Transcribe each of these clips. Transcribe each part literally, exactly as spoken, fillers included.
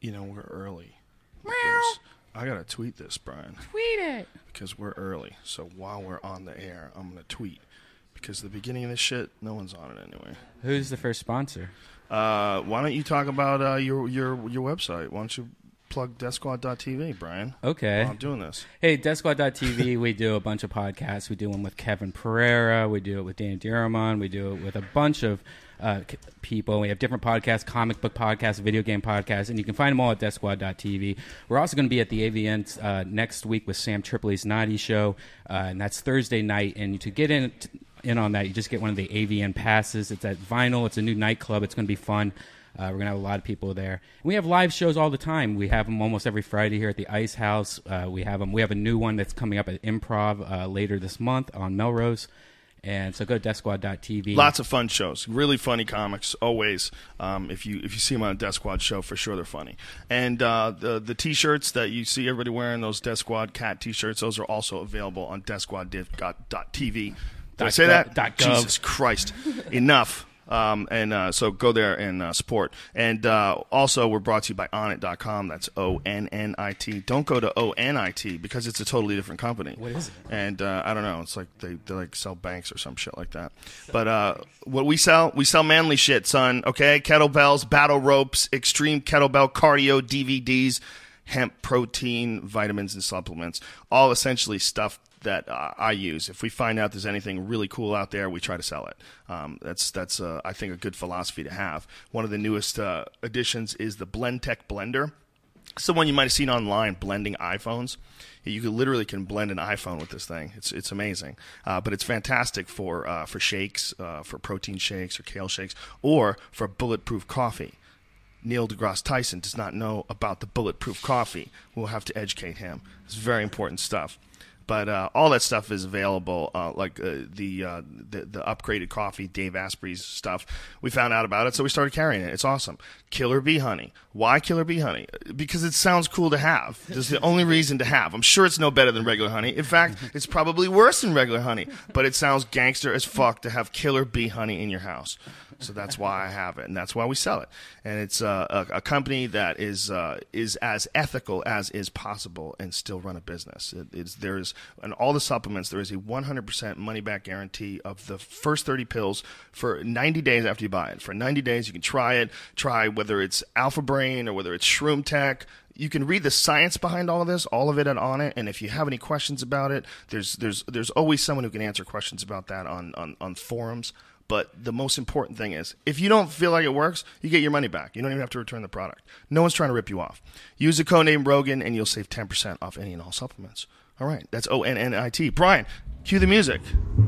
you know, we're early. Because I got to tweet this, Brian. Tweet it. Because we're early. So while we're on the air, I'm going to tweet. Because the beginning of this shit, no one's on it anyway. Who's the first sponsor? Uh, why don't you talk about uh, your your your website? Why don't you plug death squad dot t v, Brian? Okay. While I'm doing this. Hey, death squad dot t v, we do a bunch of podcasts. We do one with Kevin Pereira. We do it with Dan Diramon. We do it with a bunch of uh, people. We have different podcasts, comic book podcasts, video game podcasts, and you can find them all at death squad dot t v. We're also going to be at the A V N uh, next week with Sam Tripoli's Naughty Show, uh, and that's Thursday night. And to get in... T- in on that, you just get one of the A V N passes. It's at Vinyl. It's a new nightclub. It's going to be fun. Uh, we're going to have a lot of people there. And we have live shows all the time. We have them almost every Friday here at the Ice House. Uh, we have them. We have a new one that's coming up at Improv uh, later this month on Melrose. And so go to death squad dot t v. Lots of fun shows. Really funny comics, always. Um, if you if you see them on a Death Squad show, for sure they're funny. And uh, the the T-shirts that you see everybody wearing, those Death Squad cat T-shirts, those are also available on death squad dot t v. Did I say that? Dot Jesus Christ. Enough. Um, and uh, so go there and uh, support. And uh, also, we're brought to you by onnit dot com. That's O N N I T. Don't go to O N I T because it's a totally different company. What is it? And uh, I don't know. It's like they, they like sell banks or some shit like that. But uh, what we sell, we sell manly shit, son. Okay? Kettlebells, battle ropes, extreme kettlebell cardio D V Ds, hemp protein, vitamins, and supplements. All essentially stuff that uh, I use. If we find out there's anything really cool out there, we try to sell it. Um, that's, that's uh, I think, a good philosophy to have. One of the newest uh, additions is the BlendTech Blender. It's the one you might have seen online, blending iPhones. You could, literally can blend an iPhone with this thing. It's it's amazing. Uh, but it's fantastic for, uh, for shakes, uh, for protein shakes or kale shakes, or for bulletproof coffee. Neil deGrasse Tyson does not know about the bulletproof coffee. We'll have to educate him. It's very important stuff. But uh, all that stuff is available, uh, like uh, the, uh, the the upgraded coffee, Dave Asprey's stuff. We found out about it, so we started carrying it. It's awesome. Killer Bee Honey. Why Killer Bee Honey? Because it sounds cool to have. It's the only reason to have. I'm sure it's no better than regular honey. In fact, it's probably worse than regular honey. But it sounds gangster as fuck to have Killer Bee Honey in your house. So that's why I have it, and that's why we sell it. And it's uh, a, a company that is uh, is as ethical as is possible and still run a business. It, it's there is, and all the supplements, there is a one hundred percent money-back guarantee of the first thirty pills for ninety days after you buy it. For ninety days, you can try it. Try whether it's Alpha Brain or whether it's Shroom Tech. You can read the science behind all of this, all of it at Onnit, and if you have any questions about it, there's there's there's always someone who can answer questions about that on on, on forums. But the most important thing is, if you don't feel like it works, you get your money back. You don't even have to return the product. No one's trying to rip you off. Use the code name Rogan, and you'll save ten percent off any and all supplements. All right, that's O N N I T. Brian, cue the music.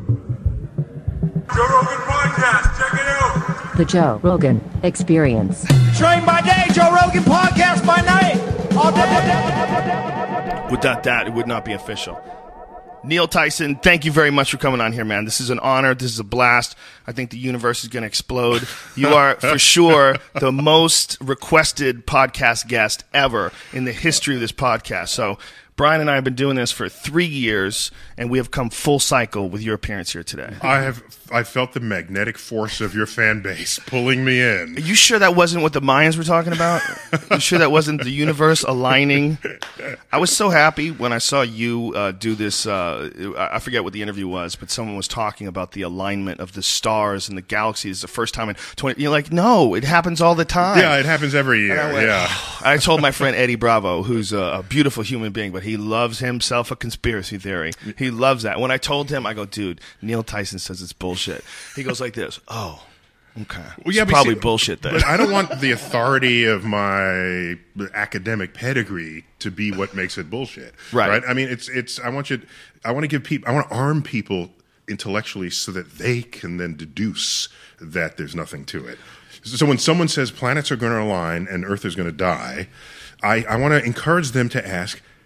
Joe Rogan Podcast, check it out. The Joe Rogan Experience. Train by day, Joe Rogan Podcast by night. All day. Without that, it would not be official. Neil Tyson, thank you very much for coming on here, man. This is an honor. This is a blast. I think the universe is going to explode. You are, for sure, the most requested podcast guest ever in the history of this podcast. So Brian and I have been doing this for three years, and we have come full cycle with your appearance here today. I have I felt the magnetic force of your fan base pulling me in. Are you sure that wasn't what the Mayans were talking about? You sure that wasn't the universe aligning? I was so happy when I saw you uh, do this. Uh, I forget what the interview was, but someone was talking about the alignment of the stars and the galaxies. The first time in twenty, you're like, no, it happens all the time. Yeah, it happens every year. I went, yeah. Oh. I told my friend Eddie Bravo, who's a, a beautiful human being, but he loves himself a conspiracy theory. He loves that. When I told him, I go, dude, Neil Tyson says it's bullshit. He goes like this. Oh, okay. Well, yeah, it's probably see, bullshit then. But I don't want the authority of my academic pedigree to be what makes it bullshit. Right. Right. I mean, it's it's. I want you. I want to give people. I want to arm people intellectually so that they can then deduce that there's nothing to it. So when someone says planets are going to align and Earth is going to die, I, I want to encourage them to ask,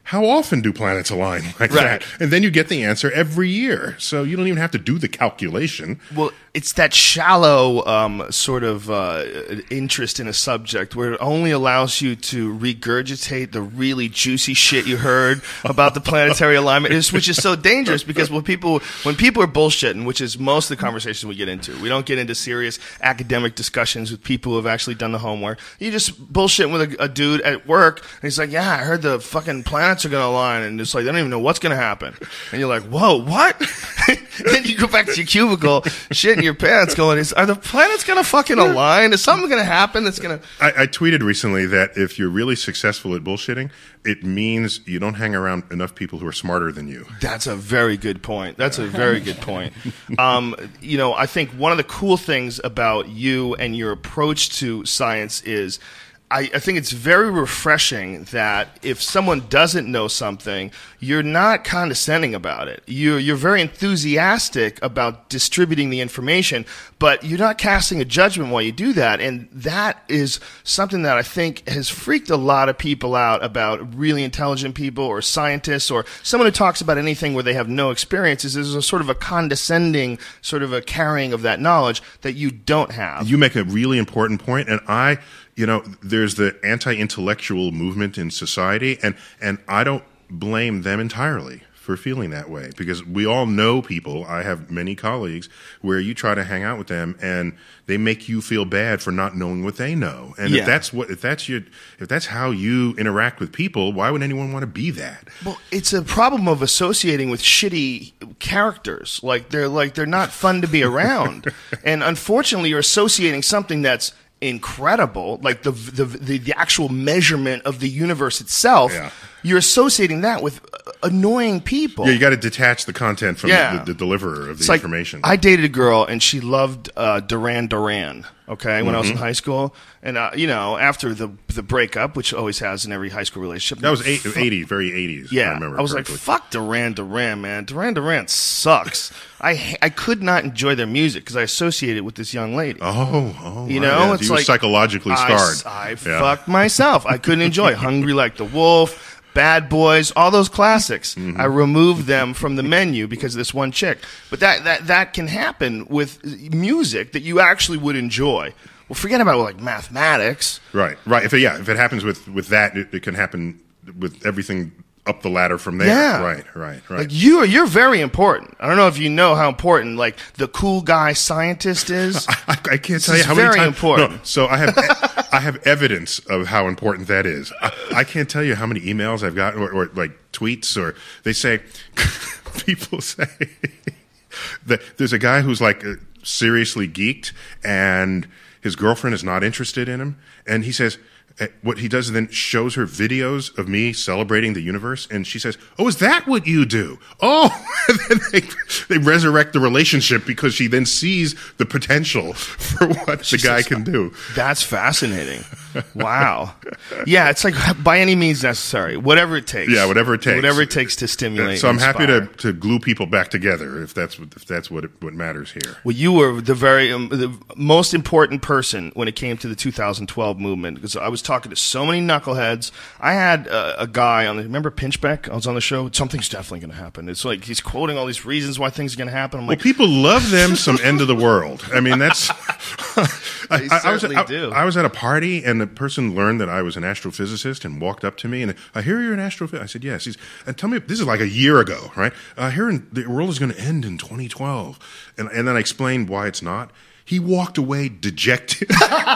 how often do planets align like Right. that? And then you get the answer every year. So you don't even have to do the calculation. Well, it's that shallow um, sort of uh, interest in a subject where it only allows you to regurgitate the really juicy shit you heard about the planetary alignment, is- which is so dangerous because when people when people are bullshitting, which is most of the conversations we get into, we don't get into serious academic discussions with people who have actually done the homework. You just bullshitting with a, a dude at work, and he's like, "Yeah, I heard the fucking planets are going to align," and it's like they don't even know what's going to happen, and you're like, "Whoa, what?" Then you go back to your cubicle, shit in your pants, going, "Is are the planets going to fucking align? Is something going to happen that's going to?" I, I tweeted recently that if you're really successful at bullshitting, it means you don't hang around enough people who are smarter than you. That's a very good point. That's a very good point. Um, you know, I think one of the cool things about you and your approach to science is I, I think it's very refreshing that if someone doesn't know something, you're not condescending about it. You're, you're very enthusiastic about distributing the information, but you're not casting a judgment while you do that. And that is something that I think has freaked a lot of people out about really intelligent people or scientists or someone who talks about anything where they have no experience. Is there's a sort of a condescending, sort of a carrying of that knowledge that you don't have. You make a really important point, and I, you know, there's the anti-intellectual movement in society, and, and I don't blame them entirely for feeling that way, because we all know people. I have many colleagues where you try to hang out with them and they make you feel bad for not knowing what they know. And Yeah. if that's what, if that's your, if that's how you interact with people, why would anyone want to be that? Well, it's a problem of associating with shitty characters. Like they're like they're not fun to be around. And unfortunately, you're associating something that's incredible, like the the the, the actual measurement of the universe itself. Yeah. You're associating that with annoying people. Yeah, you got to detach the content from Yeah. the, the, the deliverer of the It's like, information. I dated a girl and she loved uh, Duran Duran. Okay, when I was in Mm-hmm. high school, and uh, you know, after the the breakup, which always has in every high school relationship, that was eight, fuck- eighties, very eighties. Yeah, I remember. I was correctly. like, "Fuck Duran Duran, man! Duran Duran sucks." I ha- I could not enjoy their music because I associated it with this young lady. Oh, oh, You wow, know, yeah, it's you were like psychologically I, scarred. I, Yeah. fucked myself. I couldn't enjoy Hungry Like the Wolf, Bad Boys, all those classics. Mm-hmm. I removed them from the menu because of this one chick. But that, that, that can happen with music that you actually would enjoy. Well, forget about like mathematics. Right, right. If it, yeah, if it happens with with that, it, it can happen with everything up the ladder from there. Yeah. Right, right, right. Like you are, you're very important. I don't know if you know how important like the cool guy scientist is. I, I can't tell is you how many very times. important. No, so I have I have evidence of how important that is. I, I can't tell you how many emails I've gotten or, or like tweets, or they say people say that there's a guy who's like uh, seriously geeked and his girlfriend is not interested in him, and he says. uh, What he does is then shows her videos of me celebrating the universe, and she says, "Oh, is that what you do?" Oh, and then they, they resurrect the relationship because she then sees the potential for what the guy says, can do. That's fascinating. Wow. Yeah, it's like by any means necessary, whatever it takes. Yeah, whatever it takes. Whatever it takes to stimulate. So I'm and happy to, inspire. to glue people back together if that's what, if that's what it, what matters here. Well, you were the very um, the most important person when it came to the two thousand twelve movement because I was talking to so many knuckleheads. I had uh, a guy on the remember Pinchbeck? I was on the show. Something's definitely going to happen. It's like he's quoting all these reasons why things are going to happen. I'm Well, like, people love them some end of the world. I mean, that's. I, They I, I was certainly I, do. I was at a party and the person learned that I was an astrophysicist and walked up to me and I hear you're an astrophysicist. I said yes. He's and tell me this is like a year ago, right? I hear in, the world is going to end in twenty twelve, and and then I explained why it's not. He walked away dejected.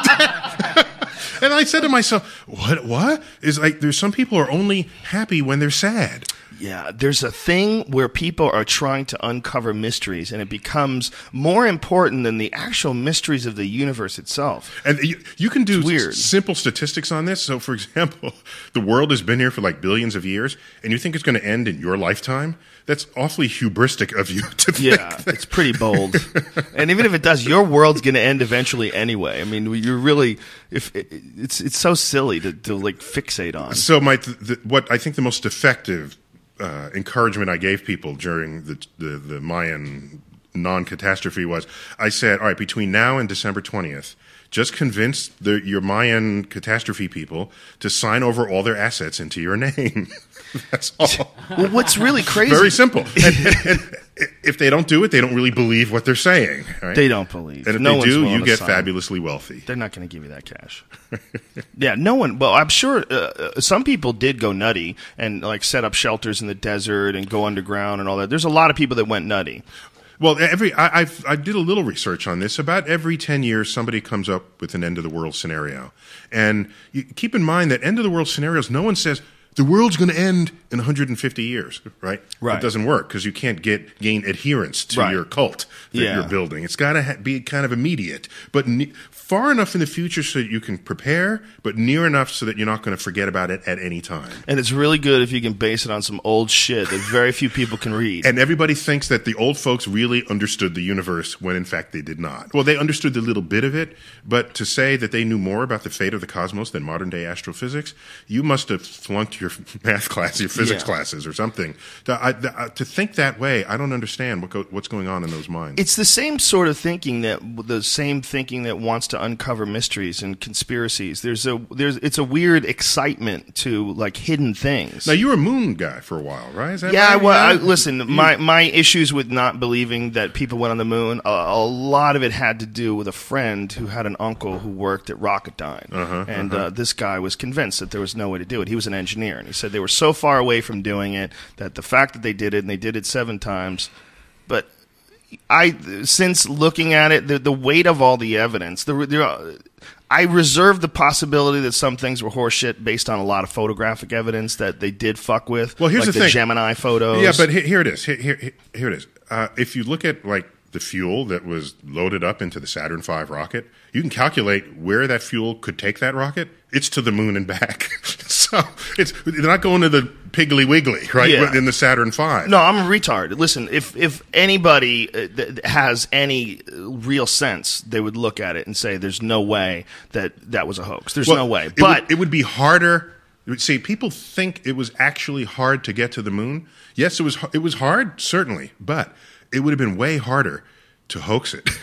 And I said to myself, "What? What is like? There's some people who are only happy when they're sad." yeah, there's a thing where people are trying to uncover mysteries, and it becomes more important than the actual mysteries of the universe itself. And you, you can do It's weird. s- simple statistics on this. So, for example, the world has been here for like billions of years, and you think it's going to end in your lifetime? That's awfully hubristic of you to think. Yeah, that. it's pretty bold. And even if it does, your world's going to end eventually anyway. I mean, you're really if it, it's it's so silly to, to like fixate on. So, my th- th- what I think the most effective uh, encouragement I gave people during the the, the Mayan non-catastrophe was I said, all right, between now and December twentieth, Just convince the, your Mayan catastrophe people to sign over all their assets into your name. That's all. Well, what's really crazy? Very simple. And, and, and if they don't do it, they don't really believe what they're saying. Right? They don't believe. And if no they do, willing you to get sign. fabulously wealthy. They're not going to give you that cash. Yeah, no one. Well, I'm sure uh, some people did go nutty and like set up shelters in the desert and go underground and all that. There's a lot of people that went nutty. Well, every I I've, I did a little research on this. About every ten years, somebody comes up with an end of the world scenario, and you keep in mind that end of the world scenarios. No one says the world's going to end in one hundred fifty years, right? Right. It doesn't work because you can't get gain adherence to Right. your cult that Yeah. you're building. It's got to ha- be kind of immediate, but ne- far enough in the future so that you can prepare, but near enough so that you're not going to forget about it at any time. And it's really good if you can base it on some old shit that very few people can read. And everybody thinks that the old folks really understood the universe when in fact they did not. Well, they understood a little bit of it, but to say that they knew more about the fate of the cosmos than modern day astrophysics, you must have flunked your math class, your physics Yeah. classes or something. To, I, the, to think that way, I don't understand what go, what's going on in those minds. It's the same sort of thinking that the same thinking that wants to uncover mysteries and conspiracies. There's a there's it's a weird excitement to like hidden things. Now, you were a moon guy for a while, right? Is that Yeah, right? well, I, Yeah. listen, You- my my issues with not believing that people went on the moon, a, a lot of it had to do with a friend who had an uncle who worked at Rocketdyne, Uh-huh, and uh-huh. Uh, this guy was convinced that there was no way to do it. He was an engineer, and he said they were so far away from doing it that the fact that they did it and they did it seven times, but. I since looking at it, the the weight of all the evidence, the, the I reserve the possibility that some things were horseshit based on a lot of photographic evidence that they did fuck with. Well, here's like the thing. Gemini photos. Yeah, but he- here it is. Here, here, here it is. Uh, if you look at like the fuel that was loaded up into the Saturn five rocket, you can calculate where that fuel could take that rocket. It's to the moon and back. So it's they're not going to the Piggly Wiggly, right? Yeah. In the Saturn five. No, I'm a retard. Listen, if if anybody uh, th- has any uh, real sense, they would look at it and say, "There's no way that that was a hoax. There's Well, no way." it But would, it would be harder. See, people think it was actually hard to get to the moon. Yes, it was. It was hard, certainly, but it would have been way harder to hoax it.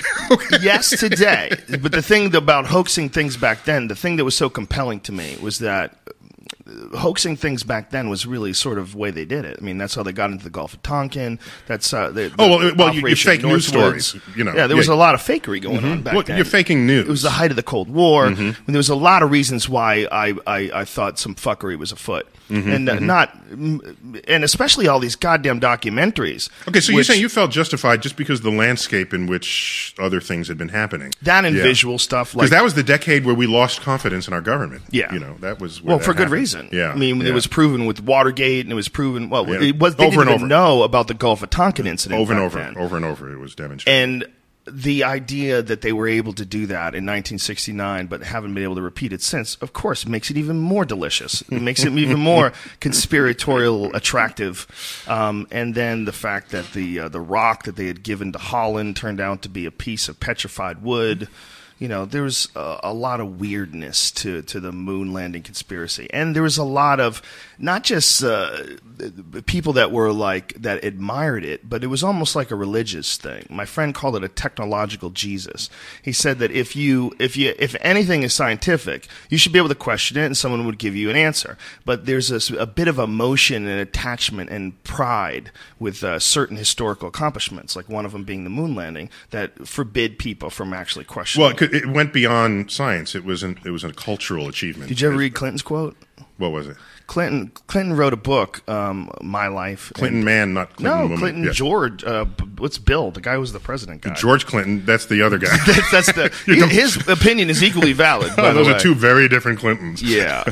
yes, today. But the thing about hoaxing things back then, the thing that was so compelling to me was that uh, hoaxing things back then was really sort of the way they did it. I mean, that's how they got into the Gulf of Tonkin. That's uh, the, Oh, well, the well, you- you Operation fake news Northwoods. stories, you know. Yeah, there was Yeah. a lot of fakery going on back Well, then. you're faking news. It was the height of the Cold War. When there was a lot of reasons why I, I, I thought some fuckery was afoot. And uh, not, and especially all these goddamn documentaries. Okay, so you're which- saying you felt justified just because the landscape in which other things had been happening. that and Yeah. visual stuff Because like that was the decade where we lost confidence in our government. Yeah. You know, that was where well, that for good happened. reason. Yeah. I mean, yeah. it was proven with Watergate, and it was proven. Well, Yeah. it was. They Over and didn't even over. know about the Gulf of Tonkin incident over and back over, then. over and over. It was demonstrated. And the idea that they were able to do that in nineteen sixty-nine, but haven't been able to repeat it since, of course, makes it even more delicious. It makes it even more conspiratorial attractive. Um, and then the fact that the uh, the rock that they had given to Holland turned out to be a piece of petrified wood. You know, there was a, a lot of weirdness to, to the moon landing conspiracy. And there was a lot of, not just uh, people that were like, that admired it, but it was almost like a religious thing. My friend called it a technological Jesus. He said that if you, if you, if anything is scientific, you should be able to question it and someone would give you an answer. But there's a, a bit of emotion and attachment and pride with uh, certain historical accomplishments, like one of them being the moon landing, that forbid people from actually questioning. well, it, could- it went beyond science. It was an, it was a cultural achievement. Did you ever read Clinton's quote? What was it? Clinton Clinton wrote a book, um, My Life. Clinton and- man, not Clinton no, woman. Clinton Yeah. George. Uh, b- what's Bill? The guy who was the president guy. George Clinton, that's the other guy. That's, that's the You're com- his opinion is equally valid. By Those the are way. two very different Clintons. Yeah.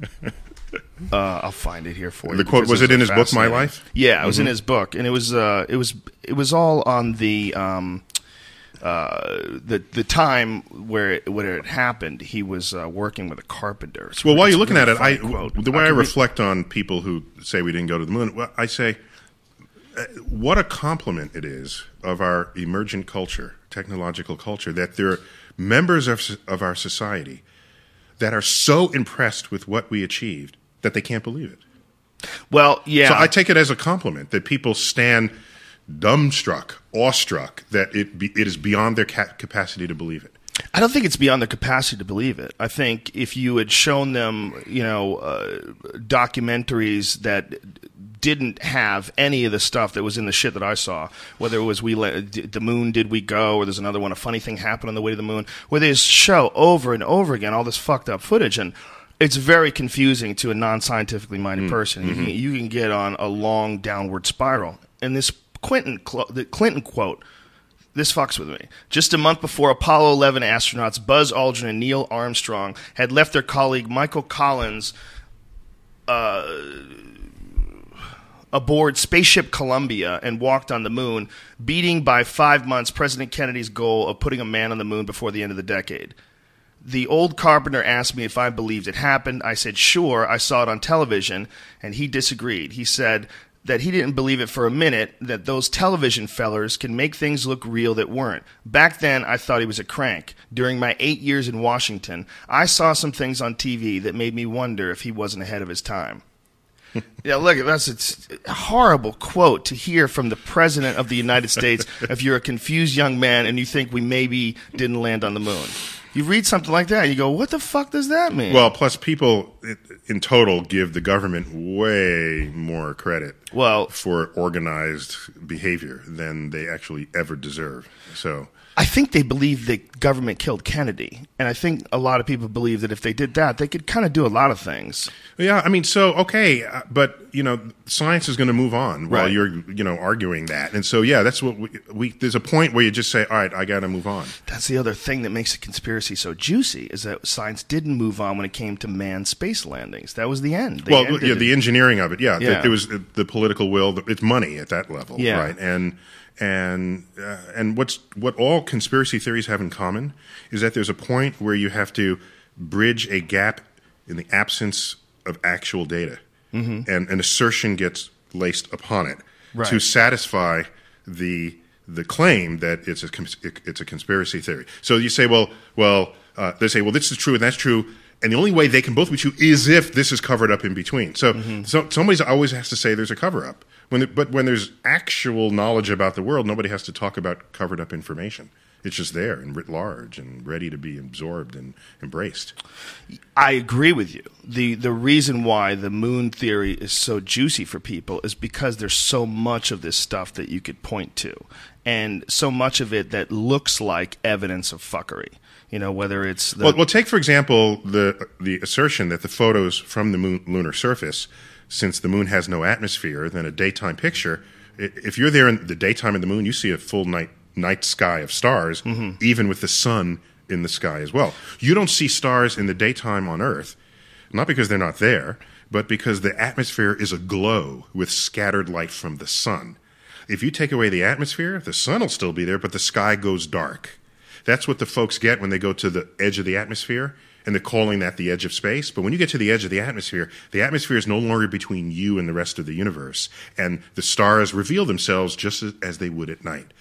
Uh, I'll find it here for you. The quote- because was it in his book, My fascinating. Life? Yeah, it was in his book, and it was uh, it was it was all on the um, uh, the the time where it, when it happened. He was uh, working with a carpenter. It's Well, re- while it's you're a looking really at it, I, funny quote. the way I, can read- reflect on people who say we didn't go to the moon, well, I say, uh, what a compliment it is of our emergent culture, technological culture, that there are members of, of our society that are so impressed with what we achieved that they can't believe it. Well, yeah. So I take it as a compliment that people stand dumbstruck, awestruck, that it be, it is beyond their ca- capacity to believe it. I don't think it's beyond their capacity to believe it. I think if you had shown them, you know, uh, documentaries that didn't have any of the stuff that was in the shit that I saw, whether it was we let, the moon did we go, or there's another one, a funny thing happened on the way to the moon, where they just show over and over again all this fucked up footage, and it's very confusing to a non-scientifically minded mm, person. Mm-hmm. You, can, you can get on a long downward spiral. And this Clinton, the Clinton quote, this fucks with me. Just a month before, Apollo eleven astronauts Buzz Aldrin and Neil Armstrong had left their colleague Michael Collins uh, aboard Spaceship Columbia and walked on the moon, beating by five months President Kennedy's goal of putting a man on the moon before the end of the decade. The old carpenter asked me if I believed it happened. I said, sure, I saw it on television, and he disagreed. He said that he didn't believe it for a minute, that those television fellers can make things look real that weren't. Back then, I thought he was a crank. During my eight years in Washington, I saw some things on T V that made me wonder if he wasn't ahead of his time. Yeah, look, that's it's a horrible quote to hear from the President of the United States if you're a confused young man and you think we maybe didn't land on the moon. You read something like that, and you go, what the fuck does that mean? Well, plus people in total give the government way more credit well, for organized behavior than they actually ever deserve. So I think they believe the government killed Kennedy, and I think a lot of people believe that if they did that, they could kind of do a lot of things. Yeah, I mean, so, okay, but, you know, science is going to move on while Right. you're, you know, arguing that. And so, yeah, that's what we, we there's a point where you just say, all right, I got to move on. That's the other thing that makes a conspiracy so juicy, is that science didn't move on when it came to manned space landings. That was the end. They well, ended yeah, it. the engineering of it, yeah. Yeah. It was the political will. It's money at that level, Yeah. right? And and uh, and what's what all conspiracy theories have in common is that there's a point where you have to bridge a gap in the absence of actual data, mm-hmm. and an assertion gets laced upon it Right. to satisfy the the claim that it's a cons- it's a conspiracy theory. So you say, well, well, uh, they say, well, this is true and that's true. And the only way they can both be true is if this is covered up in between. So, mm-hmm. so somebody always has to say there's a cover up. When the, but when there's actual knowledge about the world, nobody has to talk about covered up information. It's just there and writ large and ready to be absorbed and embraced. I agree with you. The the reason why the moon theory is so juicy for people is because there's so much of this stuff that you could point to, and so much of it that looks like evidence of fuckery. You know, whether it's the Well, well, take, for example, the the assertion that the photos from the moon, lunar surface, since the moon has no atmosphere, then a daytime picture, i- if you're there in the daytime of the moon, you see a full night night sky of stars, mm-hmm. even with the sun in the sky as well. You don't see stars in the daytime on Earth, not because they're not there, but because the atmosphere is aglow with scattered light from the sun. If you take away the atmosphere, the sun will still be there, but the sky goes dark. That's what the folks get when they go to the edge of the atmosphere, and they're calling that the edge of space. But when you get to the edge of the atmosphere, the atmosphere is no longer between you and the rest of the universe, and the stars reveal themselves just as, as they would at night.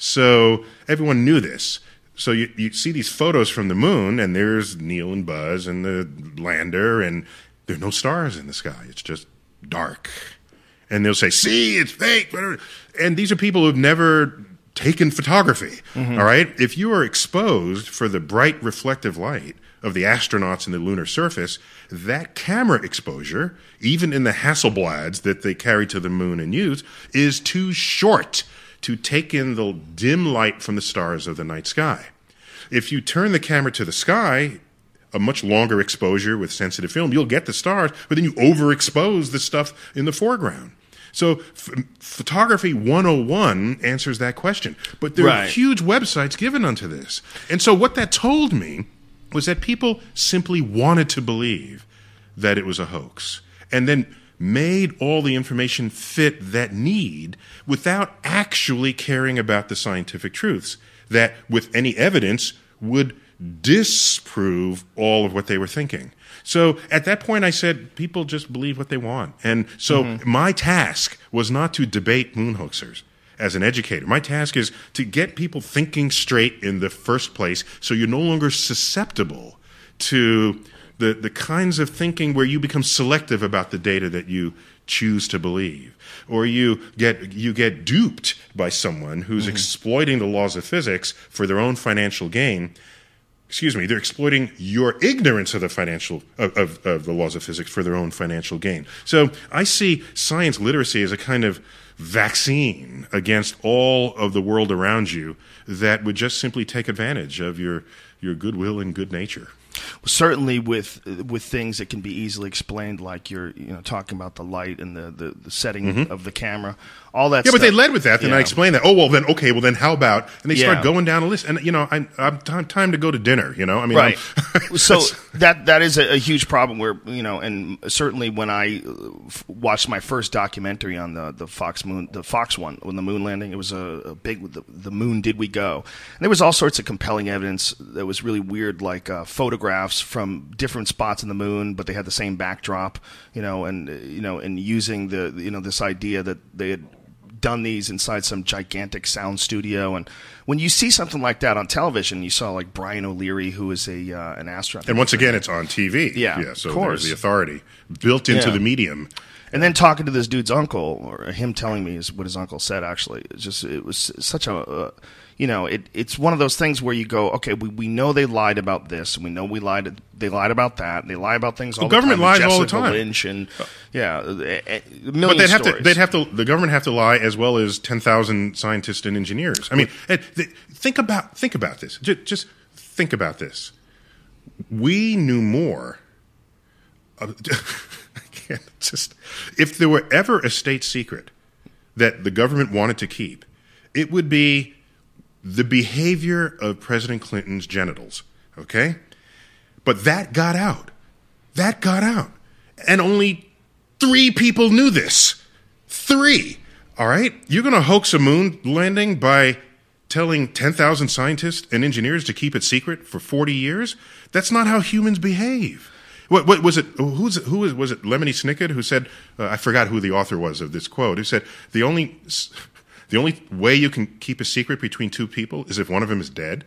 So everyone knew this. So you, you see these photos from the moon, and there's Neil and Buzz and the lander, and there are no stars in the sky. It's just dark. And they'll say, see, it's fake. And these are people who've never taken photography, mm-hmm. all right? If you are exposed for the bright reflective light of the astronauts in the lunar surface, that camera exposure, even in the Hasselblads that they carry to the moon and use, is too short to take in the dim light from the stars of the night sky. If you turn the camera to the sky, a much longer exposure with sensitive film, you'll get the stars, but then you overexpose the stuff in the foreground. So f- photography one oh one answers that question. But there Right. are huge websites given unto this. And so what that told me was that people simply wanted to believe that it was a hoax, and then made all the information fit that need without actually caring about the scientific truths that, with any evidence, would disprove all of what they were thinking. So at that point, I said, people just believe what they want. And so mm-hmm. my task was not to debate moon hoaxers as an educator. My task is to get people thinking straight in the first place so you're no longer susceptible to the, the kinds of thinking where you become selective about the data that you choose to believe, or you get you get duped by someone who's mm-hmm. exploiting the laws of physics for their own financial gain. excuse me, they're exploiting your ignorance of the financial of, of, of the laws of physics for their own financial gain. So I see science literacy as a kind of vaccine against all of the world around you that would just simply take advantage of your your goodwill and good nature. Certainly with with things that can be easily explained, like you're you know talking about the light and the, the, the setting Mm-hmm. of the camera, all that Yeah, stuff. but they led with that, and Yeah. I explained that. Oh, well, then, okay, well, then how about, and they Yeah. start going down a list, and, you know, I, I'm time, time to go to dinner, you know? I mean, Right. I'm- So that that is a, a huge problem where, you know, and certainly when I uh, f- watched my first documentary on the, the Fox moon, the Fox one, when the moon landing, it was a, a big, the, the moon, did we go? And there was all sorts of compelling evidence that was really weird, like uh, photographs from different spots in the moon, but they had the same backdrop, you know, and, uh, you know, and using the, you know, this idea that they had done these inside some gigantic sound studio. And when you see something like that on television, you saw like Brian O'Leary, who is a uh, an astronaut. and once again, it's on T V. Yeah, yeah so of course. there's the authority built into Yeah. the medium. And then talking to this dude's uncle, or him telling me is what his uncle said. Actually, it's just it was such a, uh, you know, it, it's one of those things where you go, okay, we, we know they lied about this, and we know we lied, they lied about that, and they lie about things all The the government time. lies all the Jessica time. Lynch and yeah, uh, uh, a million But they'd have stories. to, they'd have to, the government have to lie as well as ten thousand scientists and engineers. I mean, it, th- think about, think about this. Just, just think about this. We knew more. Of, I can't just, if there were ever a state secret that the government wanted to keep, it would be the behavior of President Clinton's genitals. Okay? But that got out. That got out. And only three people knew this. Three. All right? You're going to hoax a moon landing by telling ten thousand scientists and engineers to keep it secret for forty years? That's not how humans behave. What, what was it? Who's, who was, was it? Lemony Snicket who said, uh, I forgot who the author was of this quote, who said, the only, the only way you can keep a secret between two people is if one of them is dead.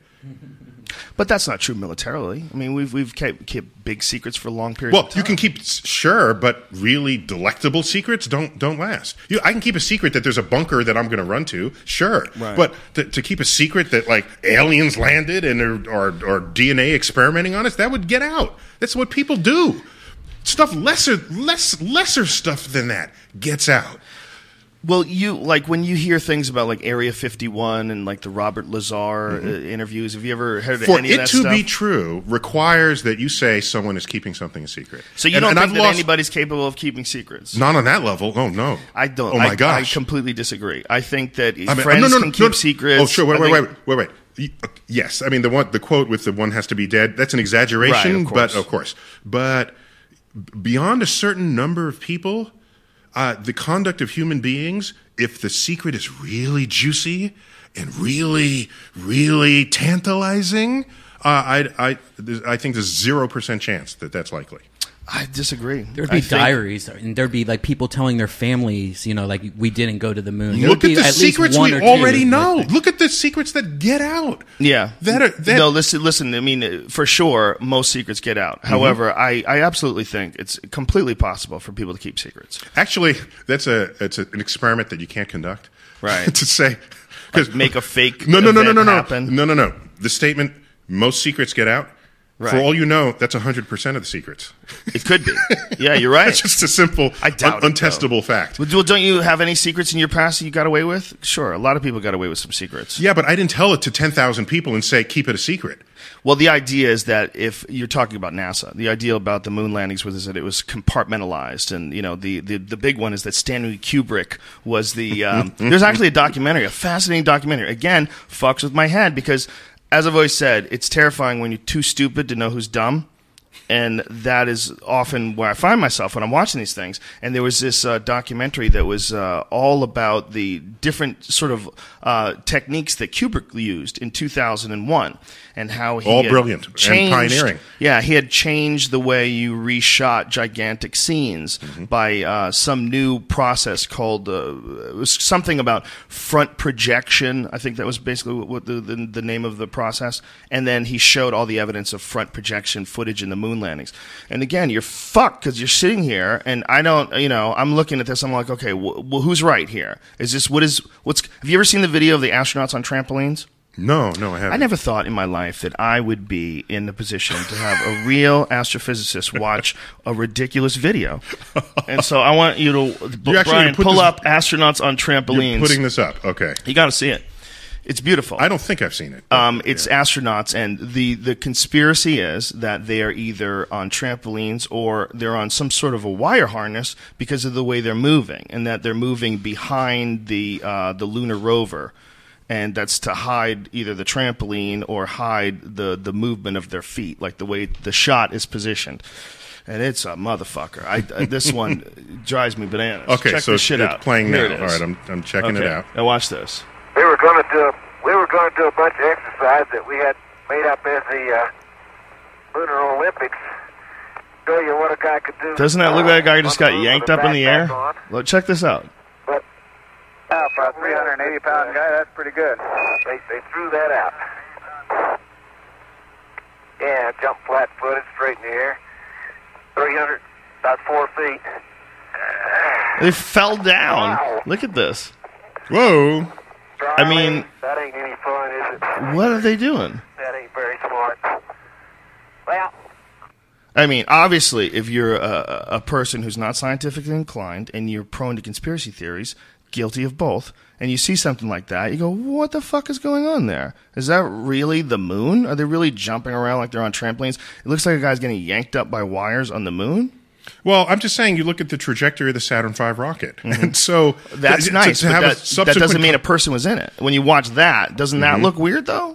But that's not true militarily. I mean, we've we've kept, kept big secrets for long periods. Well, of time. you can keep sure, but really delectable secrets don't don't last. You, I can keep a secret that there's a bunker that I'm going to run to, sure, Right. but to, to keep a secret that like aliens landed and are, are, are D N A experimenting on us, that would get out. That's what people do. Stuff lesser, less lesser stuff than that gets out. Well, you like when you hear things about like Area fifty-one and like the Robert Lazar Mm-hmm. uh, interviews. Have you ever heard For any of it that to stuff? be true requires that you say someone is keeping something a secret. So you And- don't and think I've that lost- anybody's capable of keeping secrets? Not on that level. Oh no. I don't. Oh my I, gosh. I completely disagree. I think that I mean, friends no, no, no, can keep no, no. secrets. Oh, sure. Wait, I wait, think- wait, wait, wait. Y- Yes, I mean the one, the quote with the one has to be dead. That's an exaggeration, Right, of but course. of course, but beyond a certain number of people, uh, the conduct of human beings, if the secret is really juicy and really, really tantalizing, uh, I, I, I think there's zero percent chance that that's likely. I disagree. There'd I be think- diaries, and there'd be like people telling their families, you know, like we didn't go to the moon. There Look would at be the least secrets one we or two already that- know. Look at the secrets that get out. Yeah. That are that. no, listen, listen. I mean, uh, for sure, most secrets get out. Mm-hmm. However, I, I absolutely think it's completely possible for people to keep secrets. Actually, that's a it's a, an experiment that you can't conduct. Right. to say, because Make a fake no, no, no, no, event no, no, happen. no, no, no. The statement "most secrets get out." For Right. all you know, that's one hundred percent of the secrets. It could be. Yeah, you're right. That's just a simple, I doubt un- it, though. untestable fact. Well, don't you have any secrets in your past that you got away with? Sure, a lot of people got away with some secrets. Yeah, but I didn't tell it to ten thousand people and say keep it a secret. Well, the idea is that if you're talking about NASA, the idea about the moon landings was that it was compartmentalized, and you know the the, the big one is that Stanley Kubrick was the. Um, there's actually a documentary, a fascinating documentary. Again, fucks with my head because, as I've always said, it's terrifying when you're too stupid to know who's dumb. And that is often where I find myself when I'm watching these things. And there was this uh, documentary that was uh, all about the different sort of uh, techniques that Kubrick used in two thousand one and how he All had brilliant and changed, pioneering. Yeah, he had changed the way you reshot gigantic scenes Mm-hmm. by uh, some new process called uh, it was something about front projection. I think that was basically what the, the the name of the process. And then he showed all the evidence of front projection footage in the moon landings. And again, you're fucked because you're sitting here, and I don't, you know, I'm looking at this. I'm like, okay, well, who's right here? Is this what is what's? Have you ever seen the video of the astronauts on trampolines? No, no, I haven't. I never thought in my life that I would be in the position to have a real astrophysicist watch a ridiculous video. And so I want you to, You actually Brian, put pull this- up astronauts on trampolines. You're putting this up. Okay. You got to see it. It's beautiful. I don't think I've seen it. Um, it's Yeah. astronauts, and the, the conspiracy is that they are either on trampolines or they're on some sort of a wire harness because of the way they're moving, and that they're moving behind the uh, the lunar rover, and that's to hide either the trampoline or hide the, the movement of their feet, like the way the shot is positioned. And it's a motherfucker. I, I this one drives me bananas. Okay, Check so this it's, shit it's out. playing Here now. it All is. right, I'm I'm checking Okay, it out. now watch this. We were going to do we were going to do a bunch of exercise that we had made up as the uh, Lunar Olympics. Show you what a guy could do. Doesn't that look like a guy just On got the move yanked with up in the air? backpack on. Look, check this out. But Now, for a three hundred eighty pound guy, that's pretty good. they they threw that out. Yeah, jump flat footed, straight in the air. Three hundred, about four feet. They fell down. Wow. Look at this. Whoa. I mean- that ain't any fun, is it? What are they doing? That ain't very smart. Well, I mean, obviously, if you're a, a person who's not scientifically inclined and you're prone to conspiracy theories, guilty of both, and you see something like that, you go, what the fuck is going on there? Is that really the moon? Are they really jumping around like they're on trampolines? It looks like a guy's getting yanked up by wires on the moon. Well, I'm just saying, you look at the trajectory of the Saturn V rocket, and so Mm-hmm. That's to- nice, to but have a that, that subsequent doesn't mean co- a person was in it. When you watch that, doesn't that Mm-hmm. look weird, though?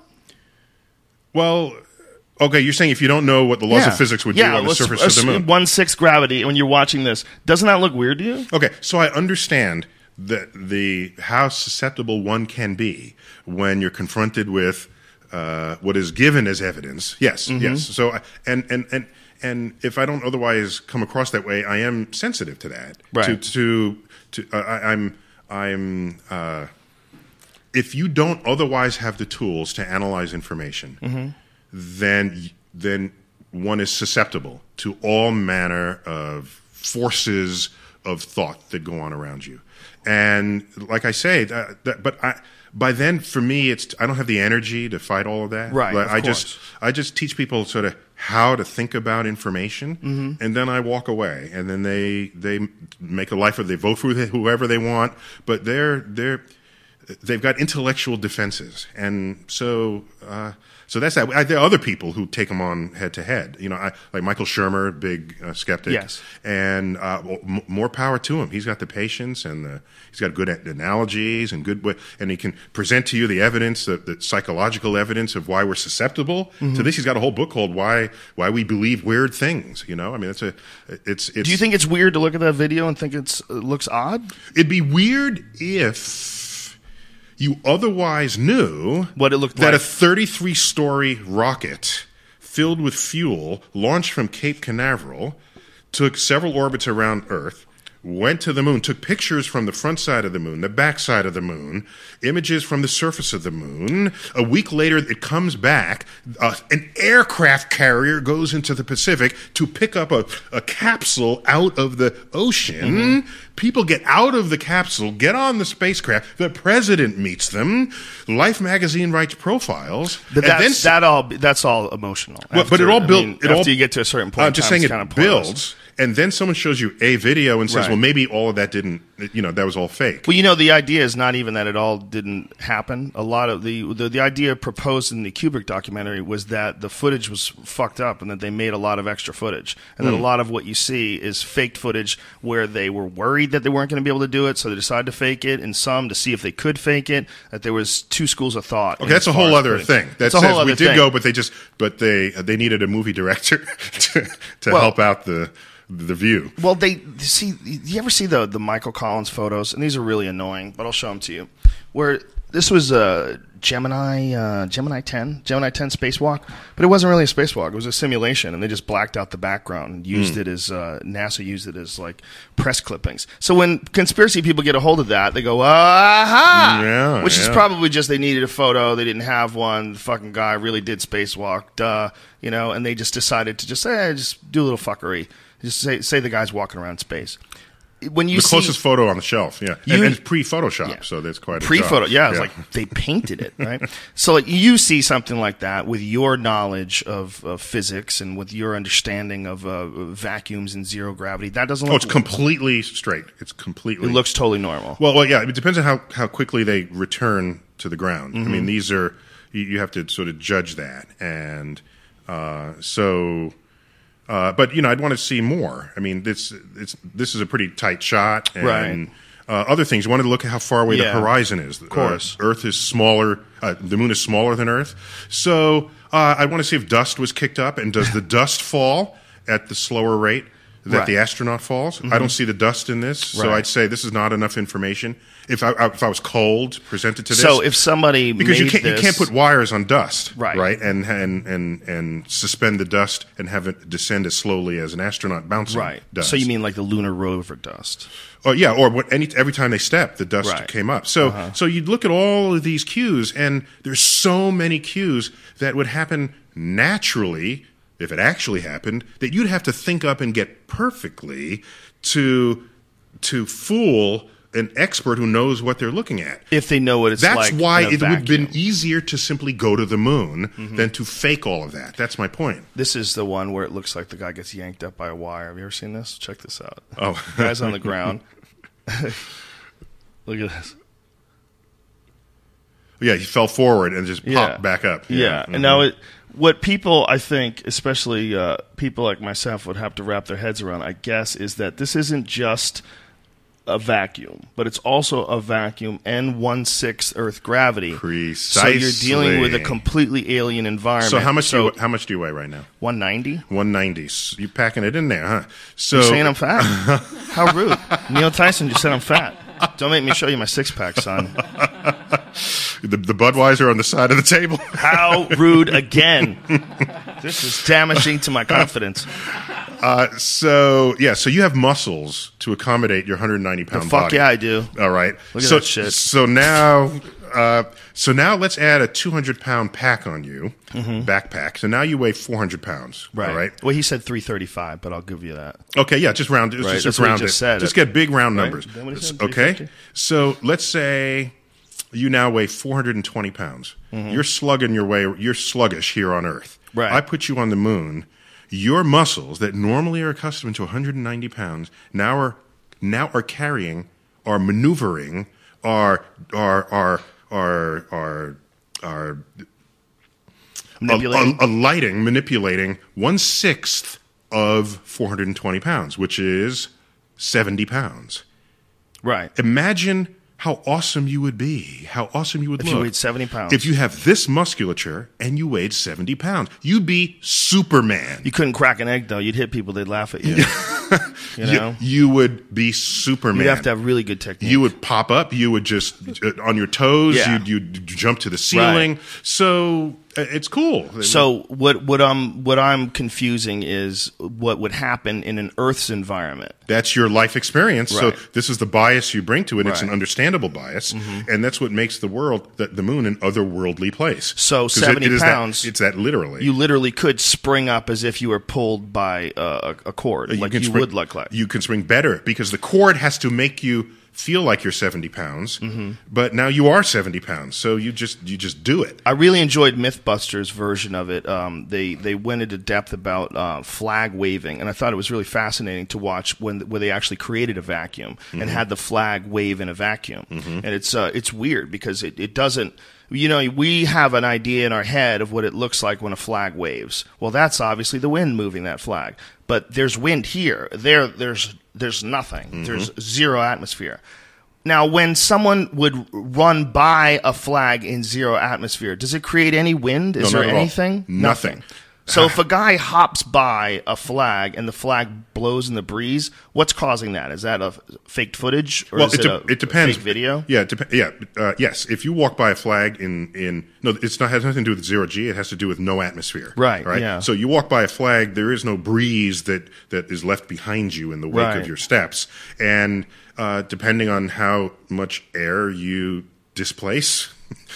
Well, okay, you're saying if you don't know what the laws of physics would yeah, do on the let's surface of the moon. One-sixth gravity, when you're watching this, doesn't that look weird to you? Okay, so I understand that the how susceptible one can be when you're confronted with uh, what is given as evidence. Yes, Mm-hmm. yes. So I- and and and and if I don't otherwise come across that way, I am sensitive to that. Right. To to to uh, I, I'm I'm. Uh, if you don't otherwise have the tools to analyze information, Mm-hmm. then then one is susceptible to all manner of forces of thought that go on around you. And like I say, that, that, but I, by then for me, it's I don't have the energy to fight all of that. Right, Like, of I course. just I just teach people sort of how to think about information, Mm-hmm. and then I walk away, and then they they make a life of they vote for whoever they want, but they're they're they've got intellectual defenses, and so uh, so that's that. I, there are other people who take them on head to head. You know, I, like Michael Shermer, big uh, skeptic. Yes. And uh, m- more power to him. He's got the patience, and the, he's got good analogies and good, way, and he can present to you the evidence, the, the psychological evidence of why we're susceptible Mm-hmm. to this. He's got a whole book called "Why Why We Believe Weird Things." You know, I mean, it's a it's it's. Do you think it's weird to look at that video and think it's, it looks odd? It'd be weird if you otherwise knew What it looked that like. a thirty-three story rocket filled with fuel launched from Cape Canaveral took several orbits around Earth, went to the moon, took pictures from the front side of the moon, the back side of the moon, images from the surface of the moon. A week later, it comes back. Uh, an aircraft carrier goes into the Pacific to pick up a, a capsule out of the ocean. Mm-hmm. People get out of the capsule, get on the spacecraft. The president meets them. Life magazine writes profiles. But and that's, then, that all that's all emotional. Well, but it After- all I built. mean, it after all, you get to a certain point. I'm in just time, saying it's it kind of pointless. builds, and then someone shows you a video and says, Right. "Well, maybe all of that didn't. You know, that was all fake." Well, you know, the idea is not even that it all didn't happen. A lot of the, the the idea proposed in the Kubrick documentary was that the footage was fucked up and that they made a lot of extra footage, and that a lot of what you see is faked footage where they were worried that they weren't going to be able to do it, so they decided to fake it, and some to see if they could fake it. That there was two schools of thought. Okay, that's a whole other thing. That That's a says whole we other did thing. go, but they just but they they needed a movie director to, to Well- help out the the view. Well, they see. You ever see the the Michael Collins photos? And these are really annoying, but I'll show them to you. Where this was a Gemini, uh, Gemini ten, Gemini ten spacewalk, but it wasn't really a spacewalk. It was a simulation, and they just blacked out the background and used Hmm. it as uh, NASA used it as like press clippings. So when conspiracy people get a hold of that, they go, "Aha!" Yeah, Which is yeah. probably just they needed a photo, they didn't have one. The fucking guy really did spacewalk, duh, you know, and they just decided to just say, eh, just do a little fuckery. Just say say the guy's walking around space. when you the see closest photo on the shelf, yeah, You- and, and it's pre-Photoshop, Yeah. so that's quite a pre-photo, job. yeah, it's like they painted it, right? So like you see something like that with your knowledge of, of physics and with your understanding of uh, vacuums and zero gravity. That doesn't oh, look. it's completely straight. It's completely. It looks totally normal. Well, well, yeah. It depends on how, how quickly they return to the ground. Mm-hmm. I mean, these are you, you have to sort of judge that, and uh, so. Uh, but you know, I'd want to see more. I mean, this it's this is a pretty tight shot, and Right. uh, other things. You want to look at how far away Yeah. the horizon is. Of course. uh, Earth is smaller. Uh, the moon is smaller than Earth, so uh, I want to see if dust was kicked up, and does the dust fall at the slower rate that Right. the astronaut falls? I don't see the dust in this, so Right. I'd say this is not enough information. If I, if I was cold presented to this, So if somebody because made you can't this, you can't put wires on dust, Right. Right, and and and and suspend the dust and have it descend as slowly as an astronaut bouncing right. does. So you mean like the lunar rover dust? Oh yeah, or what? Any every time they step, the dust Right. came up. So Uh-huh. so you'd look at all of these cues, and there's so many cues that would happen naturally if it actually happened that you'd have to think up and get perfectly to to fool an expert who knows what they're looking at. If they know what it's That's like. why in a it would have been vacuum. easier to simply go to the moon Mm-hmm. than to fake all of that. That's my point. This is the one where it looks like the guy gets yanked up by a wire. Have you ever seen this? Check this out. Oh. The guy's on the ground. Look at this. Yeah, he fell forward and just popped Yeah. back up. Yeah. Mhm. And now, it, what people, I think, especially uh, people like myself, would have to wrap their heads around, I guess, is that this isn't just a vacuum, but it's also a vacuum and one-sixth Earth gravity. So you're dealing with a Precisely. completely alien environment. So how much So do you, how much do you weigh right now? one ninety? one ninety. You packing it in there, huh? So You're saying I'm fat? How rude. Neil Tyson just said I'm fat. Don't make me show you my six-pack, son. the, the Budweiser on the side of the table. How rude again. This is damaging to my confidence. Uh, so yeah, so you have muscles to accommomate your one hundred ninety pound The fuck body. yeah, I do. All right. Look at so, that shit. So now, uh, so now let's add a two hundred pound pack on you, backpack. So now you weigh four hundred pounds. All right. Well, he said three thirty-five, but I'll give you that. Okay, yeah, just round. Just, Right, just that's what he round just it. said. Just get big round Right? numbers. Is that what he said, Okay. three fifty? So let's say you now weigh four hundred twenty pounds. You're slugging your way. You're sluggish here on Earth. Right. I put you on the moon. Your muscles that normally are accustomed to one hundred ninety pounds now are now are carrying, are maneuvering, are are are are are are Manipulating. a, a, a lighting, manipulating one sixth of four hundred twenty pounds, which is seventy pounds. Right. Imagine how awesome you would be, how awesome you would If look. you weighed seventy pounds. If you have this musculature and you weighed seventy pounds, you'd be Superman. You couldn't crack an egg, though. You'd hit people, they'd laugh at you. you know? You, you would be Superman. You'd have to have really good technique. You would pop up. You would just uh, on your toes. Yeah. You'd, you'd jump to the ceiling. Right. So uh, it's cool. So what what I'm what I'm confusing is what would happen in an Earth's environment. That's your life experience. Right. So this is the bias you bring to it. It's an Right. understandable bias, and that's what makes the world, the, the moon, an otherworldly place. So 'Cause it- seventy it is pounds, That, it's that literally. You literally could spring up as if you were pulled by uh, a, a cord, like you, can spring- would look like. You can swing better because the cord has to make you feel like you're seventy pounds, Mm-hmm. but now you are seventy pounds. So you just you just do it. I really enjoyed MythBusters' version of it. Um, they they went into depth about uh, flag waving, and I thought it was really fascinating to watch when where they actually created a vacuum and had the flag wave in a vacuum. And it's uh, it's weird because it, it doesn't. You know, we have an idea in our head of what it looks like when a flag waves. Well, that's obviously the wind moving that flag. But there's wind here. There, there's there's nothing. There's zero atmosphere. Now, when someone would run by a flag in zero atmosphere, does it create any wind? Is No, there not at all. anything? Nothing. So if a guy hops by a flag and the flag blows in the breeze, what's causing that? Is that a faked footage or Well, is it, it, de- a it depends. fake video? Yeah, it dep- yeah, uh, yes. If you walk by a flag in, in no, it's not has nothing to do with zero G. It has to do with no atmosphere. Right, Right. yeah. So you walk by a flag, there is no breeze that that is left behind you in the wake Right. of your steps, and uh, depending on how much air you displace.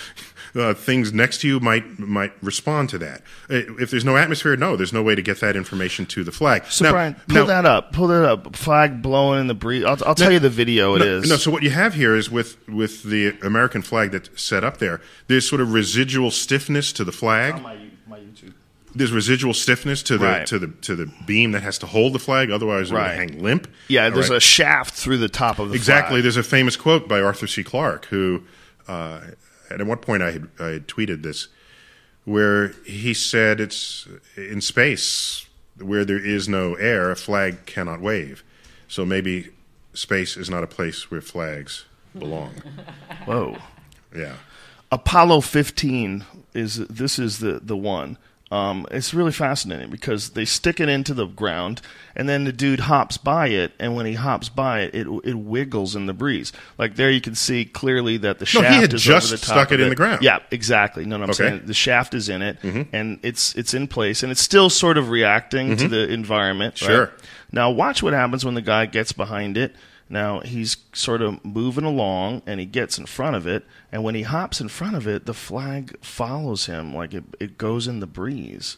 uh, things next to you might might respond to that. If there's no atmosphere, no, there's no way to get that information to the flag. So now, Brian, pull now, that up. Pull that up. Flag blowing in the breeze. I'll, I'll tell now, you the video. It no, is no. So what you have here is with with the American flag that's set up there. There's sort of residual stiffness to the flag. my, my YouTube. There's residual stiffness to the Right. to the to the beam that has to hold the flag. Otherwise, it Right. would hang limp. Yeah, All there's right? a shaft through the top of the Exactly. flag. There's a famous quote by Arthur C. Clarke, who, uh, and at one point I had, I had tweeted this, where he said, "It's in space where there is no air, a flag cannot wave. So maybe space is not a place where flags belong." Whoa. Yeah. Apollo fifteen is this is the the one. Um, it's really fascinating because they stick it into the ground, and then the dude hops by it, and when he hops by it, it it wiggles in the breeze. Like there, you can see clearly that the No, shaft he had is just over the top stuck of it in the ground. Yeah, exactly. No, no, I'm Okay. saying the shaft is in it, Mm-hmm. and it's it's in place, and it's still sort of reacting to the environment. Right? Sure. Now, watch what happens when the guy gets behind it. Now, he's sort of moving along, and he gets in front of it. And when he hops in front of it, the flag follows him like it, it goes in the breeze.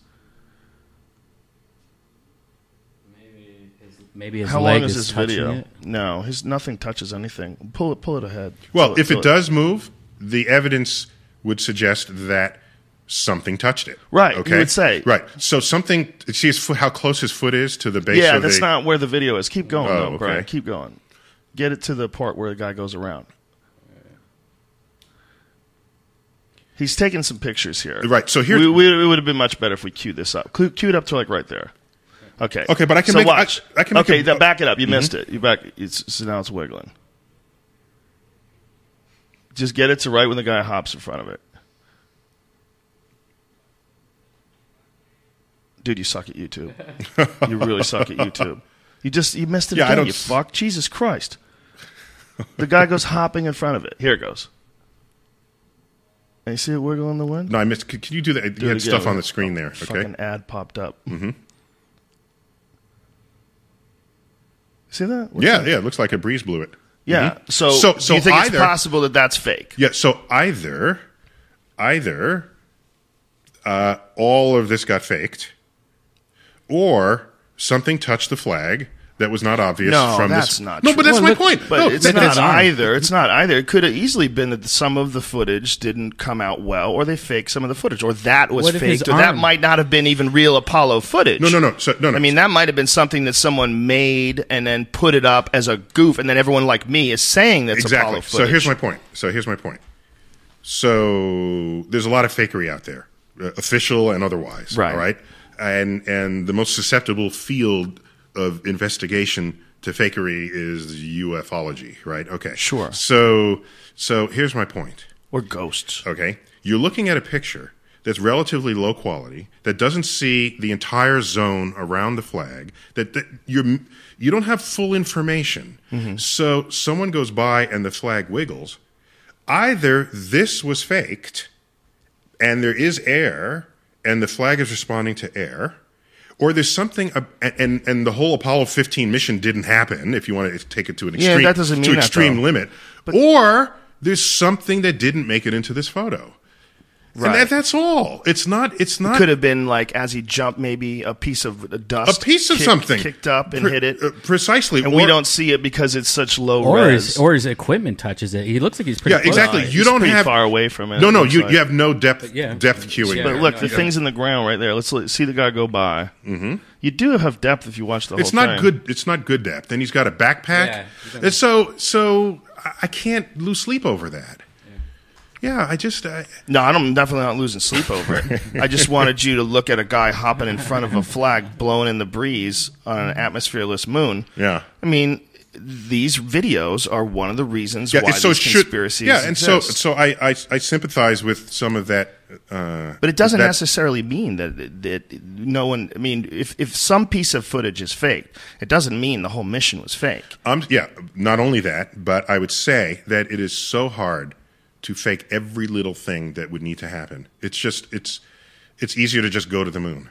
Maybe his How leg long is is this touching video? it. No, his nothing touches anything. Pull it, pull it ahead. Well, Pull if pull it does move, the evidence would suggest that something touched it. Right, you Okay. would say. Right. So something. See his foot, how close his foot is to the base. Yeah, of that's the, not where the video is. Keep going, Oh, though, okay. Brian. Keep going. Get it to the part where the guy goes around. He's taking some pictures here. Right, so here's- we, we, it would have been much better if we queued this up. Cue, cue it up to like right there. Okay. Okay, but I can so make- watch. I- I can make okay, a- then back it up. You missed it. You back. It's, so now it's wiggling. Just get it to right when the guy hops in front of it. Dude, you suck at YouTube. You really suck at YouTube. You just you missed it Yeah, I again. don't You s- fuck. Jesus Christ. The guy goes hopping in front of it. Here it goes. And you see it wiggle in the wind? No, I missed. Can, can you do that? Do you it had stuff again. on the screen there. Okay. Fucking ad popped up. Mm-hmm. See that? What's Yeah, that? yeah. It looks like a breeze blew it. Yeah. Mhm. So, so, do so you think either, it's possible that that's fake? Yeah. So either, either, uh, all of this got faked, or something touched the flag that was not obvious No, from that's this. not No, true. but that's Well, my look- point. But no, it's that- not that's- either. It's not either. It could have easily been that some of the footage didn't come out well, or they faked some of the footage, or that was What if his faked, or that arm- might not have been even real Apollo footage. No, no, no. So, no, no. I mean, that might have been something that someone made and then put it up as a goof, and then everyone like me is saying that's exactly. Apollo So footage. here's my point. So here's my point. So there's a lot of fakery out there, uh, official and otherwise. Right. All right. And and the most susceptible field of investigation to fakery is ufology. Right. Okay. Sure. So so here's my point. Or ghosts. Okay. You're looking at a picture that's relatively low quality, that doesn't see the entire zone around the flag, that, that you're, you don't have full information. Mm-hmm. So someone goes by and the flag wiggles. Either this was faked and there is air and the flag is responding to air, or there's something, uh, and, and the whole Apollo fifteen mission didn't happen, if you want to take it to an Yeah, extreme, that doesn't mean to that, extreme though. limit. Or there's something that didn't make it into this photo. Right. And that, that's all. It's not. It's not. Could have been like as he jumped, maybe a piece of a dust, piece of kicked- something kicked up and Pre- hit it, uh, precisely. and or, we don't see it because it's such low Or res. his, or his equipment touches it. He looks like he's pretty Yeah, close. exactly. Uh, You he's don't pretty have far away from it. No, it no. looks You like. you have no depth Yeah. depth queuing. Yeah. But look, no, the yeah. thing's in the ground right there. Let's let, see the guy go by. Mm-hmm. You do have depth if you watch the whole It's not thing. good. It's not good depth. And he's got a backpack. Yeah, he's got- And so so I- I can't lose sleep over that. Yeah, I just. I, No, I'm definitely not losing sleep over it. I just wanted you to look at a guy hopping in front of a flag blowing in the breeze on an atmosphereless moon. yeah. I mean, these videos are one of the reasons Yeah, why and so these it should, conspiracies yeah, and exist. so so I, I I sympathize with some of that. Uh, But it doesn't that, necessarily mean that, that no one. I mean, if if some piece of footage is faked, it doesn't mean the whole mission was fake. Um, yeah, not only that, but I would say that it is so hard to fake every little thing that would need to happen. It's just it's it's easier to just go to the moon.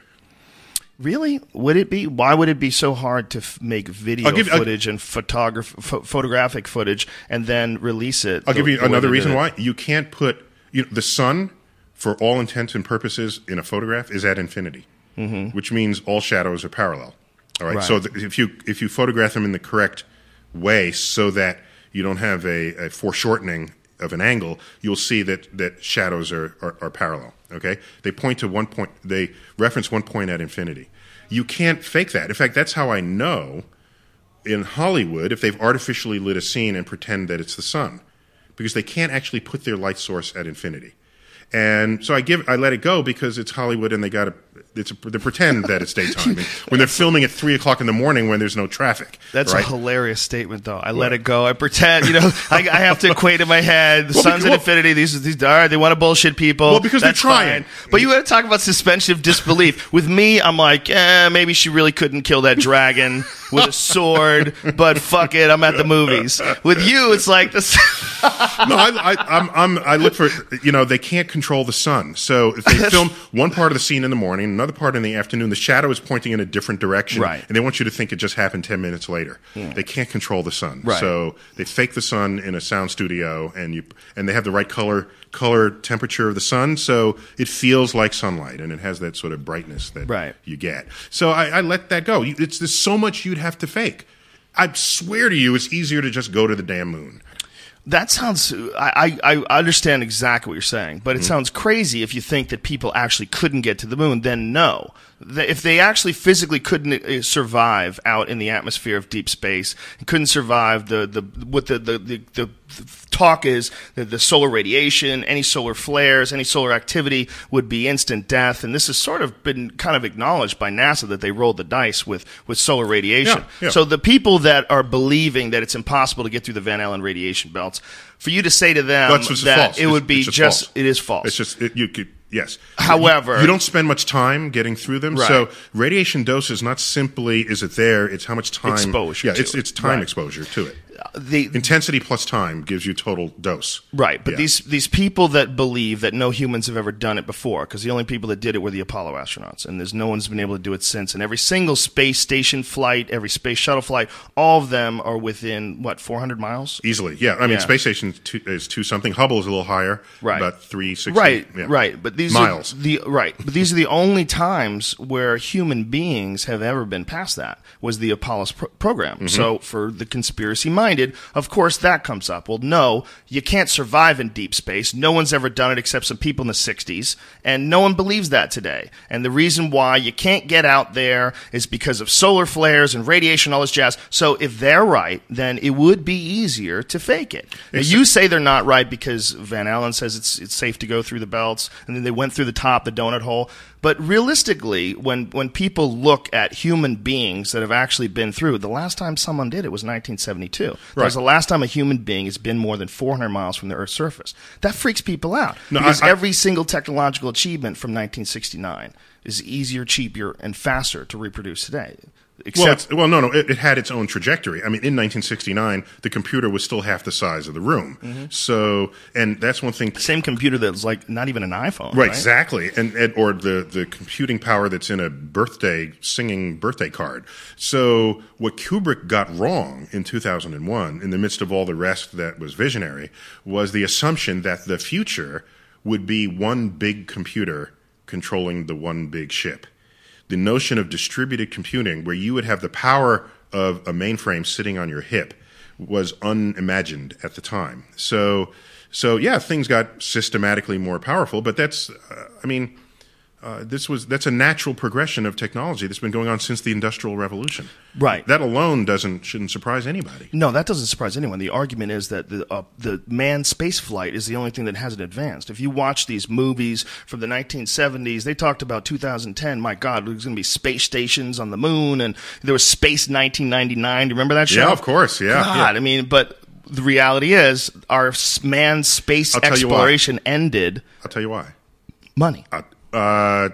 Really? Would it be? Why would it be so hard to f- make video I'll give- I'll- footage and photograph pho- photographic footage and then release it? I'll the- give you the way another they did reason it? why. You can't put you know, the sun, for all intents and purposes, in a photograph, is at infinity, mm-hmm. which means all shadows are parallel. All right. Right. So th- if you if you photograph them in the correct way, so that you don't have a, a foreshortening of an angle, you'll see that, that shadows are, are, are parallel. Okay. They point to one point. They reference one point at infinity. You can't fake that. In fact, that's how I know in Hollywood if they've artificially lit a scene and pretend that it's the sun, because they can't actually put their light source at infinity. And so I give, I let it go because it's Hollywood and they got to, it's a, they pretend that it's daytime. And when they're filming at three o'clock in the morning when there's no traffic. That's right? a hilarious statement, though. I what? let it go. I pretend, you know, I, I have to equate in my head. The well, sun's at infinity. These, these, all right, they want to bullshit people. Well, because That's they're trying. Fine. But you got to talk about suspension of disbelief. With me, I'm like, eh, maybe she really couldn't kill that dragon with a sword, but fuck it, I'm at the movies. With you, it's like this. No, I, I, I'm, I'm, I look for, you know, they can't control the sun. So if they film one part of the scene in the morning, another part in the afternoon, the shadow is pointing in a different direction. Right. And they want you to think it just happened ten minutes later. Yeah. They can't control the sun. Right. So they fake the sun in a sound studio, and you and they have the right color, color temperature of the sun, so it feels like sunlight, and it has that sort of brightness that right. you get. So I, I let that go. It's there's so much you'd have to fake. I swear to you, it's easier to just go to the damn moon. That sounds, I, I, I understand exactly what you're saying, but it mm-hmm. sounds crazy if you think that people actually couldn't get to the moon, then no. If they actually physically couldn't survive out in the atmosphere of deep space, and couldn't survive the, the what the, the, the, the talk is, the, the solar radiation, any solar flares, any solar activity would be instant death, and this has sort of been kind of acknowledged by NASA that they rolled the dice with, with solar radiation. Yeah, yeah. So the people that are believing that it's impossible to get through the Van Allen radiation belts, for you to say to them That's just that false. it would it's, be it's just, just, false. it is false. It's just, it, you could, yes. However, you, you don't spend much time getting through them. Right. So radiation dose is not simply is it there, it's how much time. Exposure Yeah, to it's, it. it's time Right. exposure to it. The intensity plus time gives you total dose. Right, but yeah. these these people that believe that no humans have ever done it before, because the only people that did it were the Apollo astronauts, and there's no one's been able to do it since. And every single space station flight, every space shuttle flight, all of them are within what four hundred miles easily. Yeah, I mean, yeah. space station is two, is two something. Hubble is a little higher, right? About three sixty. Right, yeah. right. But these miles. Are the right, but these are the only times where human beings have ever been past that. Was the Apollo pro- program? Mm-hmm. So for the conspiracy minded, of course. That comes up. Well, no, you can't survive in deep space. No one's ever done it except some people in the sixties, and no one believes that today. And the reason why you can't get out there is because of solar flares and radiation, all this jazz. So if they're right, then it would be easier to fake it. Now, you say they're not right because Van Allen says it's it's safe to go through the belts, and then they went through the top, the donut hole. But realistically, when, when people look at human beings that have actually been through, the last time someone did it was nineteen seventy-two. Right. That was the last time a human being has been more than four hundred miles from the Earth's surface. That freaks people out. No, because I, I, every single technological achievement from nineteen sixty-nine is easier, cheaper, and faster to reproduce today. Except, well, well, no, no, it, it had its own trajectory. I mean, in nineteen sixty-nine, the computer was still half the size of the room. Mm-hmm. So, and that's one thing. Same computer that's like not even an iPhone, right? Right, exactly. And, and or the, the computing power that's in a birthday singing birthday card. So, what Kubrick got wrong in two thousand one, in the midst of all the rest that was visionary, was the assumption that the future would be one big computer controlling the one big ship. The notion of distributed computing, where you would have the power of a mainframe sitting on your hip, was unimagined at the time. So, so yeah, things got systematically more powerful, but that's, uh, I mean, uh, this was that's a natural progression of technology that's been going on since the Industrial Revolution. Right. That alone doesn't shouldn't surprise anybody. No, that doesn't surprise anyone. The argument is that the uh, the manned space flight is the only thing that hasn't advanced. If you watch these movies from the nineteen seventies, they talked about two thousand ten. My God, there's going to be space stations on the moon, and there was Space nineteen ninety-nine. Do you remember that show? Yeah, of course. Yeah. God, yeah. I mean, but the reality is our manned space exploration ended. I'll tell you why. Money. Uh, Uh,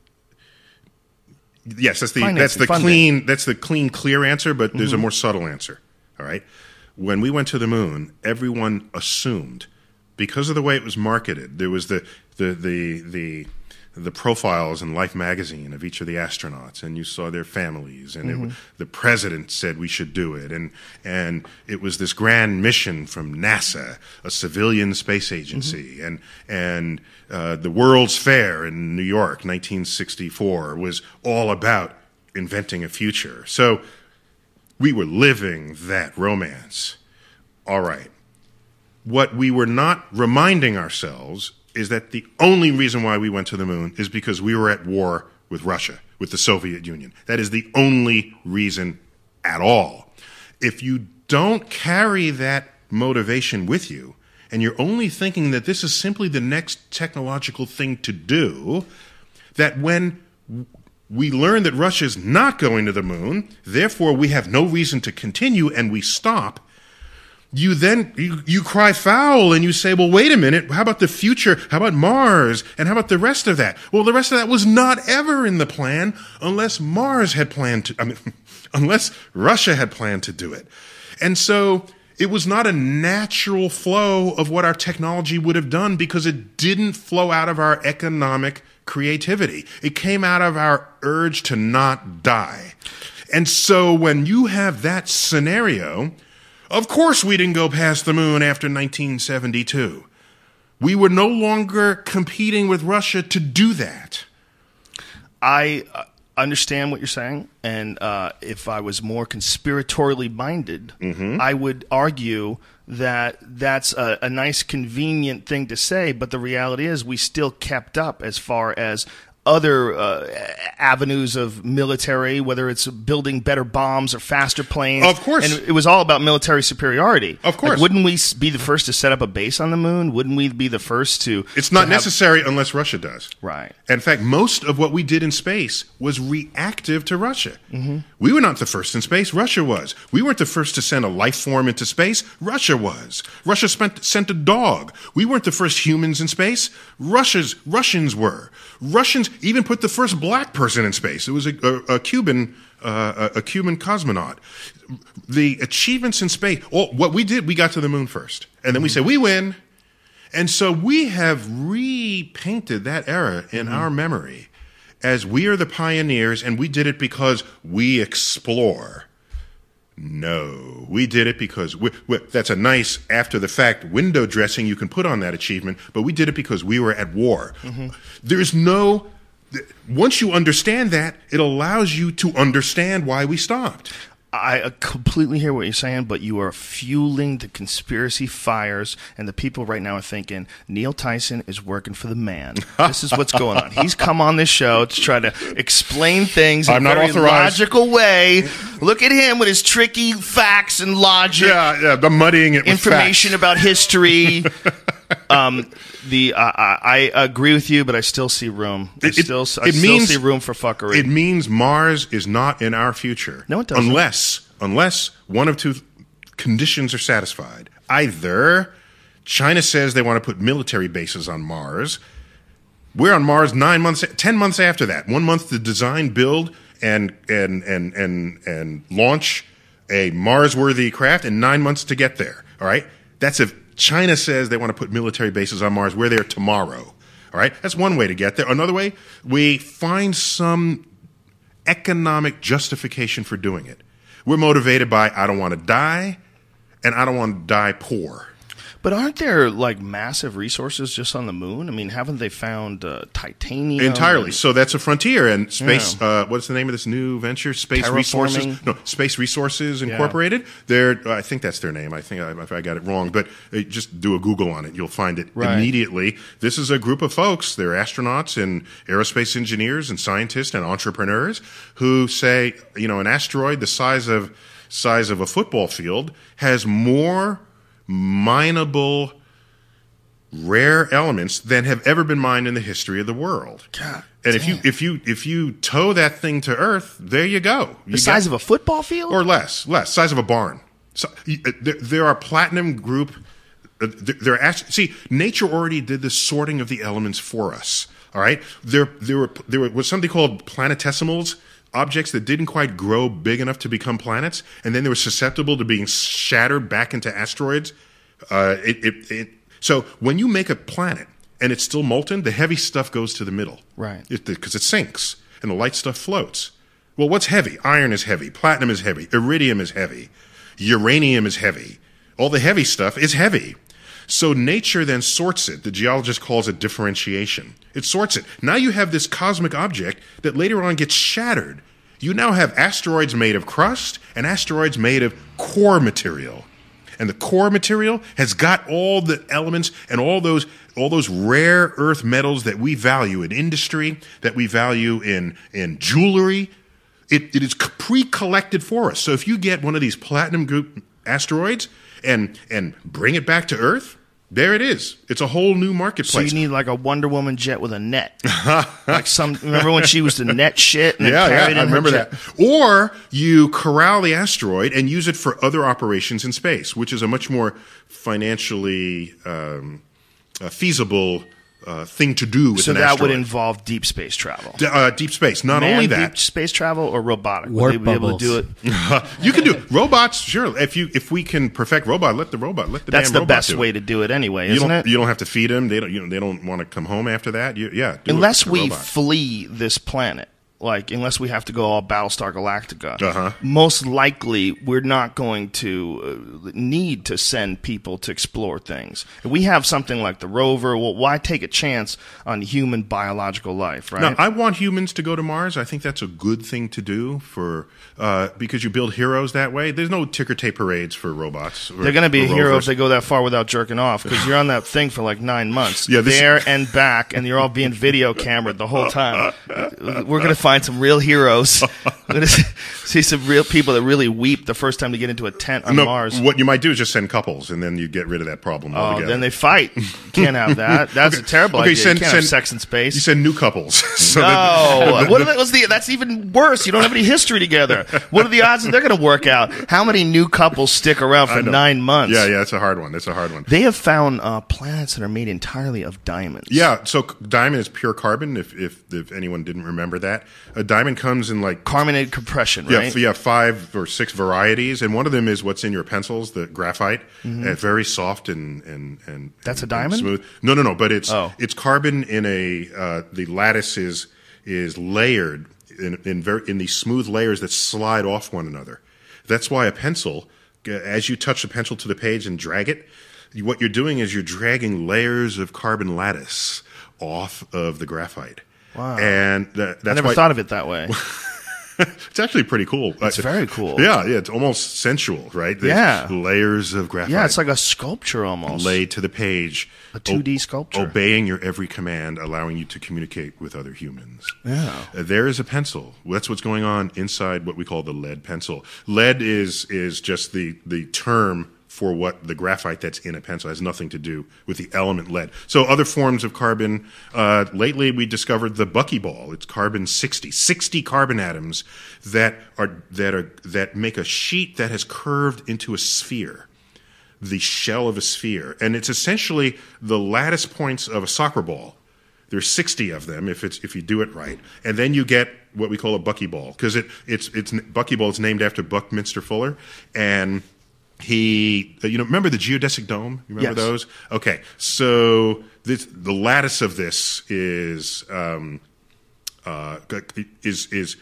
yes, that's the Financing, that's the funding. clean that's the clean clear answer, but there's Mm-hmm. a more subtle answer. All right, when we went to the moon, everyone assumed because of the way it was marketed, there was the the the the the profiles in Life magazine of each of the astronauts, and you saw their families, and Mm-hmm. it, the president said we should do it, and and it was this grand mission from NASA, a civilian space agency, Mm-hmm. and and uh, the World's Fair in New York, nineteen sixty-four, was all about inventing a future. So we were living that romance. All right. What we were not reminding ourselves is that the only reason why we went to the moon is because we were at war with Russia, with the Soviet Union. That is the only reason at all. If you don't carry that motivation with you, and you're only thinking that this is simply the next technological thing to do, that when we learn that Russia's not going to the moon, therefore we have no reason to continue, and we stop, you then you, you cry foul and you say, well, wait a minute, how about the future? How about Mars? And how about the rest of that? Well, the rest of that was not ever in the plan unless Mars had planned to, I mean, unless Russia had planned to do it. And so it was not a natural flow of what our technology would have done because it didn't flow out of our economic creativity. It came out of our urge to not die. And so when you have that scenario, of course we didn't go past the moon after nineteen seventy-two. We were no longer competing with Russia to do that. I uh, understand what you're saying, and uh, if I was more conspiratorially minded, Mm-hmm. I would argue that that's a, a nice, convenient thing to say, but the reality is we still kept up as far as other uh, avenues of military, whether it's building better bombs or faster planes. Of course. And it was all about military superiority. Of course. Like, wouldn't we s- be the first to set up a base on the moon? Wouldn't we be the first to... It's not to have- necessary unless Russia does. Right. In fact, most of what we did in space was reactive to Russia. Mm-hmm. We were not the first in space. Russia was. We weren't the first to send a life form into space. Russia was. Russia spent, sent a dog. We weren't the first humans in space. Russia's Russians were. Russians even put the first black person in space. It was a, a, a Cuban uh, a, a Cuban cosmonaut. The achievements in space. Well, what we did, we got to the moon first, and then we said we win. And so we have repainted that era in our memory as we are the pioneers, and we did it because we explore. No, we did it because we, we, that's a nice after-the-fact window dressing you can put on that achievement, but we did it because we were at war. Mm-hmm. There's no... Once you understand that, it allows you to understand why we stopped. I uh, completely hear what you're saying, but you are fueling the conspiracy fires, and the people right now are thinking, Neil Tyson is working for the man. This is what's going on. He's come on this show to try to explain things in I'm a not very authorized. logical way. Look at him with his tricky facts and logic, Yeah, yeah, the muddying it with information facts. about history. um, the uh, I, I agree with you, but I still see room. I It- it- still, I it still means- see room for fuckery. It means Mars is not in our future. No, it doesn't. Unless, unless one of two conditions are satisfied. Either China says they want to put military bases on Mars. We're on Mars nine months, ten months after that. One month to design, build, and and and and and launch a Mars-worthy craft, and nine months to get there. All right, that's if China says they want to put military bases on Mars. We're there tomorrow. All right, that's one way to get there. Another way, we find some economic justification for doing it. We're motivated by I don't want to die, and I don't want to die poor. But aren't there like massive resources just on the moon? I mean, haven't they found uh, titanium? Entirely. and- So that's a frontier, and space. Yeah. Uh, what's the name of this new venture? Space Terraforming? Resources. No, Space Resources Incorporated. They're. I think that's their name. I think I, if I got it wrong, but uh, just do a Google on it. You'll find it Right. immediately. This is a group of folks. They're astronauts and aerospace engineers and scientists and entrepreneurs who say, you know, an asteroid the size of size of a football field has more mineable rare elements than have ever been mined in the history of the world. God and if damn. you if you if you tow that thing to Earth, there you go. You the size of a football field? or less, less size of a barn. So, y- uh, there, there are platinum group. Uh, there, there are act- see, nature already did the sorting of the elements for us. All right, there there were there was something called planetesimals. Objects that didn't quite grow big enough to become planets, and then they were susceptible to being shattered back into asteroids. Uh, it, it, it, so when you make a planet, and it's still molten, the heavy stuff goes to the middle. Right. Because it, it sinks, and the light stuff floats. Well, what's heavy? Iron is heavy. Platinum is heavy. Iridium is heavy. Uranium is heavy. All the heavy stuff is heavy. So nature then sorts it. The geologist calls it differentiation. It sorts it. Now you have this cosmic object that later on gets shattered. You now have asteroids made of crust and asteroids made of core material. And the core material has got all the elements and all those all those rare earth metals that we value in industry, that we value in, in jewelry. It, it is pre-collected for us. So if you get one of these platinum group asteroids and and bring it back to Earth, there it is. It's a whole new So marketplace. you need like a Wonder Woman jet with a net. Like some. Remember when she used to net shit? And yeah, carry it yeah, I in her remember jet? that. Or you corral the asteroid and use it for other operations in space, which is a much more financially um, uh, feasible uh, thing to do with So an that asteroid. would involve deep space travel. D- uh, deep space. Not Manned only that, deep space travel or robotic? Warp Would they be able to do bubbles. it? you can do robots. Sure, if you if we can perfect robot, let the robot let the That's damn the robot best do it. way to do it anyway, You isn't don't it? you don't have to feed them. They don't you know they don't want to come home after that. You, yeah, do it Unless with the we robot. flee this planet. Like, unless we have to go all Battlestar Galactica, Uh-huh. most likely we're not going to uh, need to send people to explore things. If we have something like the rover, well, why take a chance on human biological life, right? Now, I want humans to go to Mars. I think that's a good thing to do for uh, because you build heroes that way. There's no ticker tape parades for robots. Or, They're going to be or a hero if rovers. they go that far without jerking off, because you're on that thing for like nine months, Yeah, this- there and back, and you're all being video cameraed the whole time. We're going to find some real heroes. We're going to see some real people that really weep the first time they get into a tent on No, Mars. what you might do is just send couples, and then you get rid of that problem Oh, altogether. then they fight. Can't have that. That's a terrible Okay, idea. send- you can't send- have sex in space. You send new couples. so no, that- what are the, what's the? That's even worse. You don't have any history together. What are the odds that they're going to work out? How many new couples stick around I for know. nine months? Yeah, yeah, it's a hard one. It's a hard one. They have found uh, planets that are made entirely of diamonds. Yeah, so c- diamond is pure carbon. If if, if anyone didn't remember that, a diamond comes in like Carbonated compression, yeah, right? f- yeah, five or six varieties, and one of them is what's in your pencils, the graphite. And it's very soft and and and That's a and diamond? smooth. No, no, no, but it's Oh. it's carbon in a uh, the lattice is is layered in in very in these smooth layers that slide off one another. That's why a pencil, uh, as you touch the pencil to the page and drag it, you- what you're doing is you're dragging layers of carbon lattice off of the graphite. Wow. And that, that's I never why, thought of it that way. it's actually pretty cool. It's Uh, very cool. Yeah, yeah, it's almost sensual, right? There's Yeah. layers of graphite. Yeah, it's like a sculpture almost. laid to the page. A two D o- sculpture. Obeying your every command, allowing you to communicate with other humans. Yeah. Uh, there is a pencil. That's what's going on inside what we call the lead pencil. Lead is is just the the term for what the graphite that's in a pencil. It has nothing to do with the element lead. So other forms of carbon, uh, lately we discovered the buckyball. It's carbon sixty, sixty carbon atoms that are that are that make a sheet that has curved into a sphere, the shell of a sphere, and it's essentially the lattice points of a soccer ball. There's sixty of them if it's if you do it right, and then you get what we call a buckyball, because it it's it's buckyball is named after Buckminster Fuller, and he, you know, remember the geodesic dome? You remember Yes. those? Okay, so this, the lattice of this is um, uh, is is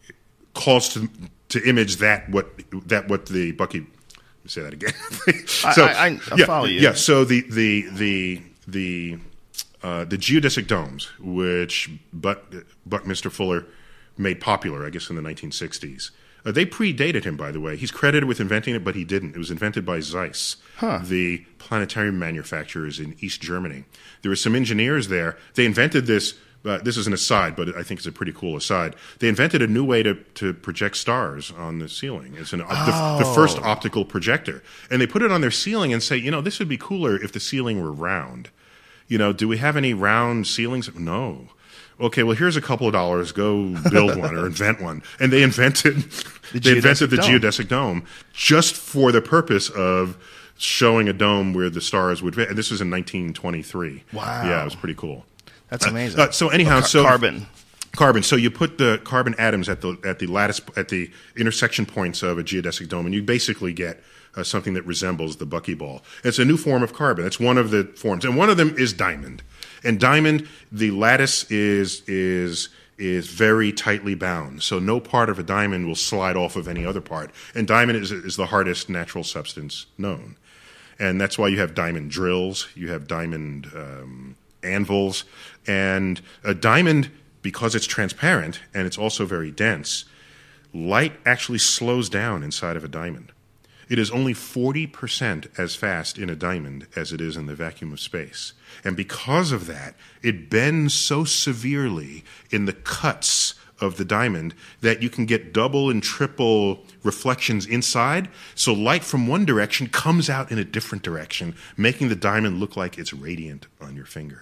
calls to to image that what that what the Bucky. Let me say that again. so I- I- I yeah, follow you. Yeah. So the the the the uh, the geodesic domes, which Buck, Buckminster Fuller made popular, I guess, in the nineteen sixties. Uh, they predated him, by the way. He's credited with inventing it, but he didn't. It was invented by Zeiss, Huh. the planetarium manufacturers in East Germany. There were some engineers there. They invented this. Uh, this is an aside, but I think it's a pretty cool aside. They invented a new way to, to project stars on the ceiling. It's an, Oh. the, the first optical projector. And they put it on their ceiling and say, you know, this would be cooler if the ceiling were round. You know, do we have any round ceilings? No. Okay, well, here's a couple of dollars. Go build one or invent one. And they invented The they invented geodesic the dome. geodesic dome just for the purpose of showing a dome where the stars would fit. And this was in nineteen twenty-three. Wow. Yeah, it was pretty cool. That's amazing. Uh, so anyhow, Oh, car- so carbon. Carbon. So you put the carbon atoms at the at the lattice at the intersection points of a geodesic dome, and you basically get uh, something that resembles the buckyball. It's a new form of carbon. It's one of the forms, and one of them is diamond. And diamond, the lattice is is is very tightly bound, so no part of a diamond will slide off of any other part. And diamond is is the hardest natural substance known, and that's why you have diamond drills, you have diamond um, anvils, and a diamond. Because it's transparent and it's also very dense, light actually slows down inside of a diamond. It is only forty percent as fast in a diamond as it is in the vacuum of space. And because of that, it bends so severely in the cuts of the diamond that you can get double and triple reflections inside. So light from one direction comes out in a different direction, making the diamond look like it's radiant on your finger.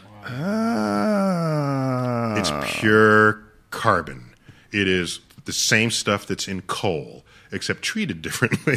Ah. It's pure carbon. It is the same stuff that's in coal, except treated differently.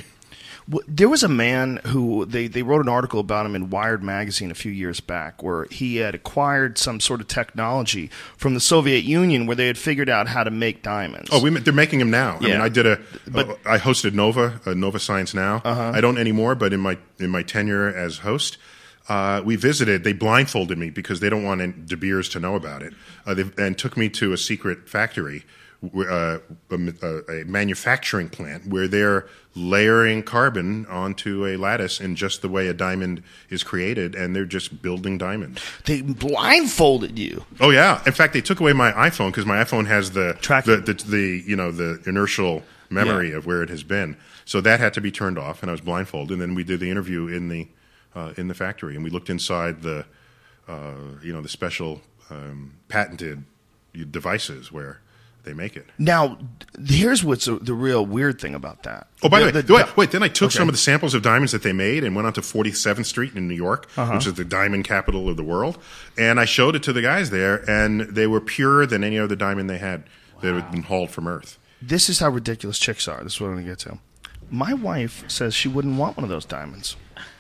There was a man who, they, they wrote an article about him in Wired magazine a few years back, where he had acquired some sort of technology from the Soviet Union where they had figured out how to make diamonds. Oh, we, they're making them now. Yeah. I mean, I did a, But- uh, I hosted Nova, uh, Nova Science Now. Uh-huh. I don't anymore, but in my in my tenure as host, Uh, we visited. They blindfolded me because they don't want any De Beers to know about it, uh, they, and took me to a secret factory, uh, a, a manufacturing plant where they're layering carbon onto a lattice in just the way a diamond is created, and they're just building diamonds. They blindfolded you. Oh yeah! In fact, they took away my iPhone because my iPhone has the Tracking. the, the the you know the inertial memory Yeah. of where it has been. So that had to be turned off, and I was blindfolded. And then we did the interview in the. Uh, in the factory, and we looked inside the, uh, you know, the special um, patented devices where they make it. Now, here's what's a, the real weird thing about that. Oh, by the, the way, wait, wait, then I took okay. some of the samples of diamonds that they made and went out to forty-seventh Street in New York, Uh-huh. which is the diamond capital of the world, and I showed it to the guys there, and they were purer than any other diamond they had that had been hauled from Earth. This is how ridiculous chicks are. This is what I'm going to get to. My wife says she wouldn't want one of those diamonds.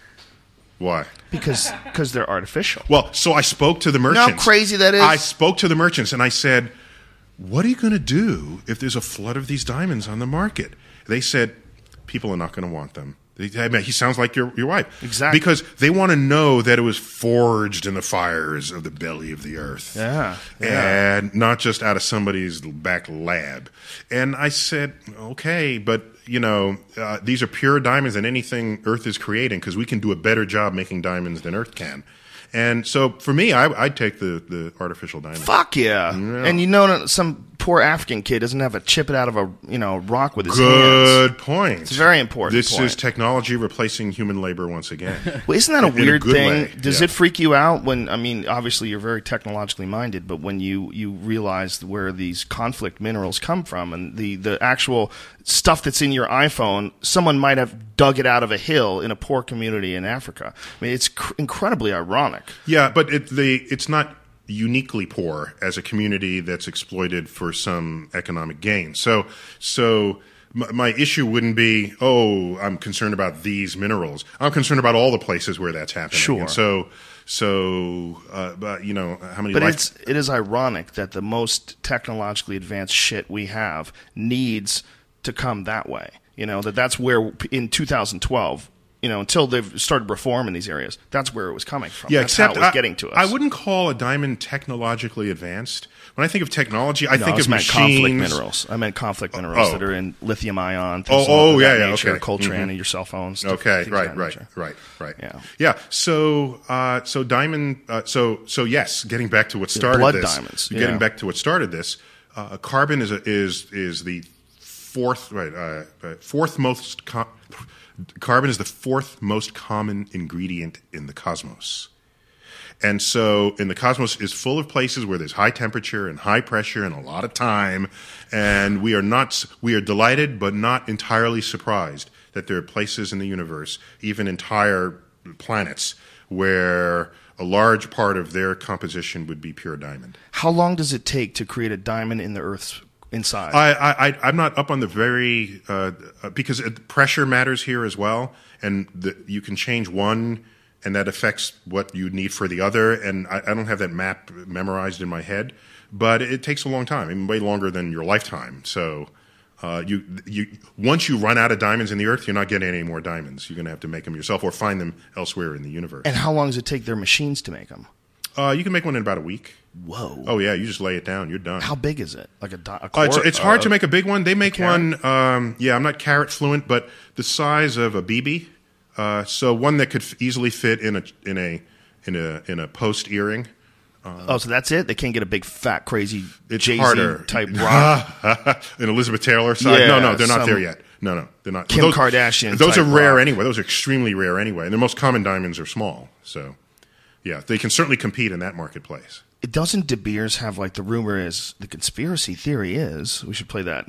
Why? Because because they're artificial. Well, so I spoke to the You know merchants. how crazy that is? I spoke to the merchants and I said, what are you going to do if there's a flood of these diamonds on the market? They said, people are not going to want them. They, I mean, he sounds like your your wife. Exactly. Because they want to know that it was forged in the fires of the belly of the earth. Yeah, yeah. And not just out of somebody's back lab. And I said, okay, but, you know, uh, these are pure diamonds than anything Earth is creating because we can do a better job making diamonds than Earth can. And so for me, I, I'd take the, the artificial diamond. Fuck yeah. Yeah. And you know, some poor African kid doesn't have to chip it out of a you know rock with his Good hands. point. It's a very important This point. is technology replacing human labor once again. Well, isn't that a In- in a weird good thing? way, Does yeah. it freak you out when, I mean, obviously you're very technologically minded, but when you, you realize where these conflict minerals come from and the, the actual stuff that's in your iPhone, someone might have dug it out of a hill in a poor community in Africa. I mean, it's cr- incredibly ironic. Yeah, but it, the, it's not uniquely poor as a community that's exploited for some economic gain. So, so my, my issue wouldn't be, oh, I'm concerned about these minerals. I'm concerned about all the places where that's happening. Sure. And so, so, uh, but you know, how many? But life- it's it is ironic that the most technologically advanced shit we have needs to come that way. You know, that that's where in two thousand twelve, you know, until they've started reform in these areas, that's where it was coming from. Yeah, that's except how it was I, getting to us. I wouldn't call a diamond technologically advanced. When I think of technology, I No, think I of meant conflict machines. minerals. I meant conflict minerals oh. that are in lithium ion. Oh, things oh, of yeah, that yeah, nature, okay. Coltrane Mhm. and your cell phones. stuff- Okay, things of right, that right, nature. right, right. Yeah. yeah. So, uh, so diamond. Uh, so, so yes. Getting back to what started blood this. diamonds, Getting yeah. back to what started this. Uh, carbon is a, is is the fourth right uh, uh, fourth most. Com- carbon is the fourth most common ingredient in the cosmos. And so, and the cosmos is full of places where there's high temperature and high pressure and a lot of time. And we are not, we are delighted, but not entirely surprised that there are places in the universe, even entire planets, where a large part of their composition would be pure diamond. How long does it take to create a diamond in the Earth's inside? I, I, I- I'm not up on the very, uh, uh, because it, pressure matters here as well. And the, you can change one and that affects what you need for the other. And I, I don't have that map memorized in my head. but it takes a long time, even way longer than your lifetime. So uh, you you once you run out of diamonds in the earth, you're not getting any more diamonds. You're going to have to make them yourself or find them elsewhere in the universe. And how long does it take their machines to make them? Uh, you can make one in about a week. Whoa. Oh, yeah, you just lay it down. You're done. How big is it? Like a, di- a Uh, quart? it's, it's hard uh, to make a big one. They make carat? one, um, yeah, I'm not carat fluent, but the size of a B B. Uh, so one that could f- easily fit in a in a in a in a post earring. Oh, so that's it? They can't get a big, fat, crazy It's Jay-Z harder. type rock? An Elizabeth Taylor size. Yeah, no, no, they're not some there yet. No, no, they're not. Kim those, Kardashian Those are type rare rock. anyway. Those are extremely rare anyway. And the most common diamonds are small. So, yeah, they can certainly compete in that marketplace. It doesn't De Beers have, like, the rumor is, the conspiracy theory is, we should play that.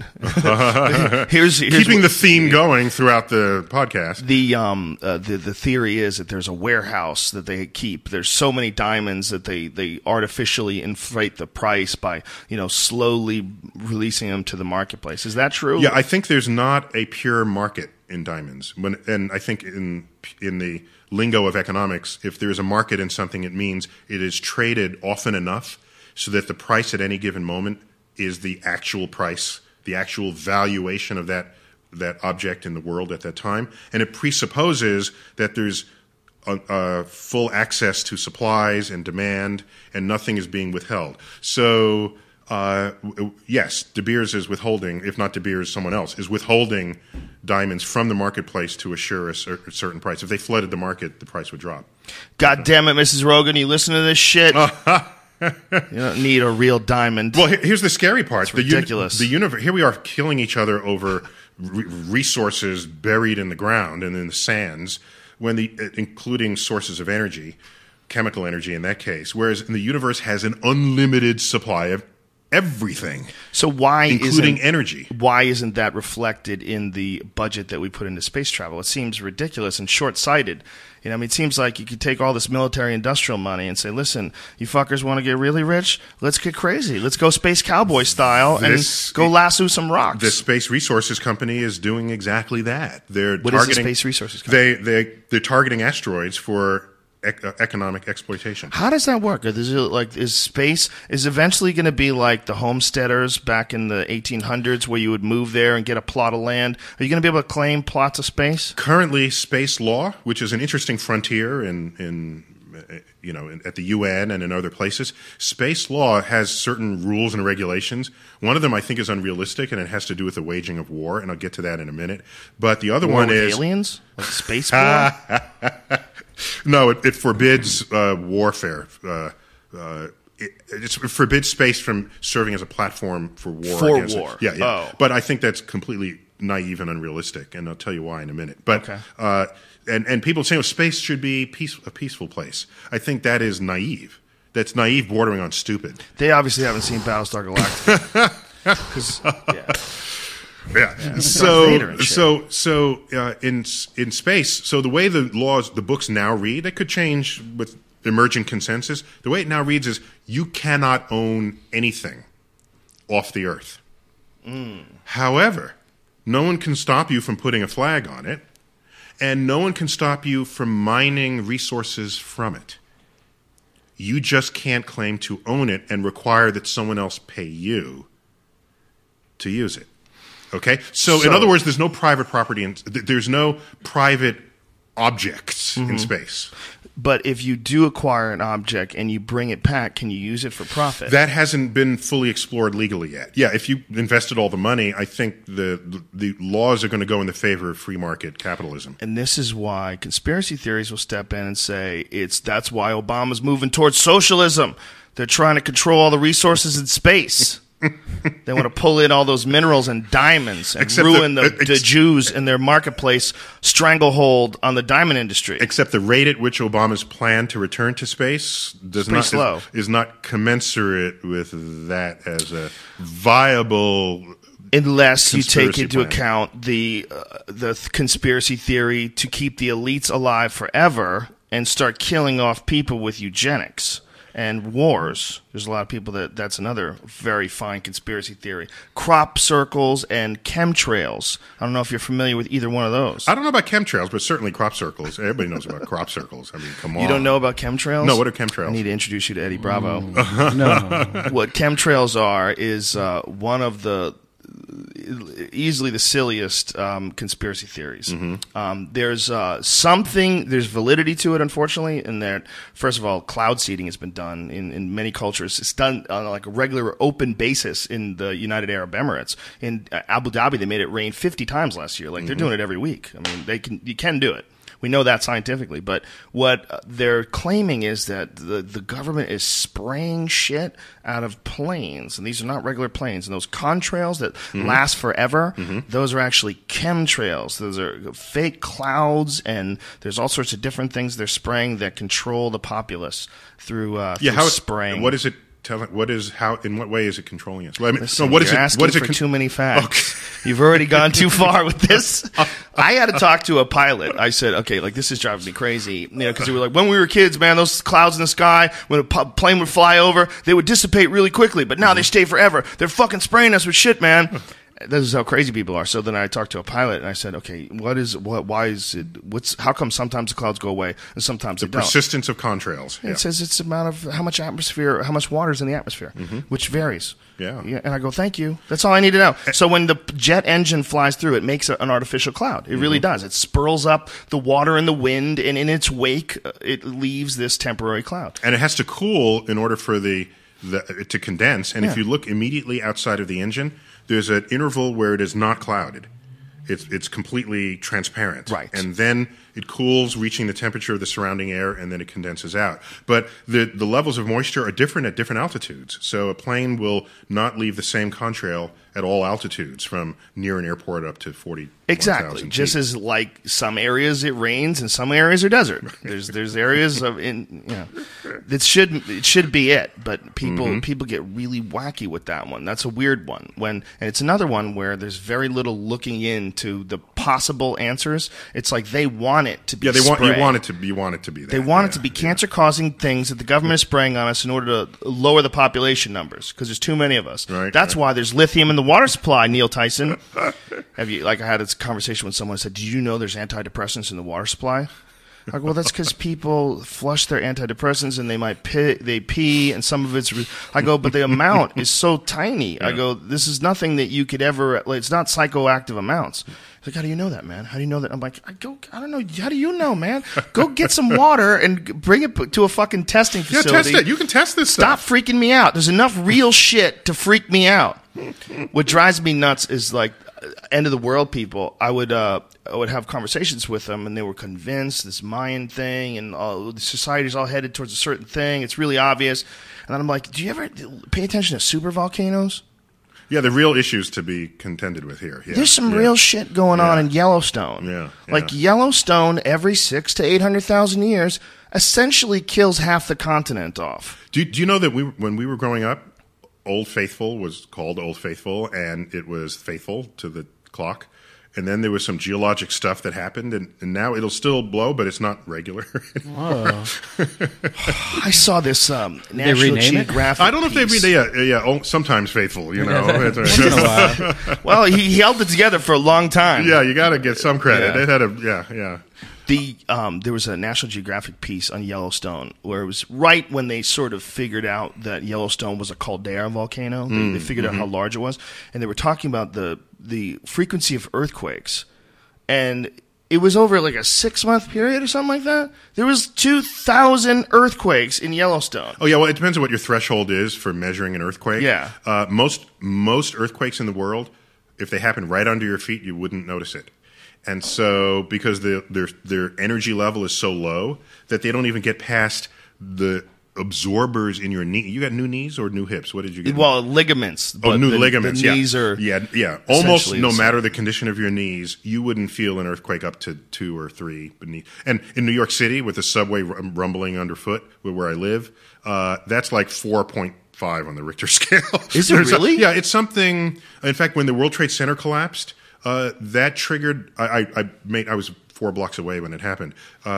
here's, here's Keeping what- the theme going throughout the podcast. The um uh, the the theory is that there's a warehouse that they keep. There's so many diamonds that they, they artificially inflate the price by, you know, slowly releasing them to the marketplace. Is that true? Yeah, I think there's not a pure market in diamonds. When, and I think in in the lingo of economics, if there's a market in something, it means it is traded often enough so that the price at any given moment is the actual price, the actual valuation of that that object in the world at that time, and it presupposes that there's a, a full access to supplies and demand, and nothing is being withheld. So. Uh, yes, De Beers is withholding, if not De Beers, someone else, is withholding diamonds from the marketplace to assure a cer- certain price. If they flooded the market, the price would drop. God damn it, Missus Rogan, you listen to this shit? You don't need a real diamond. Well, he- here's the scary part. It's the uni- ridiculous. the universe. Here we are killing each other over re- resources buried in the ground and in the sands, when the uh, including sources of energy, chemical energy in that case, whereas the universe has an unlimited supply of everything, So why including isn't, energy. Why isn't that reflected in the budget that we put into space travel? It seems ridiculous and short-sighted. You know, I mean, it seems like you could take all this military-industrial money and say, "Listen, you fuckers want to get really rich? Let's get crazy. Let's go space cowboy style This- and go lasso some rocks." The Space Resources Company is doing exactly that. They're What is the targeting Space Resources Company? They they they're targeting asteroids for ec- uh, economic exploitation. How does that work? Is it like is space is eventually going to be like the homesteaders back in the eighteen hundreds, where you would move there and get a plot of land? Are you going to be able to claim plots of space? Currently, space law, which is an interesting frontier in in uh, you know in, at the U N and in other places, space law has certain rules and regulations. One of them I think is unrealistic, and it has to do with the waging of war, and I'll get to that in a minute. But the other War one with is aliens, like space war. no, it, it forbids uh, warfare. Uh, uh, it, it forbids space from serving as a platform for war. For against it. war. Yeah, yeah. Oh. But I think that's completely naive and unrealistic, and I'll tell you why in a minute. But Okay. uh, and and people say, "Oh, space should be peace, a peaceful place." I think that is naive. That's naive, bordering on stupid. They obviously haven't seen Battlestar Galactica. 'Cause, yeah. Yeah. So Vader and shit. so so uh, in in space, so the way the laws, the books now read, they could change with emerging consensus. The way it now reads is you cannot own anything off the Earth. However, no one can stop you from putting a flag on it, and no one can stop you from mining resources from it. You just can't claim to own it and require that someone else pay you to use it. Okay? So, in So- other words, there's no private property, and th- there's no private objects in space. But if you do acquire an object and you bring it back, can you use it for profit? That hasn't been fully explored legally yet. Yeah, if you invested all the money, I think the the laws are going to go in the favor of free market capitalism. And this is why conspiracy theories will step in and say it's that's why Obama's moving towards socialism. They're trying to control all the resources in space. They want to pull in all those minerals and diamonds and Except ruin the- the, uh, ex- the Jews in their marketplace stranglehold on the diamond industry. Except the rate at which Obama's plan to return to space does It's not pretty slow. Is, is not commensurate with that as a viable. Unless you take Conspiracy into plan. account the uh, the th- conspiracy theory to keep the elites alive forever and start killing off people with eugenics. and wars. There's a lot of people that that's another very fine conspiracy theory. Crop circles and chemtrails. I don't know if you're familiar with either one of those. I don't know about chemtrails, but certainly crop circles. Everybody knows about crop circles. I mean, come on. You don't know about chemtrails? No, what are chemtrails? I need to introduce you to Eddie Bravo. Mm. No. What chemtrails are is uh, one of the easily the silliest um, conspiracy theories. Mm-hmm. Um, there's uh, something, there's validity to it, unfortunately, in that, first of all, cloud seeding has been done in, in many cultures. It's done on like a regular open basis in the United Arab Emirates. In uh, Abu Dhabi, they made it rain fifty times last year. Like, Mm-hmm. they're doing it every week. I mean, they can, you can do it. We know that scientifically, but what they're claiming is that the, the government is spraying shit out of planes, and these are not regular planes. And those contrails that Mm-hmm. last forever, those are actually chemtrails. Those are fake clouds, and there's all sorts of different things they're spraying that control the populace through, uh, Yeah, through how spraying. What is it? Tell what is how? In what way is it controlling us? Well, I mean, Listen, no, what is you're it? asking What is it? for con- too many facts. You've already gone too far with this. I had to talk to a pilot. I said, okay, like, this is driving me crazy. You know, because they were like, when we were kids, man, those clouds in the sky, when a p- plane would fly over, they would dissipate really quickly. But now they stay forever. They're fucking spraying us with shit, man. This is how crazy people are. So then I talked to a pilot and I said, okay, what is, what, why is it, what's, how come sometimes the clouds go away and sometimes the they don't? persistence of contrails. Yeah. It says it's the amount of how much atmosphere, how much water is in the atmosphere, which varies. Yeah. yeah. And I go, thank you. That's all I need to know. So when the jet engine flies through, it makes a, an artificial cloud. It really does. It spirals up the water and the wind, and in its wake, uh, it leaves this temporary cloud. And it has to cool in order for the, the to condense. And if Yeah. you look immediately outside of the engine, there's an interval where it is not clouded. It's it's completely transparent. Right. And then it cools, reaching the temperature of the surrounding air, and then it condenses out. But the, the levels of moisture are different at different altitudes. So a plane will not leave the same contrail at all altitudes, from near an airport up to forty. Exactly. Just feet. as like some areas it rains and some areas are desert. There's there's areas of in you know it should it should be it, but people Mm-hmm. people get really wacky with that one. That's a weird one. When and it's another one where there's very little looking into the possible answers. It's like they want it to be Yeah, they want you spray. want it to be you want it to be that. They want yeah, it to be yeah. cancer-causing things that the government is spraying on us in order to lower the population numbers because there's too many of us. Right, That's right. why there's lithium in the water supply, Neil Tyson. Have you like I had this conversation with someone who said, "Did you know there's antidepressants in the water supply?" I go, well, that's because people flush their antidepressants and they might pee, they pee, and some of it's. Re- I go, but the amount is so tiny. I go, this is nothing that you could ever. Like, it's not psychoactive amounts. He's like, how do you know that, man? How do you know that? I'm like, I go, I don't know. How do you know, man? Go get some water and bring it to a fucking testing Yeah, facility. test it. You can test this Stop stuff. freaking me out. There's enough real shit to freak me out. What drives me nuts is like end of the world people. I would uh, I would have conversations with them, and they were convinced this Mayan thing and all, the society's all headed towards a certain thing. It's really obvious. And then I'm like, do you ever pay attention to super volcanoes? Yeah, the real issues to be contended with here. Yeah, There's some yeah. real shit going on Yeah. in Yellowstone. Yeah, Like yeah. Yellowstone, every six to eight hundred thousand years, essentially kills half the continent off. Do, do you know that we, when we were growing up, Old Faithful was called Old Faithful, and it was faithful to the clock. And then there was some geologic stuff that happened, and, and now it'll still blow, but it's not regular. Whoa. I saw this um, National rename it? Geographic. I don't know if they piece. read. Yeah, yeah. Oh, sometimes faithful. You know. Once in a while. Well, he, he held it together for a long time. Yeah, you got to get some credit. Yeah. It had a yeah, yeah. The um, there was a National Geographic piece on Yellowstone where it was right when they sort of figured out that Yellowstone was a caldera volcano. They, they figured out how large it was, and they were talking about the the frequency of earthquakes, and it was over like a six month period or something like that. There was two thousand earthquakes in Yellowstone. Oh yeah, well, it depends on what your threshold is for measuring an earthquake. Yeah. Uh, most most earthquakes in the world, if they happen right under your feet, you wouldn't notice it. And so, because the, their their energy level is so low that they don't even get past the absorbers in your knee. You got new knees or new hips? What did you get? Well, ligaments. oh, but new the, ligaments. The yeah. knees are yeah, yeah. Almost essentially no the same. matter the condition of your knees, you wouldn't feel an earthquake up to two or three beneath. And in New York City, with the subway rum- rumbling underfoot, where, where I live, uh, that's like four point five on the Richter scale. Is it There's a- really? yeah, it's something. In fact, when the World Trade Center collapsed, uh, that triggered. I, I, I made. I was four blocks away when it happened. Uh,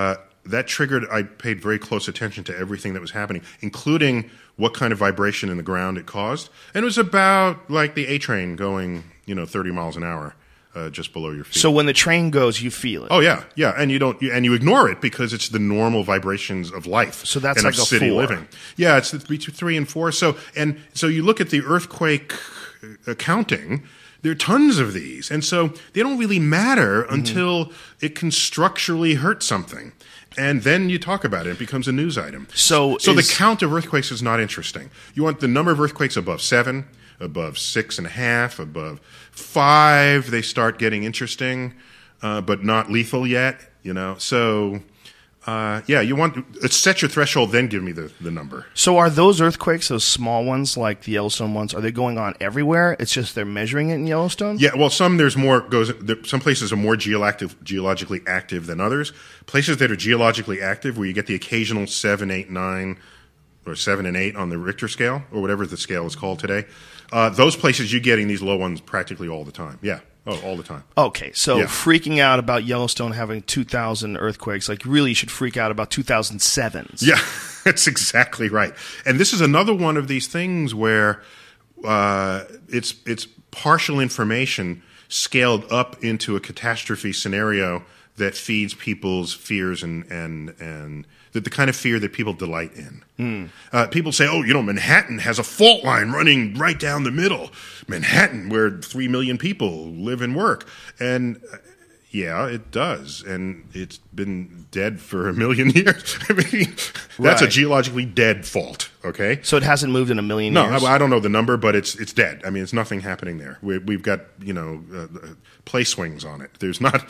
that triggered, I paid very close attention to everything that was happening, including what kind of vibration in the ground it caused. And it was about like the A train going, you know, thirty miles an hour uh, just below your feet. So when the train goes, you feel it. Oh yeah, yeah, and you don't, you, and you ignore it because it's the normal vibrations of life. So that's and like of a city four. living. Yeah, it's the between three and four. So and so you look at the earthquake accounting. There are tons of these, and so they don't really matter Mm-hmm. until it can structurally hurt something, and then you talk about it. It becomes a news item. So so is- the count of earthquakes is not interesting. You want the number of earthquakes above seven, above six and a half, above five. They start getting interesting, uh, but not lethal yet. You know, so. Uh, yeah, you want uh, set your threshold, then give me the, the number. So are those earthquakes, those small ones like the Yellowstone ones, are they going on everywhere? It's just they're measuring it in Yellowstone? Yeah, well, some there's more goes. There, some places are more geoactive, geologically active than others. Places that are geologically active, where you get the occasional seven, eight, nine, or seven and eight on the Richter scale, or whatever the scale is called today. Uh, those places you're getting these low ones practically all the time. Yeah, oh, all the time. Okay, so Yeah. freaking out about Yellowstone having two thousand earthquakes, like really you should freak out about two thousand sevens. Yeah, that's exactly right. And this is another one of these things where uh, it's it's partial information scaled up into a catastrophe scenario that feeds people's fears and and and the, the kind of fear that people delight in. Mm. Uh, people say, "Oh, you know, Manhattan has a fault line running right down the middle. Manhattan, where three million people live and work," and uh, yeah, it does, and it's been dead for a million years. I mean, that's a Right. geologically dead fault. Okay. So it hasn't moved in a million No, years? I, I don't know the number, but it's it's dead. I mean, it's nothing happening there. We, we've got you know uh, uh, play swings on it. There's not,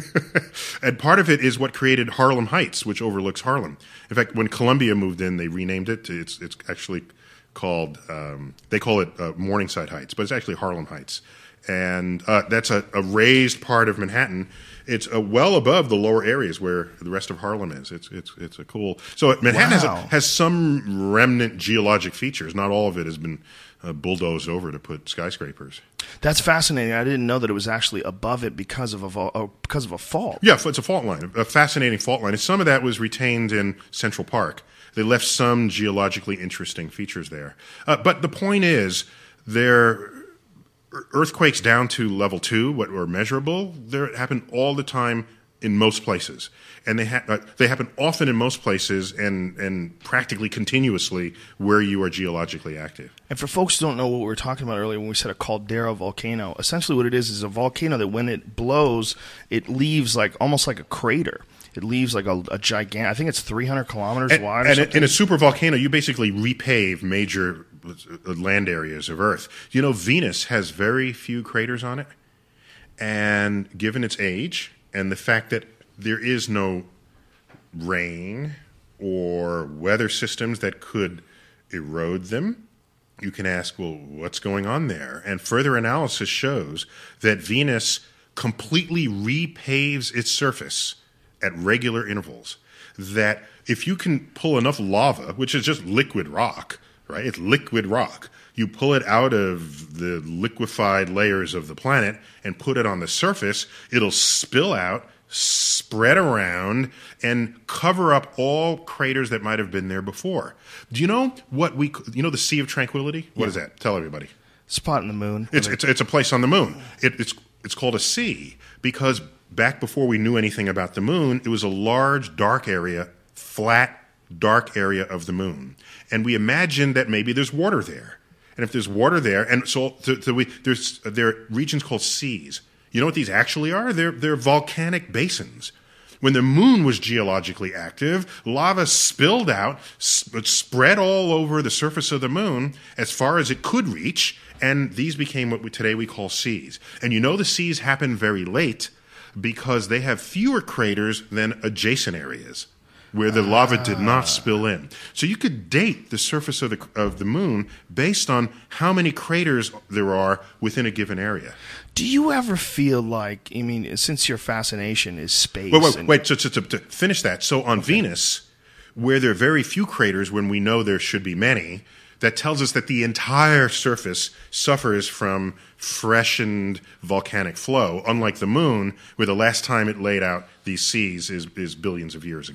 and part of it is what created Harlem Heights, which overlooks Harlem. In fact, when Columbia moved in, they renamed it. To, it's it's actually called um, they call it uh, Morningside Heights, but it's actually Harlem Heights, and uh, that's a, a raised part of Manhattan. It's uh, well above the lower areas where the rest of Harlem is. It's it's it's a cool. So Manhattan has, a, Wow. has some remnant geologic features. Not all of it has been uh, bulldozed over to put skyscrapers. That's fascinating. I didn't know that it was actually above it because of a, vol- oh, because of a fault. Yeah, it's a fault line, a fascinating fault line. And some of that was retained in Central Park. They left some geologically interesting features there. Uh, but the point is, there earthquakes down to level two, what were measurable, they happen all the time in most places, and they ha- uh, they happen often in most places and and practically continuously where you are geologically active. And for folks who don't know what we were talking about earlier when we said a caldera volcano, essentially what it is is a volcano that when it blows, it leaves like almost like a crater. It leaves like a, a gigantic, I think it's three hundred kilometers And, wide or and something. in a supervolcano, you basically repave major uh, land areas of Earth. You know, Venus has very few craters on it, and given its age and the fact that there is no rain or weather systems that could erode them, you can ask, well, what's going on there? And further analysis shows that Venus completely repaves its surface at regular intervals. That if you can pull enough lava, which is just liquid rock, right? It's liquid rock. You pull it out of the liquefied layers of the planet and put it on the surface, it'll spill out, spread around, and cover up all craters that might have been there before. Do you know what we, you know the Sea of Tranquility? What is that? Tell everybody. Spot in the moon. It's, it's, it's a place on the moon. It, it's, it's called a sea because back before we knew anything about the moon, it was a large, dark area, flat, dark area of the moon. And we imagined that maybe there's water there. And if there's water there, and so, so, so we, there's, there are regions called seas. You know what these actually are? They're, they're volcanic basins. When the moon was geologically active, lava spilled out, sp- spread all over the surface of the moon as far as it could reach, and these became what we, today we call seas. And you know the seas happen very late because they have fewer craters than adjacent areas where the lava did not spill in. So you could date the surface of the of the moon based on how many craters there are within a given area. Do you ever feel like, I mean, since your fascination is space. Wait, wait, and- wait. To, to, to, to finish that, so on Venus, where there are very few craters when we know there should be many, that tells us that the entire surface suffers from freshened volcanic flow, unlike the moon, where the last time it laid out these seas is, is billions of years ago.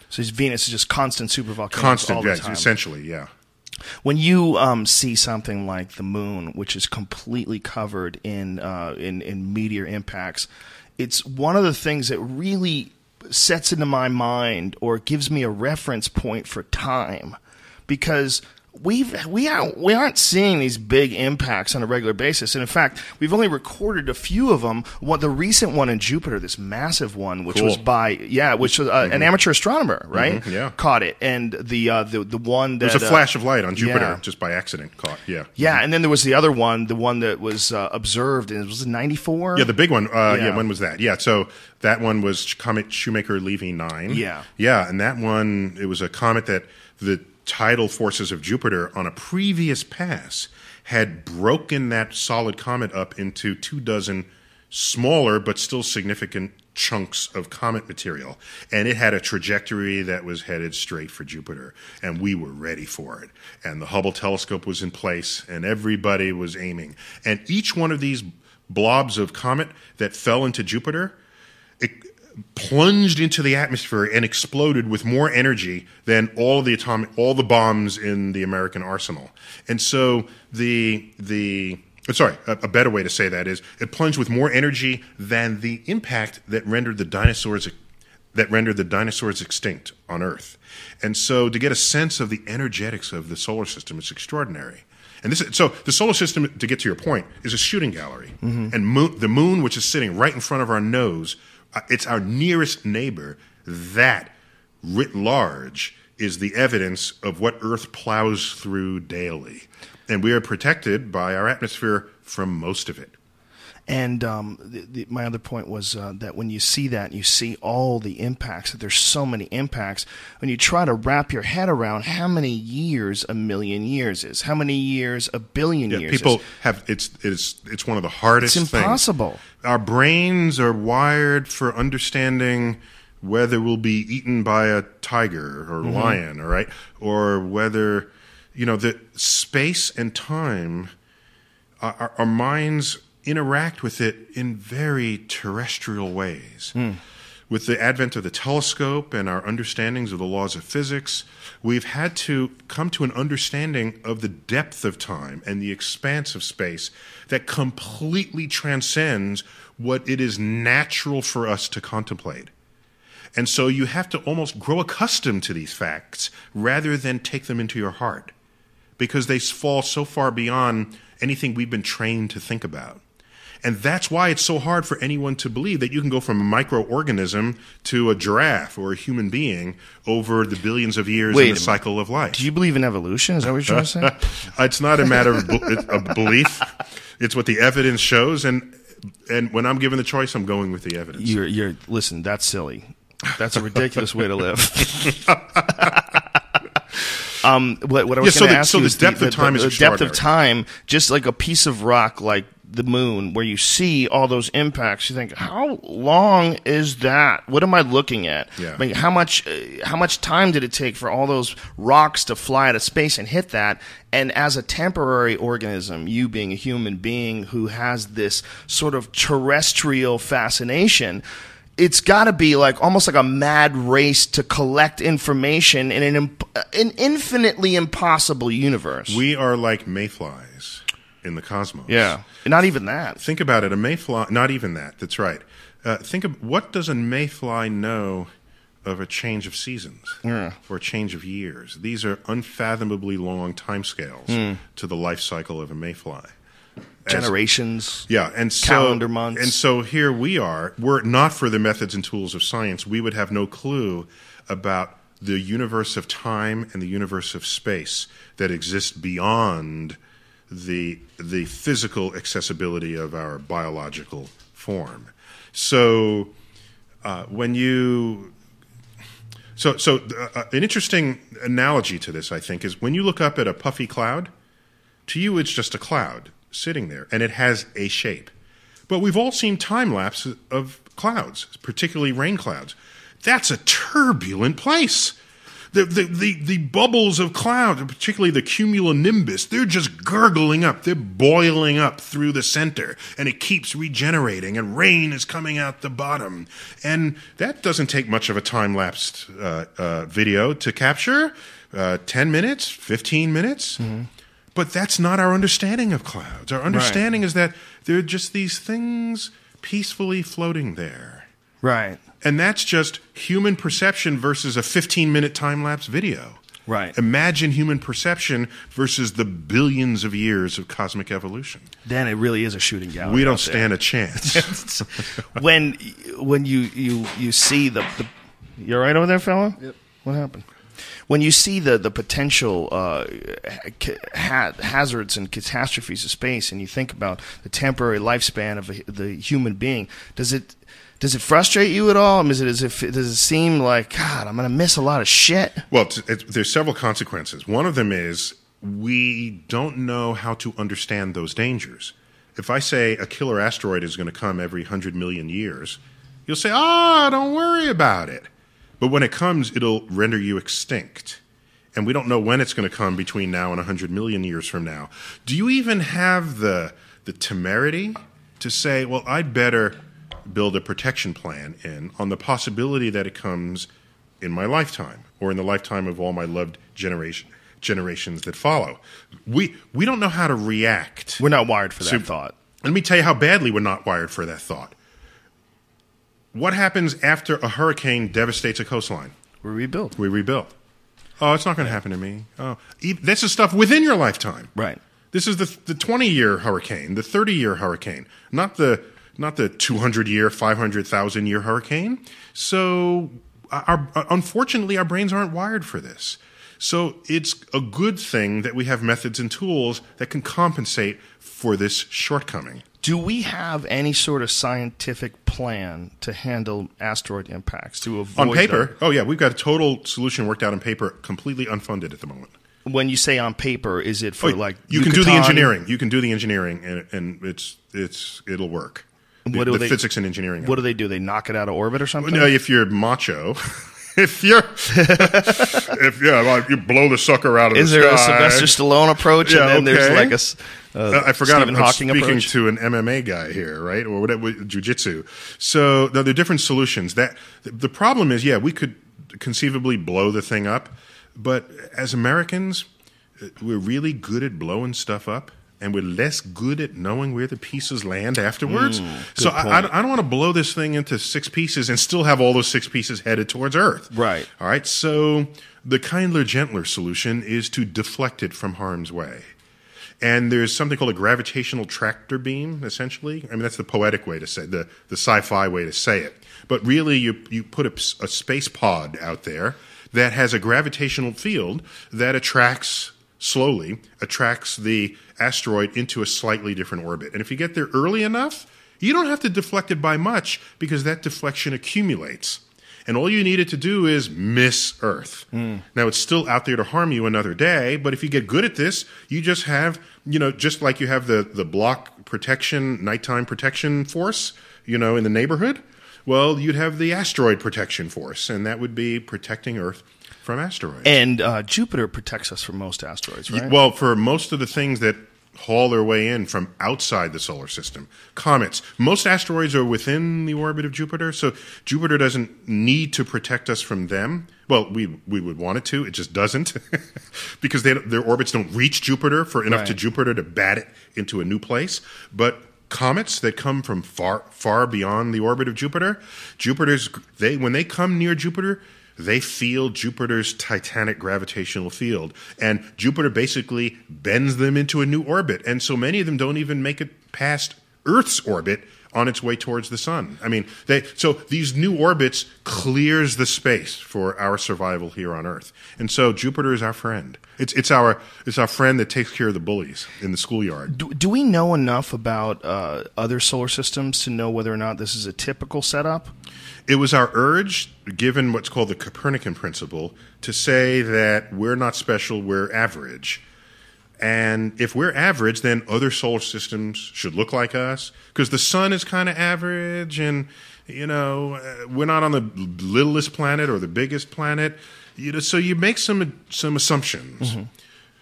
So Venus is just constant supervolcanoes Constant, all the yeah, time. essentially, yeah. When you um, see something like the moon, which is completely covered in, uh, in in meteor impacts, it's one of the things that really sets into my mind or gives me a reference point for time, because We've we aren't we aren't seeing these big impacts on a regular basis, and in fact, we've only recorded a few of them. What the recent one in Jupiter, this massive one, which Cool. was by yeah, which was uh, mm-hmm. an amateur astronomer, right? Mm-hmm, yeah. Caught it, and the uh, the the one that There's a uh, flash of light on Jupiter yeah. just by accident caught. Yeah. yeah, and then there was the other one, the one that was uh, observed, and it was ninety-four. Yeah, the big one. Uh, yeah. Yeah. When was that? Yeah, so that one was Comet Shoemaker-Levy nine. Yeah. Yeah, and that one, it was a comet that the tidal forces of Jupiter on a previous pass had broken that solid comet up into two dozen smaller but still significant chunks of comet material. And it had a trajectory that was headed straight for Jupiter. And we were ready for it. And the Hubble telescope was in place, and everybody was aiming. And each one of these blobs of comet that fell into Jupiter, it plunged into the atmosphere and exploded with more energy than all of the atomic, all the bombs in the American arsenal. And so the the sorry, a, a better way to say that is it plunged with more energy than the impact that rendered the dinosaurs that rendered the dinosaurs extinct on Earth. And so to get a sense of the energetics of the solar system, it's extraordinary. And this is, so the solar system, to get to your point, is a shooting gallery. Mm-hmm. And moon, the moon, which is sitting right in front of our nose, uh, it's our nearest neighbor. That, writ large, is the evidence of what Earth plows through daily. And we are protected by our atmosphere from most of it. And um, the, the, my other point was uh, that when you see that, you see all the impacts, that there's so many impacts, when you try to wrap your head around how many years a million years is, how many years a billion Yeah, years people is. have it's it's it's one of the hardest It's things. impossible. Our brains are wired for understanding whether we'll be eaten by a tiger or Mm-hmm. lion, all right, or whether, you know, the space and time, uh, our, our minds interact with it in very terrestrial ways. Mm. With the advent of the telescope and our understandings of the laws of physics, we've had to come to an understanding of the depth of time and the expanse of space that completely transcends what it is natural for us to contemplate. And so you have to almost grow accustomed to these facts rather than take them into your heart, because they fall so far beyond anything we've been trained to think about. And that's why it's so hard for anyone to believe that you can go from a microorganism to a giraffe or a human being over the billions of years Wait in the a cycle of life. Do you believe in evolution? Is that what you're trying to say? It's not a matter of, of belief. It's what the evidence shows. And and when I'm given the choice, I'm going with the evidence. You're, you're, listen, that's silly. That's a ridiculous way to live. um, what, what I was Yeah, so going to the- ask so you the is depth of time is the depth of extraordinary. time, just like a piece of rock, like the moon, where you see all those impacts. You think, how long is that? What am I looking at? Yeah. I mean, how much, uh, how much time did it take for all those rocks to fly out of space and hit that? And as a temporary organism, you being a human being who has this sort of terrestrial fascination, it's got to be like almost like a mad race to collect information in an imp- an infinitely impossible universe. We are like mayflies in the cosmos. yeah, not even that. Think about it. A mayfly, not even that. That's right. Uh, think of what does a mayfly know of a change of seasons Yeah. or a change of years? These are unfathomably long timescales Hmm. to the life cycle of a mayfly. As- Generations. Yeah, and so, Calendar months. And so here we are. Were it not for the methods and tools of science, we would have no clue about the universe of time and the universe of space that exists beyond the the physical accessibility of our biological form. So uh, when you so so uh, an interesting analogy to this, I think, is when you look up at a puffy cloud, to you it's just a cloud sitting there, and it has a shape. But we've all seen time lapses of clouds, particularly rain clouds. That's a turbulent place. The, the, the, the bubbles of clouds, particularly the cumulonimbus, they're just gurgling up. They're boiling up through the center, and it keeps regenerating, and rain is coming out the bottom. And that doesn't take much of a time-lapsed uh, uh, video to capture. Uh, ten minutes, fifteen minutes. Mm-hmm. But that's not our understanding of clouds. Our understanding right. is that they're just these things peacefully floating there. Right. And that's just human perception versus a fifteen-minute time-lapse video. Right. Imagine human perception versus the billions of years of cosmic evolution. Then it really is a shooting gallery. We don't stand a chance. when when you, you, you see the, the... You all right over there, fella? Yep. What happened? When you see the, the potential uh, ha- hazards and catastrophes of space, and you think about the temporary lifespan of a, the human being, does it... Does it frustrate you at all? I mean, is it as if does it seem like God? I'm going to miss a lot of shit. Well, it's, it's, there's several consequences. One of them is we don't know how to understand those dangers. If I say a killer asteroid is going to come every hundred million years, you'll say, "Ah, oh, don't worry about it." But when it comes, it'll render you extinct, and we don't know when it's going to come between now and a hundred million years from now. Do you even have the the temerity to say, "Well, I'd better build a protection plan in on the possibility that it comes in my lifetime or in the lifetime of all my loved generation generations that follow"? We we don't know how to react. We're not wired for that so, thought. Let me tell you how badly we're not wired for that thought. What happens after a hurricane devastates a coastline? We rebuild. We rebuild. Oh, it's not going to happen to me. Oh, this is stuff within your lifetime. Right. This is the the twenty-year hurricane, the thirty-year hurricane, not the not the two hundred year, five hundred thousand year hurricane. So, our, unfortunately, our brains aren't wired for this. So, it's a good thing that we have methods and tools that can compensate for this shortcoming. Do we have any sort of scientific plan to handle asteroid impacts to avoid on paper? them? Oh yeah, we've got a total solution worked out on paper, completely unfunded at the moment. When you say on paper, is it for oh, like you Yucatan? can do the engineering? You can do the engineering, and, and it's it's it'll work. What the do the they, physics and engineering. What do they do? They knock it out of orbit or something? No, if you're macho, if you're, if yeah, like you blow the sucker out of is the sky. Is there a Sylvester Stallone approach, yeah, and then okay. there's like a uh, I forgot Stephen I'm, Hawking I'm speaking approach? to an M M A guy here, right, or whatever, jiu-jitsu. So there are different solutions. That the problem is, yeah, we could conceivably blow the thing up, but as Americans, we're really good at blowing stuff up, and we're less good at knowing where the pieces land afterwards. Mm, so I, I don't want to blow this thing into six pieces and still have all those six pieces headed towards Earth. Right. All right. So the kindler, gentler solution is to deflect it from harm's way. And there's something called a gravitational tractor beam, essentially. I mean, that's the poetic way to say the the sci-fi way to say it. But really, you you put a, a space pod out there that has a gravitational field that attracts slowly attracts the asteroid into a slightly different orbit. And if you get there early enough, you don't have to deflect it by much because that deflection accumulates. And all you need it to do is miss Earth. Mm. Now, it's still out there to harm you another day, but if you get good at this, you just have, you know, just like you have the, the block protection, nighttime protection force, you know, in the neighborhood, well, you'd have the asteroid protection force, and that would be protecting Earth from asteroids. And uh, Jupiter protects us from most asteroids, right? Well, for most of the things that haul their way in from outside the solar system, comets, most asteroids are within the orbit of Jupiter, so Jupiter doesn't need to protect us from them. Well, we we would want it to. It just doesn't because they, their orbits don't reach Jupiter for enough right. to Jupiter to bat it into a new place. But comets that come from far far beyond the orbit of Jupiter, Jupiter's they when they come near Jupiter, they feel Jupiter's titanic gravitational field, and Jupiter basically bends them into a new orbit. And so many of them don't even make it past Earth's orbit on its way towards the sun. I mean, they so these new orbits clears the space for our survival here on Earth. And so Jupiter is our friend. It's it's our it's our friend that takes care of the bullies in the schoolyard. Do, do we know enough about uh, other solar systems to know whether or not this is a typical setup? It was our urge, given what's called the Copernican principle, to say that we're not special, we're average. And if we're average, then other solar systems should look like us, because the sun is kind of average, and, you know, we're not on the littlest planet or the biggest planet. You know, so you make some some assumptions. Mm-hmm.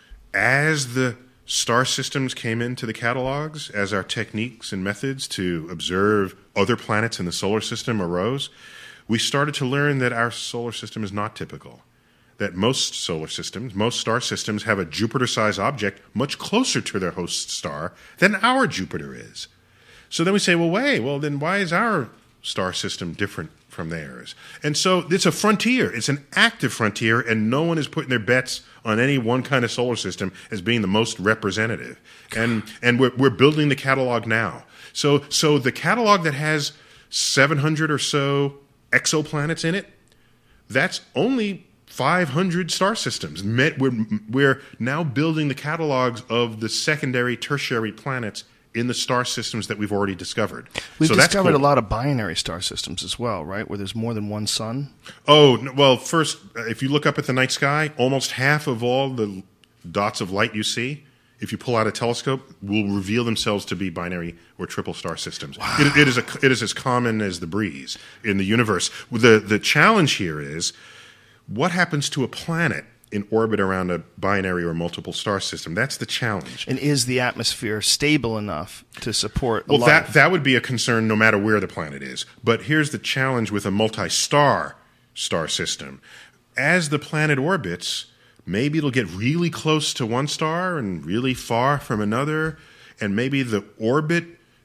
As the star systems came into the catalogs, as our techniques and methods to observe other planets in the solar system arose, we started to learn that our solar system is not typical. That most solar systems, most star systems, have a Jupiter-sized object much closer to their host star than our Jupiter is. So then we say, well, wait, well, then why is our star system different from theirs? And so it's a frontier. It's an active frontier, and no one is putting their bets on any one kind of solar system as being the most representative. And and we're, we're building the catalog now. So so the catalog that has seven hundred or so exoplanets in it, that's only five hundred star systems. We're, we're now building the catalogs of the secondary, tertiary planets in the star systems that we've already discovered. We've so that's discovered cool. a lot of binary star systems as well, right? Where there's more than one sun. Oh, well, first, if you look up at the night sky, almost half of all the dots of light you see, if you pull out a telescope, will reveal themselves to be binary or triple star systems. Wow. It, it, is a, it is as common as the breeze in the universe. The, the challenge here is, what happens to a planet in orbit around a binary or multiple star system? That's the challenge. And is the atmosphere stable enough to support well, life? that that would be a concern no matter where the planet is. But here's the challenge with a multi-star star system. As the planet orbits, maybe it'll get really close to one star and really far from another, and maybe the orbit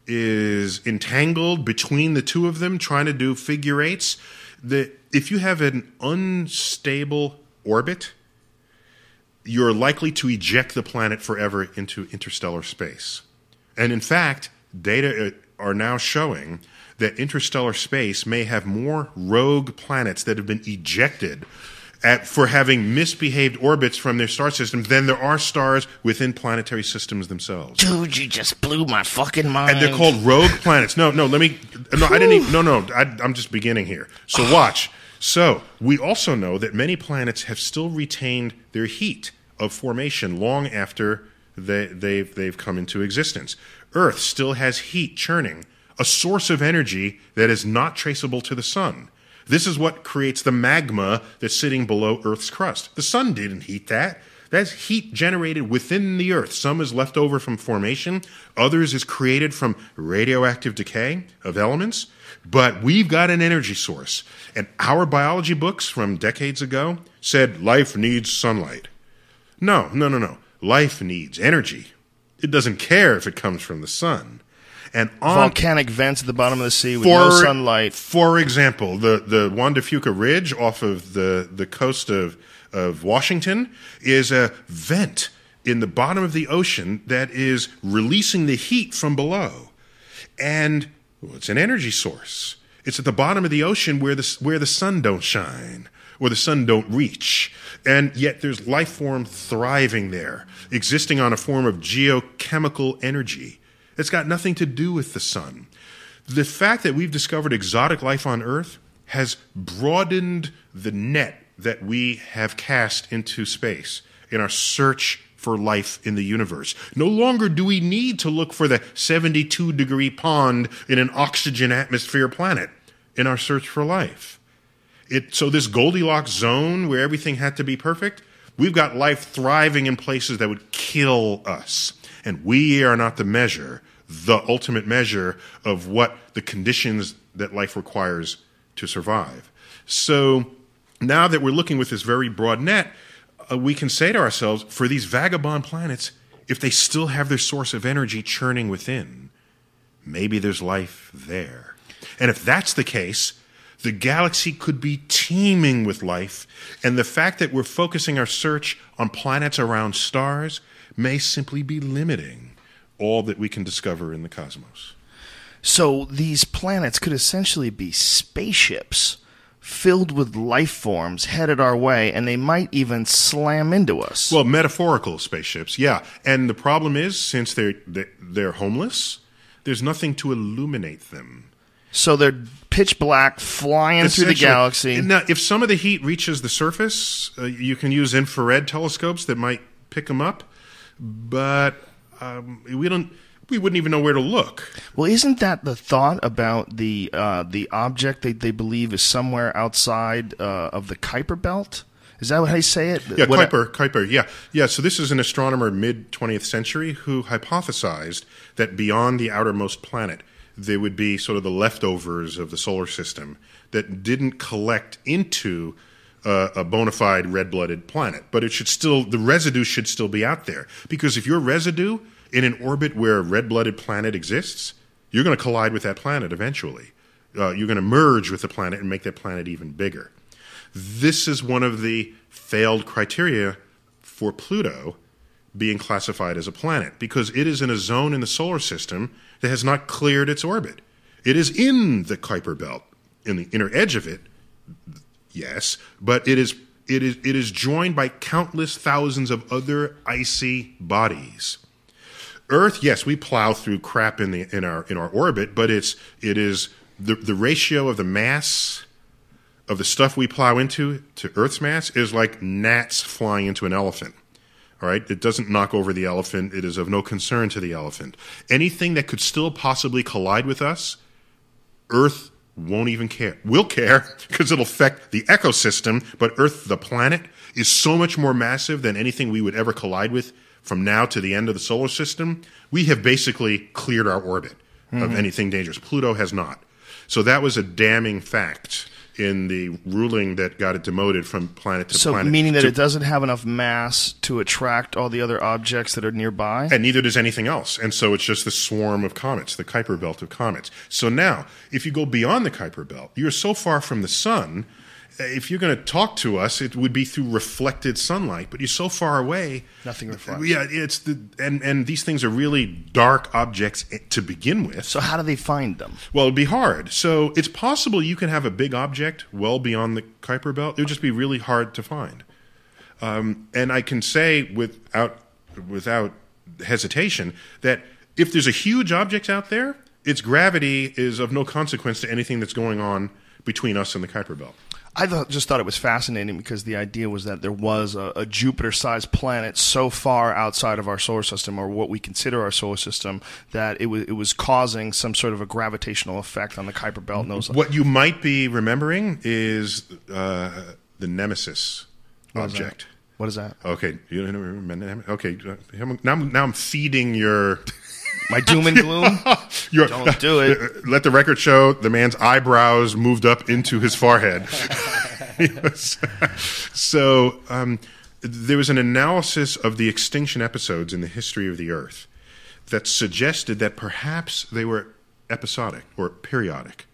is entangled between the two of them, trying to do figure eights. The, if you have an unstable orbit, you're likely to eject the planet forever into interstellar space. And in fact, data are now showing that interstellar space may have more rogue planets that have been ejected at, for having misbehaved orbits from their star systems than there are stars within planetary systems themselves. Dude, you just blew my fucking mind. And they're called rogue planets. No, no, let me... No, I didn't even... No, no, I, I'm just beginning here. So watch. So we also know that many planets have still retained their heat of formation long after they, they've, they've come into existence. Earth still has heat churning, a source of energy that is not traceable to the sun. This is what creates the magma that's sitting below Earth's crust. The sun didn't heat that. That's heat generated within the Earth. Some is left over from formation. Others is created from radioactive decay of elements. But we've got an energy source. And our biology books from decades ago said life needs sunlight. No, no, no, no. Life needs energy. It doesn't care if it comes from the sun. And on, volcanic vents at the bottom of the sea with for, no sunlight. For example, the, the Juan de Fuca Ridge off of the, the coast of, of Washington is a vent in the bottom of the ocean that is releasing the heat from below. And well, it's an energy source. It's at the bottom of the ocean where the, where the sun don't shine, where the sun don't reach. And yet there's life form thriving there, existing on a form of geochemical energy. It's got nothing to do with the sun. The fact that we've discovered exotic life on Earth has broadened the net that we have cast into space in our search for life in the universe. No longer do we need to look for the seventy-two degree pond in an oxygen atmosphere planet in our search for life. It, so this Goldilocks zone where everything had to be perfect, we've got life thriving in places that would kill us. And we are not the measure, the ultimate measure of what the conditions that life requires to survive. So now that we're looking with this very broad net, uh, we can say to ourselves, for these vagabond planets, if they still have their source of energy churning within, maybe there's life there. And if that's the case, the galaxy could be teeming with life, and the fact that we're focusing our search on planets around stars may simply be limiting all that we can discover in the cosmos. So these planets could essentially be spaceships filled with life forms headed our way, and they might even slam into us. Well, metaphorical spaceships, yeah. And the problem is, since they're they're homeless, there's nothing to illuminate them. So they're pitch black, flying through the galaxy. Now, if some of the heat reaches the surface, uh, you can use infrared telescopes that might pick them up. But um, we don't. We wouldn't even know where to look. Well, isn't that the thought about the uh, the object they, they believe is somewhere outside uh, of the Kuiper Belt? Is that how you say it? Yeah, What- Kuiper, Kuiper, yeah. Yeah, so this is an astronomer mid-twentieth century who hypothesized that beyond the outermost planet, there would be sort of the leftovers of the solar system that didn't collect into uh, a bona fide red-blooded planet. But it should still, the residue should still be out there. Because if you're residue in an orbit where a red-blooded planet exists, you're going to collide with that planet eventually. Uh, you're going to merge with the planet and make that planet even bigger. This is one of the failed criteria for Pluto being classified as a planet, because it is in a zone in the solar system that has not cleared its orbit. It is in the Kuiper belt, in the inner edge of it, yes, but it is it is it is joined by countless thousands of other icy bodies. Earth, yes, we plow through crap in the in our in our orbit, but it's it is the the ratio of the mass of the stuff we plow into to Earth's mass is like gnats flying into an elephant. All right? It doesn't knock over the elephant. It is of no concern to the elephant. Anything that could still possibly collide with us, Earth won't even care. We'll care because it'll affect the ecosystem, but Earth, the planet, is so much more massive than anything we would ever collide with from now to the end of the solar system. We have basically cleared our orbit mm-hmm. of anything dangerous. Pluto has not. So that was a damning fact in the ruling that got it demoted from planet to so planet. So meaning that to, it doesn't have enough mass to attract all the other objects that are nearby? And neither does anything else. And so it's just the swarm of comets, the Kuiper belt of comets. So now, if you go beyond the Kuiper belt, you're so far from the sun, if you're going to talk to us, it would be through reflected sunlight, but you're so far away. Nothing reflects. Yeah, it's the and, and these things are really dark objects to begin with. So how do they find them? Well, it'd be hard. So it's possible you can have a big object well beyond the Kuiper belt. It would just be really hard to find. Um, and I can say without without hesitation that if there's a huge object out there, its gravity is of no consequence to anything that's going on between us and the Kuiper belt. I th- just thought it was fascinating because the idea was that there was a, a Jupiter-sized planet so far outside of our solar system, or what we consider our solar system, that it was it was causing some sort of a gravitational effect on the Kuiper belt. And those what you might be remembering is uh, the Nemesis what object. Is what is that? Okay, you don't remember? Okay, now I'm, now I'm feeding your. My doom and gloom? Your, Don't do it. Let the record show the man's eyebrows moved up into his forehead. So um, there was an analysis of the extinction episodes in the history of the Earth that suggested that perhaps they were episodic or periodic.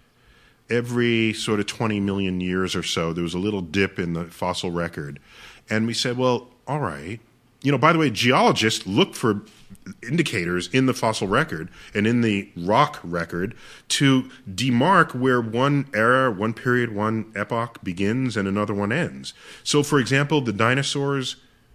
Every sort of twenty million years or so, there was a little dip in the fossil record. And we said, well, all right. You know, by the way, geologists look for indicators in the fossil record and in the rock record to demark where one era, one period, one epoch begins and another one ends. So, for example, the dinosaurs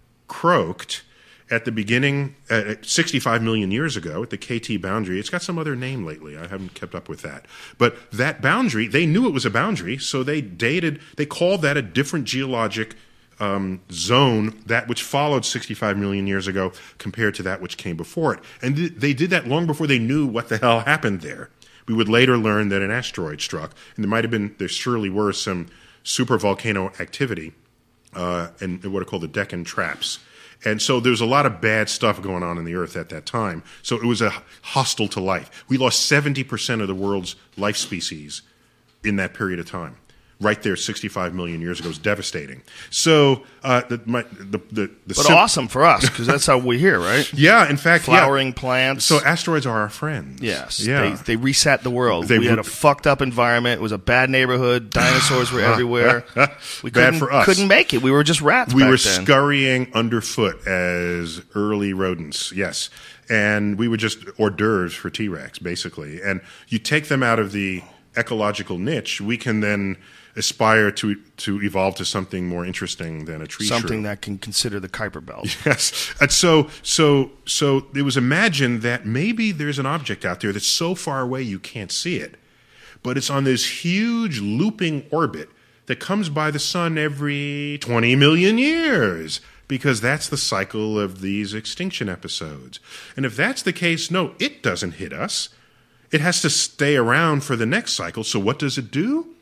croaked at the beginning, uh, sixty-five million years ago, at the K T boundary. It's got some other name lately. I haven't kept up with that. But that boundary, they knew it was a boundary, so they dated, they called that a different geologic Um, zone, that which followed sixty-five million years ago compared to that which came before it. And th- they did that long before they knew what the hell happened there. We would later learn that an asteroid struck, and there might have been, there surely were some supervolcano activity uh, and, and what are called the Deccan traps. And so there's a lot of bad stuff going on in the Earth at that time. So it was a hostile to life. We lost seventy percent of the world's life species in that period of time. Right there, sixty-five million years ago, is devastating. So, uh, the, my, the, the, the but sim- awesome for us because that's how we hear, right? Yeah, in fact, flowering yeah. plants. So asteroids are our friends. Yes, yeah. They, they reset the world. They we re- had a fucked up environment. It was a bad neighborhood. Dinosaurs were everywhere. We Bad for us. Couldn't make it. We were just rats. We back were then. scurrying underfoot as early rodents. Yes. And we were just hors d'oeuvres for T-Rex, basically. And you take them out of the ecological niche, we can then aspire to to evolve to something more interesting than a tree something shrew. that can consider the Kuiper belt. Yes. And so so so it was imagined that maybe there's an object out there that's so far away you can't see it, but it's on this huge looping orbit that comes by the sun every twenty million years, because that's the cycle of these extinction episodes. And if that's the case, no, it doesn't hit us. It has to stay around for the next cycle. So what does it do?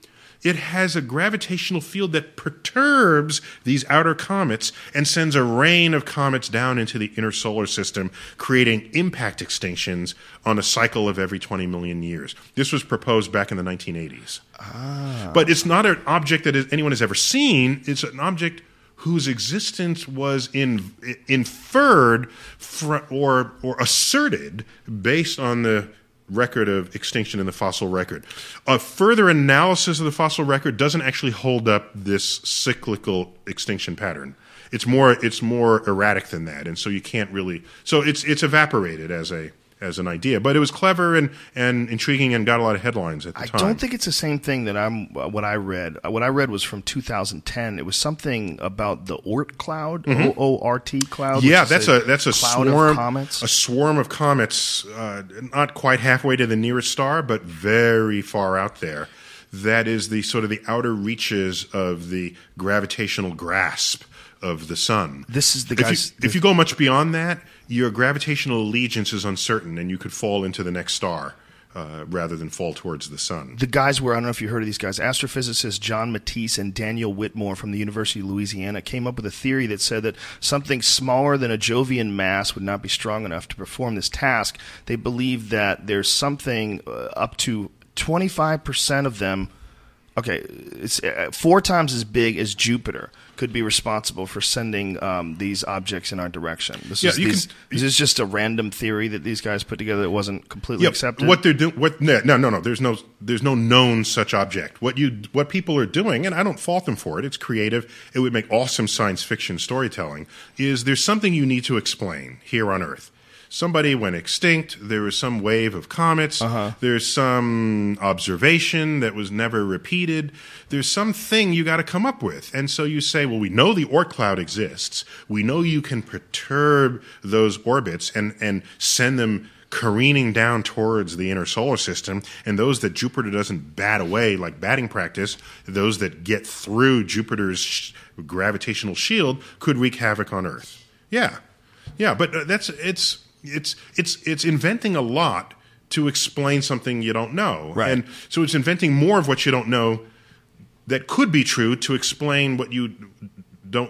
it has a gravitational field that perturbs these outer comets and sends a rain of comets down into the inner solar system, creating impact extinctions on a cycle of every twenty million years. This was proposed back in the nineteen eighties. Ah. But it's not an object that anyone has ever seen. It's an object whose existence was in, inferred fr- or, or asserted based on the record of extinction in the fossil record. A further analysis of the fossil record doesn't actually hold up this cyclical extinction pattern. It's more it's more erratic than that, and so you can't really. So it's it's evaporated as a as an idea, but it was clever and, and intriguing and got a lot of headlines at the I time. I don't think it's the same thing that I'm. Uh, what I read, uh, what I read was from two thousand ten. It was something about the Oort cloud, mm-hmm. O O R T cloud. Yeah, that's a, a that's a cloud swarm of comets. A swarm of comets, uh, not quite halfway to the nearest star, but very far out there. That is the sort of the outer reaches of the gravitational grasp of the sun. This is the if guys. You, if you go much beyond that, your gravitational allegiance is uncertain, and you could fall into the next star uh, rather than fall towards the sun. The guys were, I don't know if you heard of these guys, astrophysicists John Matisse and Daniel Whitmore from the University of Louisiana came up with a theory that said that something smaller than a Jovian mass would not be strong enough to perform this task. They believe that there's something uh, up to twenty-five percent of them. Okay, it's uh, four times as big as Jupiter could be responsible for sending um, these objects in our direction. This, Yeah, is, you these, can- this is just a random theory that these guys put together that wasn't completely Yeah, accepted. what they're doing, what no, no, no. There's no, there's no known such object. What you, what people are doing, and I don't fault them for it. It's creative. It would make awesome science fiction storytelling. Is there's something you need to explain here on Earth? Somebody went extinct. There was some wave of comets. Uh-huh. There's some observation that was never repeated. There's something you got to come up with. And so you say, well, we know the Oort cloud exists. We know you can perturb those orbits and, and send them careening down towards the inner solar system. And those that Jupiter doesn't bat away like batting practice, those that get through Jupiter's sh- gravitational shield could wreak havoc on Earth. Yeah. Yeah, but uh, that's it's... It's it's it's inventing a lot to explain something you don't know, Right. and so it's inventing more of what you don't know that could be true to explain what you don't,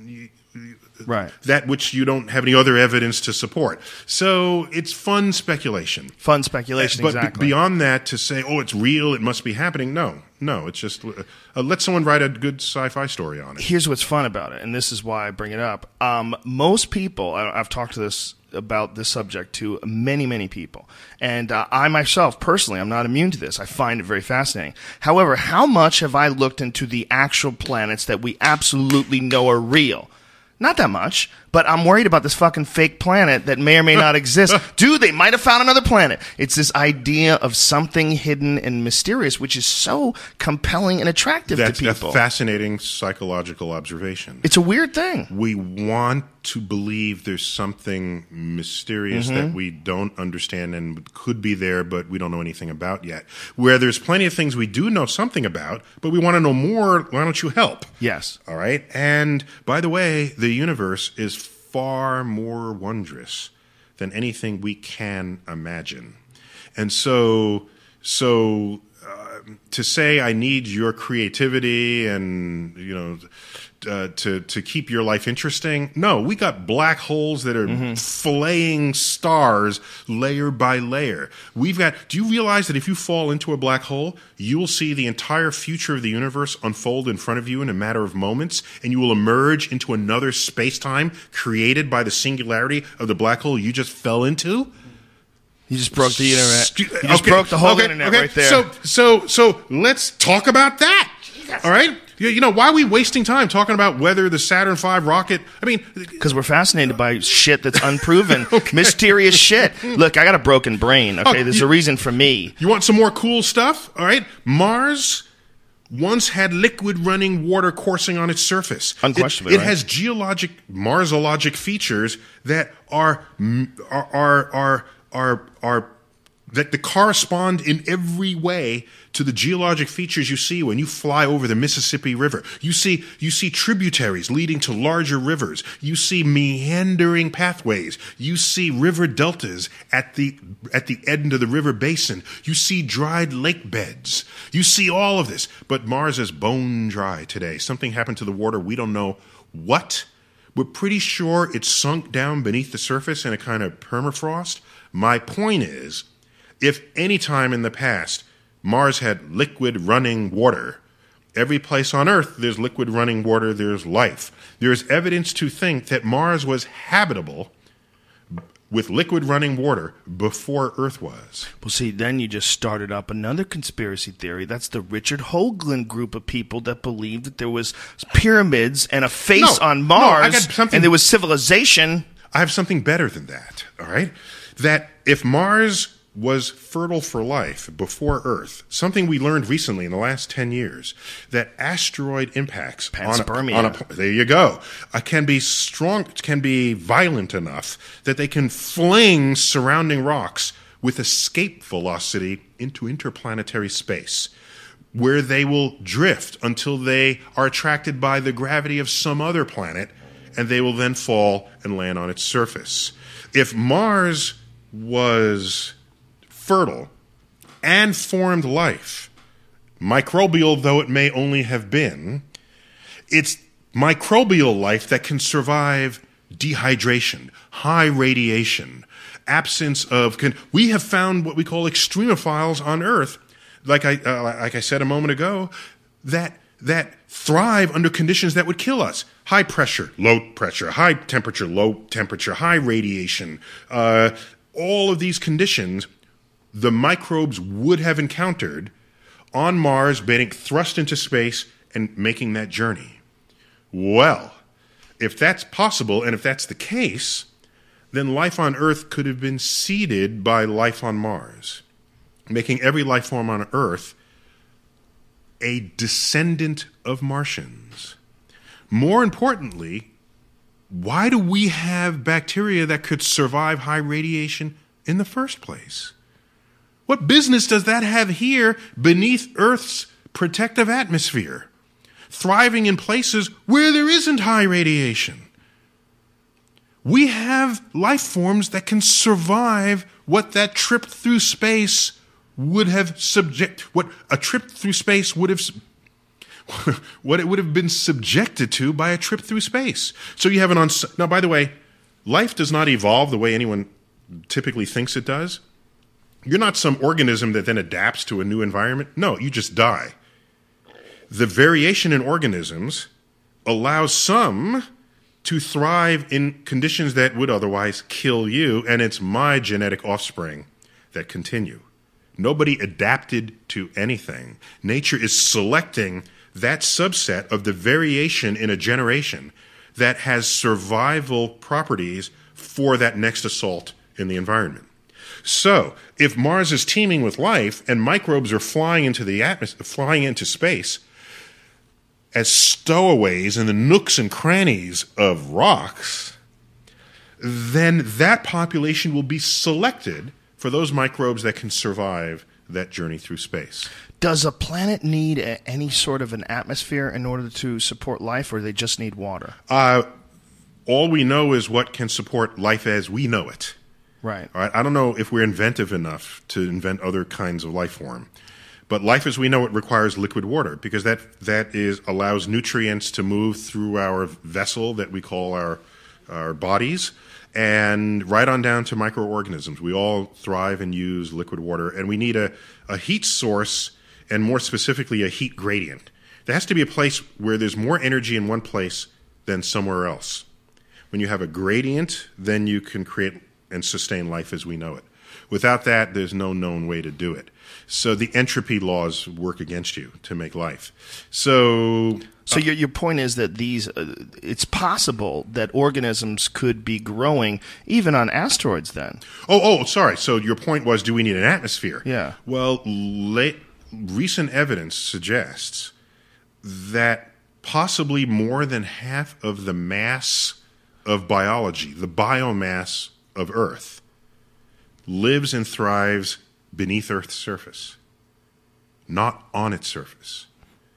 right. that which you don't have any other evidence to support. So it's fun speculation. Fun speculation, But exactly. b- beyond that, to say, oh, it's real, it must be happening. No, no, it's just uh, let someone write a good sci-fi story on it. Here's what's fun about it, and this is why I bring it up. Um, most people, I, I've talked to this about this subject to many, many people, and uh, I myself, personally, I'm not immune to this. I find it very fascinating. However, how much have I looked into the actual planets that we absolutely know are real? Not that much, but I'm worried about this fucking fake planet that may or may not exist. Dude, they might have found another planet. It's this idea of something hidden and mysterious, which is so compelling and attractive That's to a people. fascinating psychological observation. It's a weird thing. We want to believe there's something mysterious Mm-hmm. that we don't understand and could be there, but we don't know anything about yet. Where there's plenty of things we do know something about, but we want to know more. Why don't you help? Yes. All right. And by the way, the universe is far more wondrous than anything we can imagine. And so, so uh, to say I need your creativity and, you know, uh, to, to keep your life interesting, no, we got black holes that are Mm-hmm. filleting stars layer by layer. We've got, do you realize that if you fall into a black hole, you will see the entire future of the universe unfold in front of you in a matter of moments, and you will emerge into another space-time created by the singularity of the black hole you just fell into? You just broke the internet. Stu- You just okay, broke the whole okay, internet okay. right there. So, so, so let's talk about that. All right. You, you know, why are we wasting time talking about whether the Saturn five rocket? I mean, Because we're fascinated by shit that's unproven, mysterious shit. Look, I got a broken brain. Okay, Oh, there's you- a reason for me. you want some more cool stuff? All right. Mars once had liquid running water coursing on its surface. Unquestionably, It, it right. has geologic, Marsologic features that are are are are are, are that the correspond in every way to the geologic features you see when you fly over the Mississippi River. You see, you see tributaries leading to larger rivers. You see meandering pathways. You see river deltas at the, at the end of the river basin. You see dried lake beds. You see all of this. But Mars is bone dry today. Something happened to the water. We don't know what. We're pretty sure it sunk down beneath the surface in a kind of permafrost. My point is, if any time in the past Mars had liquid running water, every place on Earth there's liquid running water, there's life. There's evidence to think that Mars was habitable with liquid running water before Earth was. Well, see, then you just started up another conspiracy theory. That's the Richard Hoagland group of people that believed that there was pyramids and a face No, on no, Mars, I got something- and there was civilization. I have something better than that, all right? That if Mars was fertile for life before Earth, something we learned recently in the last ten years, that asteroid impacts on a, Panspermia. on a, there you go, uh, can be strong, can be violent enough that they can fling surrounding rocks with escape velocity into interplanetary space, where they will drift until they are attracted by the gravity of some other planet, and they will then fall and land on its surface. If Mars was fertile and formed life, microbial though it may only have been, it's microbial life that can survive dehydration, high radiation, absence of... Can, we have found what we call extremophiles on Earth, like I, uh, like I said a moment ago, that, that thrive under conditions that would kill us. High pressure, low pressure, high temperature, low temperature, high radiation. Uh, all of these conditions the microbes would have encountered on Mars, being thrust into space and making that journey. Well, if that's possible, and if that's the case, then life on Earth could have been seeded by life on Mars, making every life form on Earth a descendant of Martians. More importantly, why do we have bacteria that could survive high radiation in the first place? What business does that have here beneath Earth's protective atmosphere, thriving in places where there isn't high radiation? We have life forms that can survive what that trip through space would have subject, what a trip through space would have, what it would have been subjected to by a trip through space. So you have an, uns- now by the way, life does not evolve the way anyone typically thinks it does. You're not some organism that then adapts to a new environment. No, you just die. The variation in organisms allows some to thrive in conditions that would otherwise kill you, and it's my genetic offspring that continue. Nobody adapted to anything. Nature is selecting that subset of the variation in a generation that has survival properties for that next assault in the environment. So, if Mars is teeming with life and microbes are flying into the atmosphere, flying into space as stowaways in the nooks and crannies of rocks, then that population will be selected for those microbes that can survive that journey through space. Does a planet need a, any sort of an atmosphere in order to support life, or they just need water? Uh, all we know is what can support life as we know it. Right. All right. I don't know if we're inventive enough to invent other kinds of life form, but life as we know it requires liquid water, because that that is allows nutrients to move through our vessel that we call our our bodies, and right on down to microorganisms. We all thrive and use liquid water, and we need a, a heat source, and more specifically a heat gradient. There has to be a place where there's more energy in one place than somewhere else. When you have a gradient, then you can create and sustain life as we know it. Without that, there's no known way to do it. So the entropy laws work against you to make life. So, so your your point is that these, uh, it's possible that organisms could be growing even on asteroids. Then, oh, oh, sorry. So your point was, do we need an atmosphere? Yeah. Well, late, recent evidence suggests that possibly more than half of the mass of biology, the biomass of Earth, lives and thrives beneath Earth's surface, not on its surface.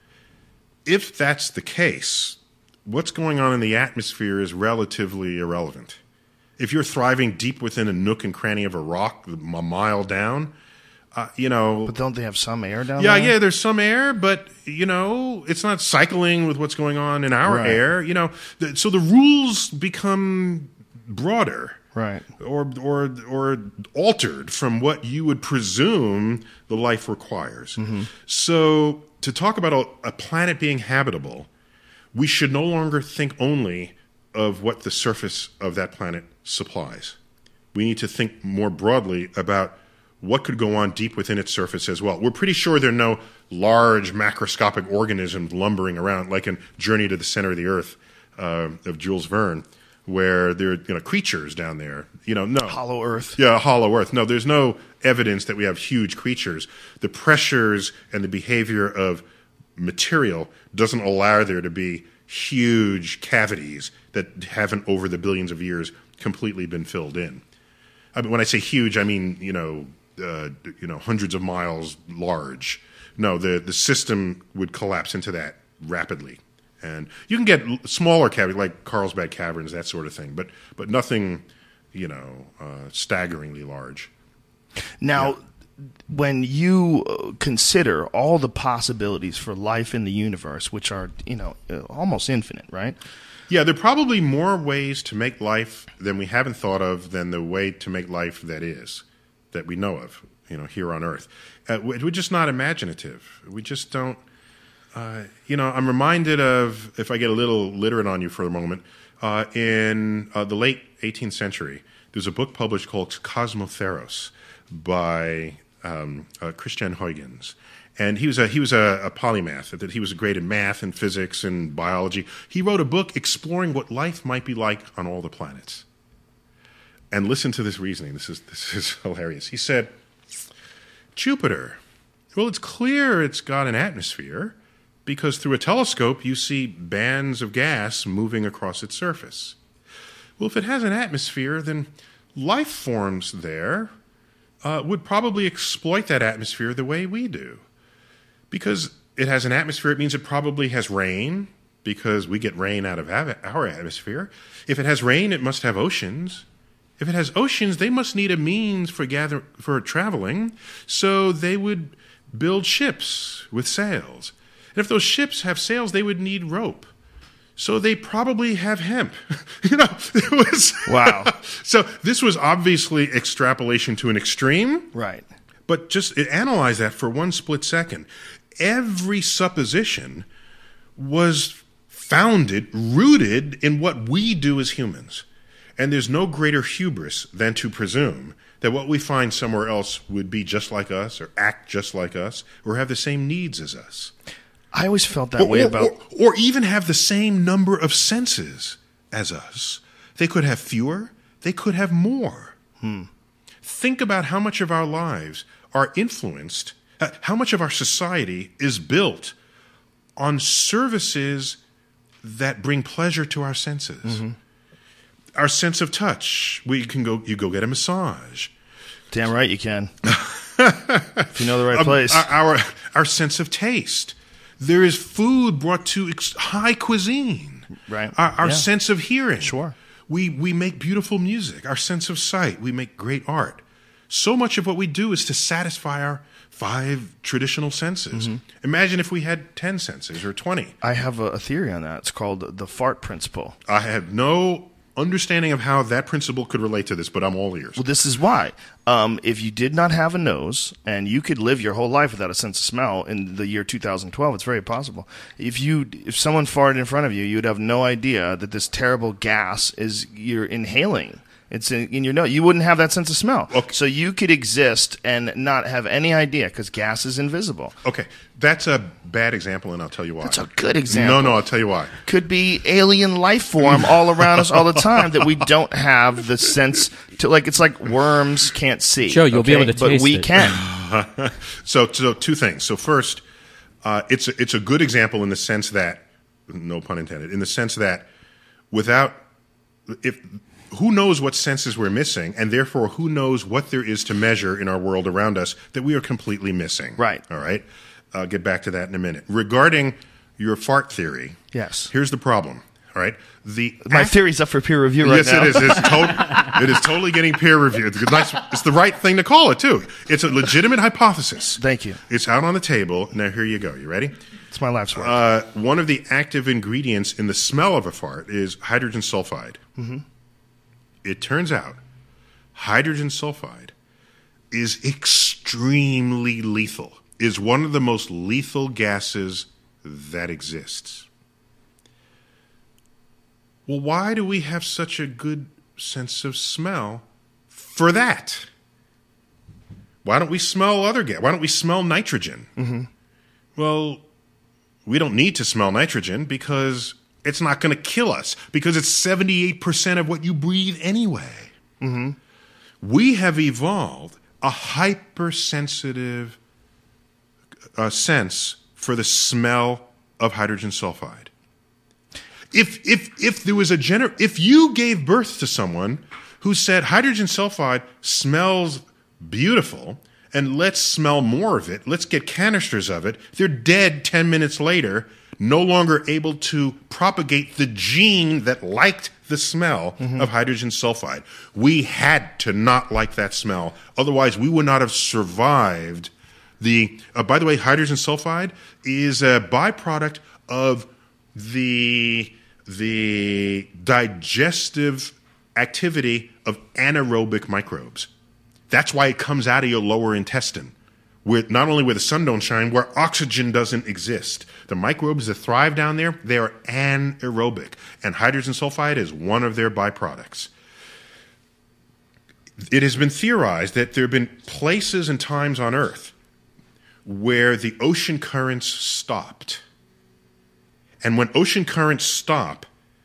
If that's the case, what's going on in the atmosphere is relatively irrelevant. If you're thriving deep within a nook and cranny of a rock a mile down, uh, you know... But don't they have some air down yeah, there? Yeah, yeah, there's some air, but, you know, it's not cycling with what's going on in our Right. air. You know, th- so the rules become broader. Right. Or, or, or altered from what you would presume the life requires. Mm-hmm. So to talk about a, a planet being habitable, we should no longer think only of what the surface of that planet supplies. We need to think more broadly about what could go on deep within its surface as well. We're pretty sure there are no large macroscopic organisms lumbering around, like in Journey to the Center of the Earth uh, of Jules Verne, where there are, you know, creatures down there. You know, no. Hollow Earth. Yeah, hollow Earth. No, there's no evidence that we have huge creatures. The pressures and the behavior of material doesn't allow there to be huge cavities that haven't, over the billions of years, completely been filled in. I mean, when I say huge, I mean, you know, uh, you know, hundreds of miles large. No, the the system would collapse into that rapidly. And you can get smaller cavities like Carlsbad Caverns, that sort of thing, but but nothing, you know, uh, staggeringly large. Now, Yeah. when you uh, consider all the possibilities for life in the universe, which are, you know, uh, almost infinite, right? Yeah, there are probably more ways to make life than we haven't thought of than the way to make life that is, that we know of, you know, here on Earth. Uh, we're just not imaginative. We just don't. Uh, you know, I'm reminded of, if I get a little literate on you for a moment, uh, in uh, the late eighteenth century, there's a book published called Cosmotheros by um, uh, Christian Huygens. And he was a he was a, a polymath. That he was great in math and physics and biology. He wrote a book exploring what life might be like on all the planets. And listen to this reasoning. This is this is hilarious. He said, Jupiter. Well, it's clear it's got an atmosphere because through a telescope you see bands of gas moving across its surface. Well, if it has an atmosphere, then life forms there uh, would probably exploit that atmosphere the way we do. Because it has an atmosphere, it means it probably has rain, because we get rain out of our atmosphere. If it has rain, it must have oceans. If it has oceans, they must need a means for gather for traveling, so they would build ships with sails. And if those ships have sails, they would need rope. So they probably have hemp. you know, it was Wow. So this was obviously extrapolation to an extreme. Right. But just analyze that for one split second. Every supposition was founded, rooted in what we do as humans. And there's no greater hubris than to presume that what we find somewhere else would be just like us, or act just like us, or have the same needs as us. I always felt that Or, way or, about... or, or even have the same number of senses as us. They could have fewer, they could have more. Hmm. Think about how much of our lives are influenced, uh, how much of our society is built on services that bring pleasure to our senses. Mm-hmm. Our sense of touch. We can go. You go get a massage. Damn right you can. If you know the right Um, place. Our, our our sense of taste. There is food brought to ex- high cuisine. Right. Our, our Yeah. sense of hearing. Sure. We we make beautiful music. Our sense of sight. We make great art. So much of what we do is to satisfy our five traditional senses. Mm-hmm. Imagine if we had ten senses or twenty. I have a, a theory on that. It's called the fart principle. I have no understanding of how that principle could relate to this, but I'm all ears. Well, this is why. Um, if you did not have a nose, and you could live your whole life without a sense of smell in the year two thousand twelve, it's very possible. If you, if someone farted in front of you, you would have no idea that this terrible gas is you're inhaling. It's in, in your nose. You wouldn't have that sense of smell. Okay. So you could exist and not have any idea because gas is invisible. Okay, that's a bad example, and I'll tell you why. That's a good example. No, no, I'll tell you why. Could be alien life form all around us all the time that we don't have the sense to, like, it's like worms can't see. Joe, you'll be able to but taste we it. can. So, so two things. So first, uh, it's a, it's a good example in the sense that, no pun intended, in the sense that without if who knows what senses we're missing, and therefore who knows what there is to measure in our world around us that we are completely missing. Right. All right. I'll get back to that in a minute. Regarding your fart theory, Yes. here's the problem. All right. The My act- theory's up for peer review right yes, now. it is. It's to- it is totally getting peer reviewed. It's, nice, it's the right thing to call it, too. It's a legitimate hypothesis. Thank you. It's out on the table. Now, here you go. You ready? It's my life's work. Uh, one of the active ingredients in the smell of a fart is hydrogen sulfide. Mm-hmm. It turns out hydrogen sulfide is extremely lethal, is one of the most lethal gases that exists. Well, why do we have such a good sense of smell for that? Why don't we smell other gas? Why don't we smell nitrogen? Mm-hmm. Well, we don't need to smell nitrogen because it's not going to kill us, because it's seventy-eight percent of what you breathe anyway. Mm-hmm. We have evolved a hypersensitive uh, sense for the smell of hydrogen sulfide. If if if there was a gener- if you gave birth to someone who said hydrogen sulfide smells beautiful and let's smell more of it, let's get canisters of it, they're dead ten minutes later, no longer able to propagate the gene that liked the smell mm-hmm. of hydrogen sulfide. We had to not like that smell. Otherwise, we would not have survived the... Uh, by the way, hydrogen sulfide is a byproduct of the, the digestive activity of anaerobic microbes. That's why it comes out of your lower intestine, where not only where the sun don't shine, where oxygen doesn't exist. The microbes that thrive down there, they are anaerobic, and hydrogen sulfide is one of their byproducts. It has been theorized that there have been places and times on Earth where the ocean currents stopped. And when ocean currents stop,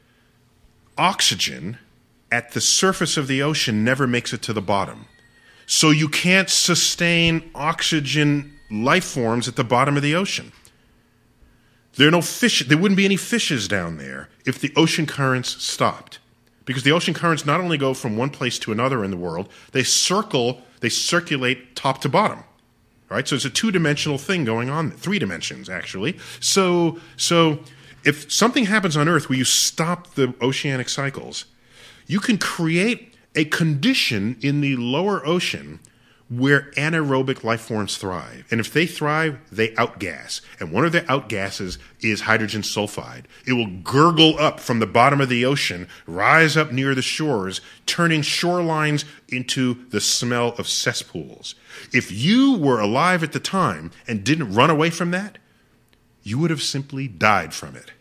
oxygen at the surface of the ocean never makes it to the bottom. So you can't sustain oxygen life forms at the bottom of the ocean. There are no fish. There wouldn't be any fishes down there if the ocean currents stopped. Because the ocean currents not only go from one place to another in the world, they circle, they circulate top to bottom. Right? So it's a two-dimensional thing going on, three dimensions actually. So, so if something happens on Earth where you stop the oceanic cycles, you can create a condition in the lower ocean where anaerobic life forms thrive. And if they thrive, they outgas. And one of their outgases is hydrogen sulfide. It will gurgle up from the bottom of the ocean, rise up near the shores, turning shorelines into the smell of cesspools. If you were alive at the time and didn't run away from that, you would have simply died from it.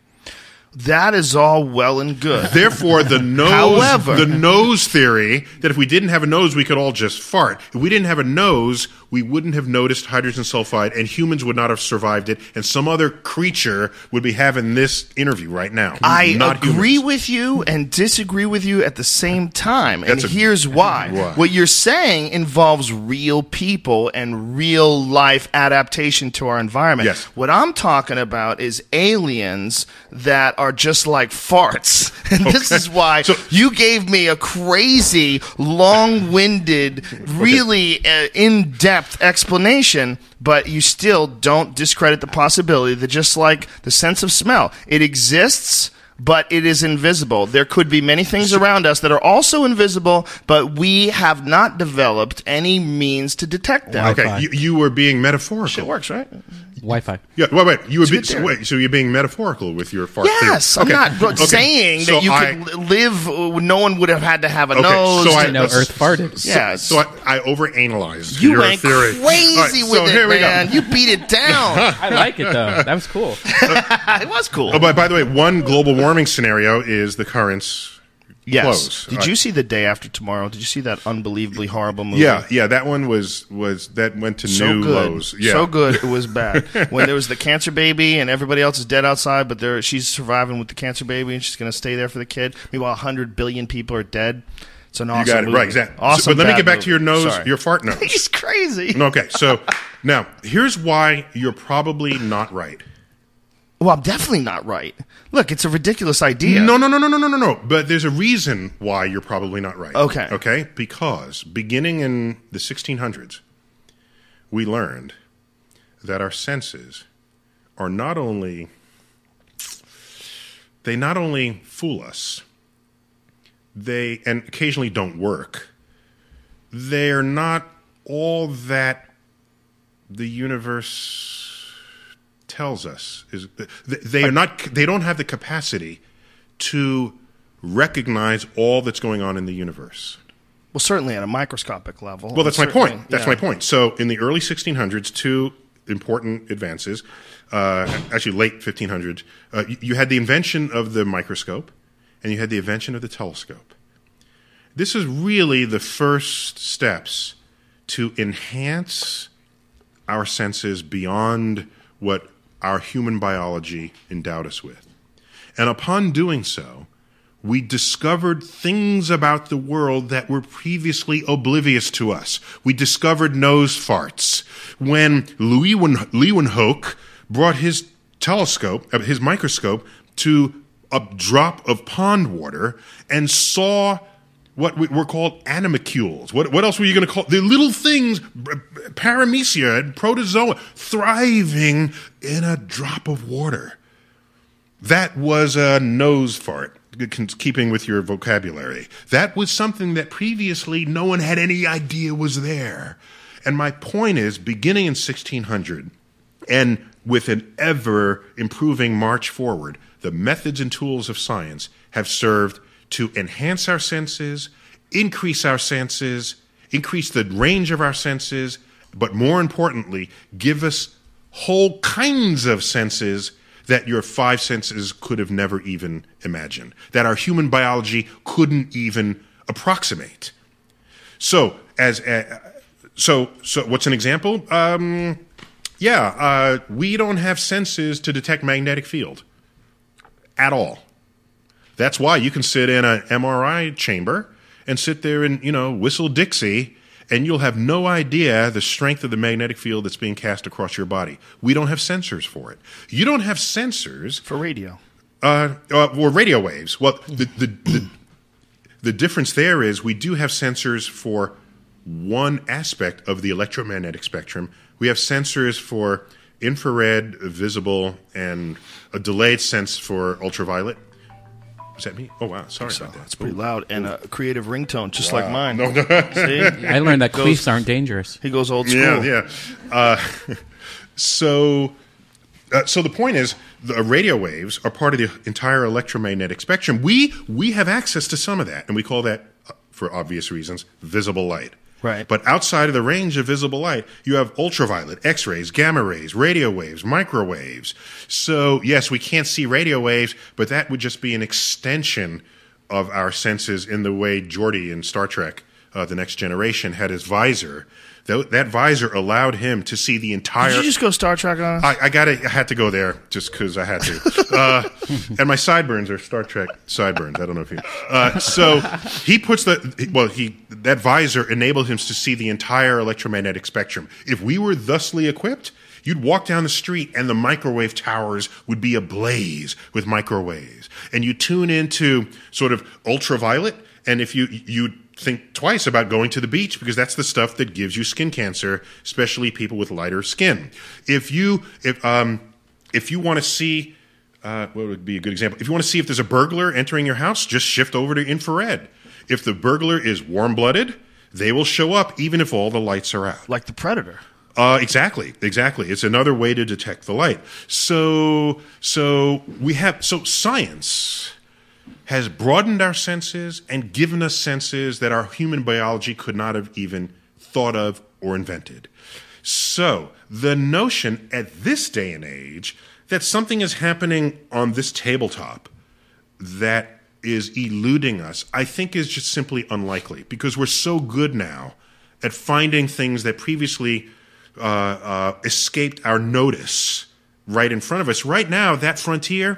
That is all well and good. Therefore, the nose, However, the nose theory that if we didn't have a nose, we could all just fart. If we didn't have a nose, we wouldn't have noticed hydrogen sulfide, and humans would not have survived it, and some other creature would be having this interview right now. I not agree humans. with you and disagree with you at the same time. And That's a- here's why. Why? What you're saying involves real people and real life adaptation to our environment. Yes. What I'm talking about is aliens that are just like farts. And this is why So- you gave me a crazy, long-winded, really uh, in-depth explanation, but you still don't discredit the possibility that just like the sense of smell, it exists, but it is invisible. There could be many things around us that are also invisible, but we have not developed any means to detect them. Wi-Fi. Okay, you, you were being metaphorical. It works, right? Wi-Fi. Yeah, wait, wait. You were be, good so, theory. wait, so you're being metaphorical with your fart Yes, theory. I'm Okay, not okay. saying So that you I- could li- live. uh, No one would have had to have a Okay, nose. so I You know, Earth farted. yeah, So I, I overanalyzed you your went theory. crazy All right, with so it, here we go. man. You beat it down. I like it though. That was cool. It was cool. Oh, but by the way, one global warming scenario is the currents yes. close. Did All you right. see The Day After Tomorrow? Did you see that unbelievably horrible movie? Yeah, yeah, that one was was that went to So new good. lows. Yeah. So good it was bad. When there was the cancer baby and everybody else is dead outside, but there she's surviving with the cancer baby and she's going to stay there for the kid. Meanwhile, one hundred billion people are dead. It's an awesome You got it movie. right, exactly. Awesome. So, but let me bad get back movie. to your nose, Sorry. your fart nose. He's crazy. Okay, so now here's why you're probably not right. Well, I'm definitely not right. Look, it's a ridiculous idea. No, no, no, no, no, no, no, no. But there's a reason why you're probably not right. Okay. Okay? Because beginning in the sixteen hundreds, we learned that our senses are not only, they not only fool us, they, and occasionally don't work, they're not all that the universe tells us. Is they are not, they don't have the capacity to recognize all that's going on in the universe. Well, certainly at a microscopic level. Well, that's my Certainly, point. That's yeah. my point. So in the early sixteen hundreds, two important advances, uh, actually late fifteen hundreds, uh, you, you had the invention of the microscope and you had the invention of the telescope. This is really the first steps to enhance our senses beyond what our human biology endowed us with. And upon doing so, we discovered things about the world that were previously oblivious to us. We discovered nose farts. When Leeuwenhoek brought his telescope, uh, his microscope, to a drop of pond water and saw what were called animalcules. What, what else were you going to call the little things, paramecia and protozoa, thriving in a drop of water? That was a nose fart, keeping with your vocabulary. That was something that previously no one had any idea was there. And my point is, beginning in sixteen hundred, and with an ever-improving march forward, the methods and tools of science have served to enhance our senses, increase our senses, increase the range of our senses, but more importantly, give us whole kinds of senses that your five senses could have never even imagined, that our human biology couldn't even approximate. So, as a, so, so, what's an example? Um, yeah, uh, we don't have senses to detect magnetic field at all. That's why you can sit in an M R I chamber and sit there and, you know, whistle Dixie, and you'll have no idea the strength of the magnetic field that's being cast across your body. We don't have sensors for it. You don't have sensors For radio. Uh, uh, or radio waves. Well, the, the, the, the difference there is we do have sensors for one aspect of the electromagnetic spectrum. We have sensors for infrared, visible, and a delayed sense for ultraviolet. Was that me? Oh, wow. Sorry So about that. it's pretty loud and a creative ringtone, just Wow. like mine. No, no. See? I learned that Goes- queefs aren't dangerous. He goes old school. Yeah, yeah. Uh, so, uh, so the point is, the radio waves are part of the entire electromagnetic spectrum. We we have access to some of that, and we call that, uh, for obvious reasons, visible light. Right. But outside of the range of visible light, you have ultraviolet, X-rays, gamma rays, radio waves, microwaves. So, yes, we can't see radio waves, but that would just be an extension of our senses in the way Geordi in Star Trek, uh, The Next Generation, had his visor. That, that visor allowed him to see the entire... Did you just go Star Trek on us? I, I got I had to go there just because I had to. Uh, and my sideburns are Star Trek sideburns. I don't know if you. Uh, so he puts the well. He that visor enabled him to see the entire electromagnetic spectrum. If we were thusly equipped, you'd walk down the street and the microwave towers would be ablaze with microwaves, and you tune into sort of ultraviolet. And if you you think twice about going to the beach, because that's the stuff that gives you skin cancer, especially people with lighter skin. If you if um if you want to see uh, what would be a good example? If you want to see if there's a burglar entering your house, just shift over to infrared. If the burglar is warm-blooded, they will show up even if all the lights are out. Like the Predator. Uh, exactly, exactly. It's another way to detect the light. So, so we have so science has broadened our senses and given us senses that our human biology could not have even thought of or invented. So the notion at this day and age that something is happening on this tabletop that is eluding us, I think is just simply unlikely, because we're so good now at finding things that previously uh, uh, escaped our notice right in front of us. Right now, that frontier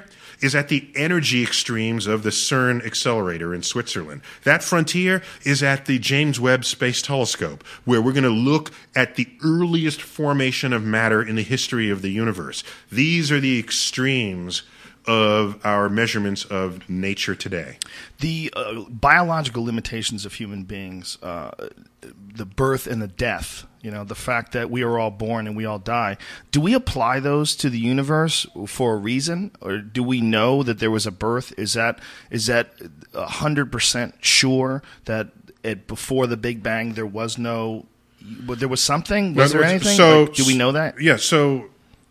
is at the energy extremes of the CERN accelerator in Switzerland. That frontier is at the James Webb Space Telescope, where we're going to look at the earliest formation of matter in the history of the universe. These are the extremes of our measurements of nature today. The uh, biological limitations of human beings, uh, the birth and the death, you know, the fact that we are all born and we all die, do we apply those to the universe for a reason? Or do we know that there was a birth? Is that is that one hundred percent sure that it, before the Big Bang there was no, there was something? Was No, there anything? So, Like, do we know that? Yeah, so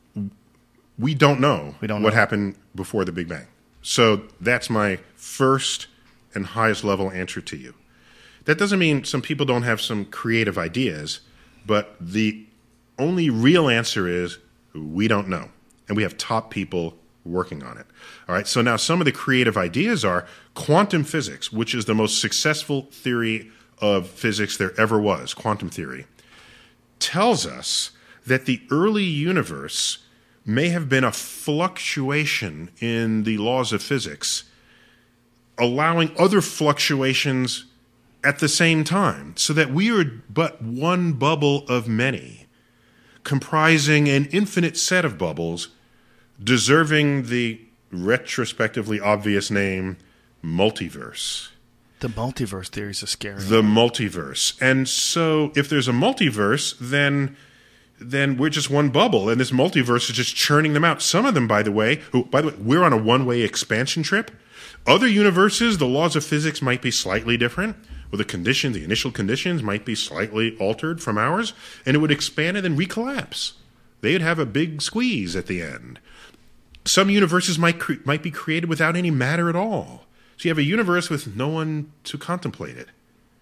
we don't know We don't what know. happened before the Big Bang. So that's my first and highest level answer to you. That doesn't mean some people don't have some creative ideas, but the only real answer is we don't know. And we have top people working on it. All right, so now some of the creative ideas are quantum physics, which is the most successful theory of physics there ever was, quantum theory, tells us that the early universe may have been a fluctuation in the laws of physics, allowing other fluctuations at the same time, so that we are but one bubble of many, comprising an infinite set of bubbles, deserving the retrospectively obvious name multiverse. The multiverse theories are scary. The multiverse. And so if there's a multiverse, then then we're just one bubble, and this multiverse is just churning them out. Some of them, by the way, who, by the way, we're on a one-way expansion trip. Other universes, the laws of physics might be slightly different, or the conditions, the initial conditions might be slightly altered from ours, and it would expand and then recollapse. They'd have a big squeeze at the end. Some universes might cre- might be created without any matter at all. So you have a universe with no one to contemplate it.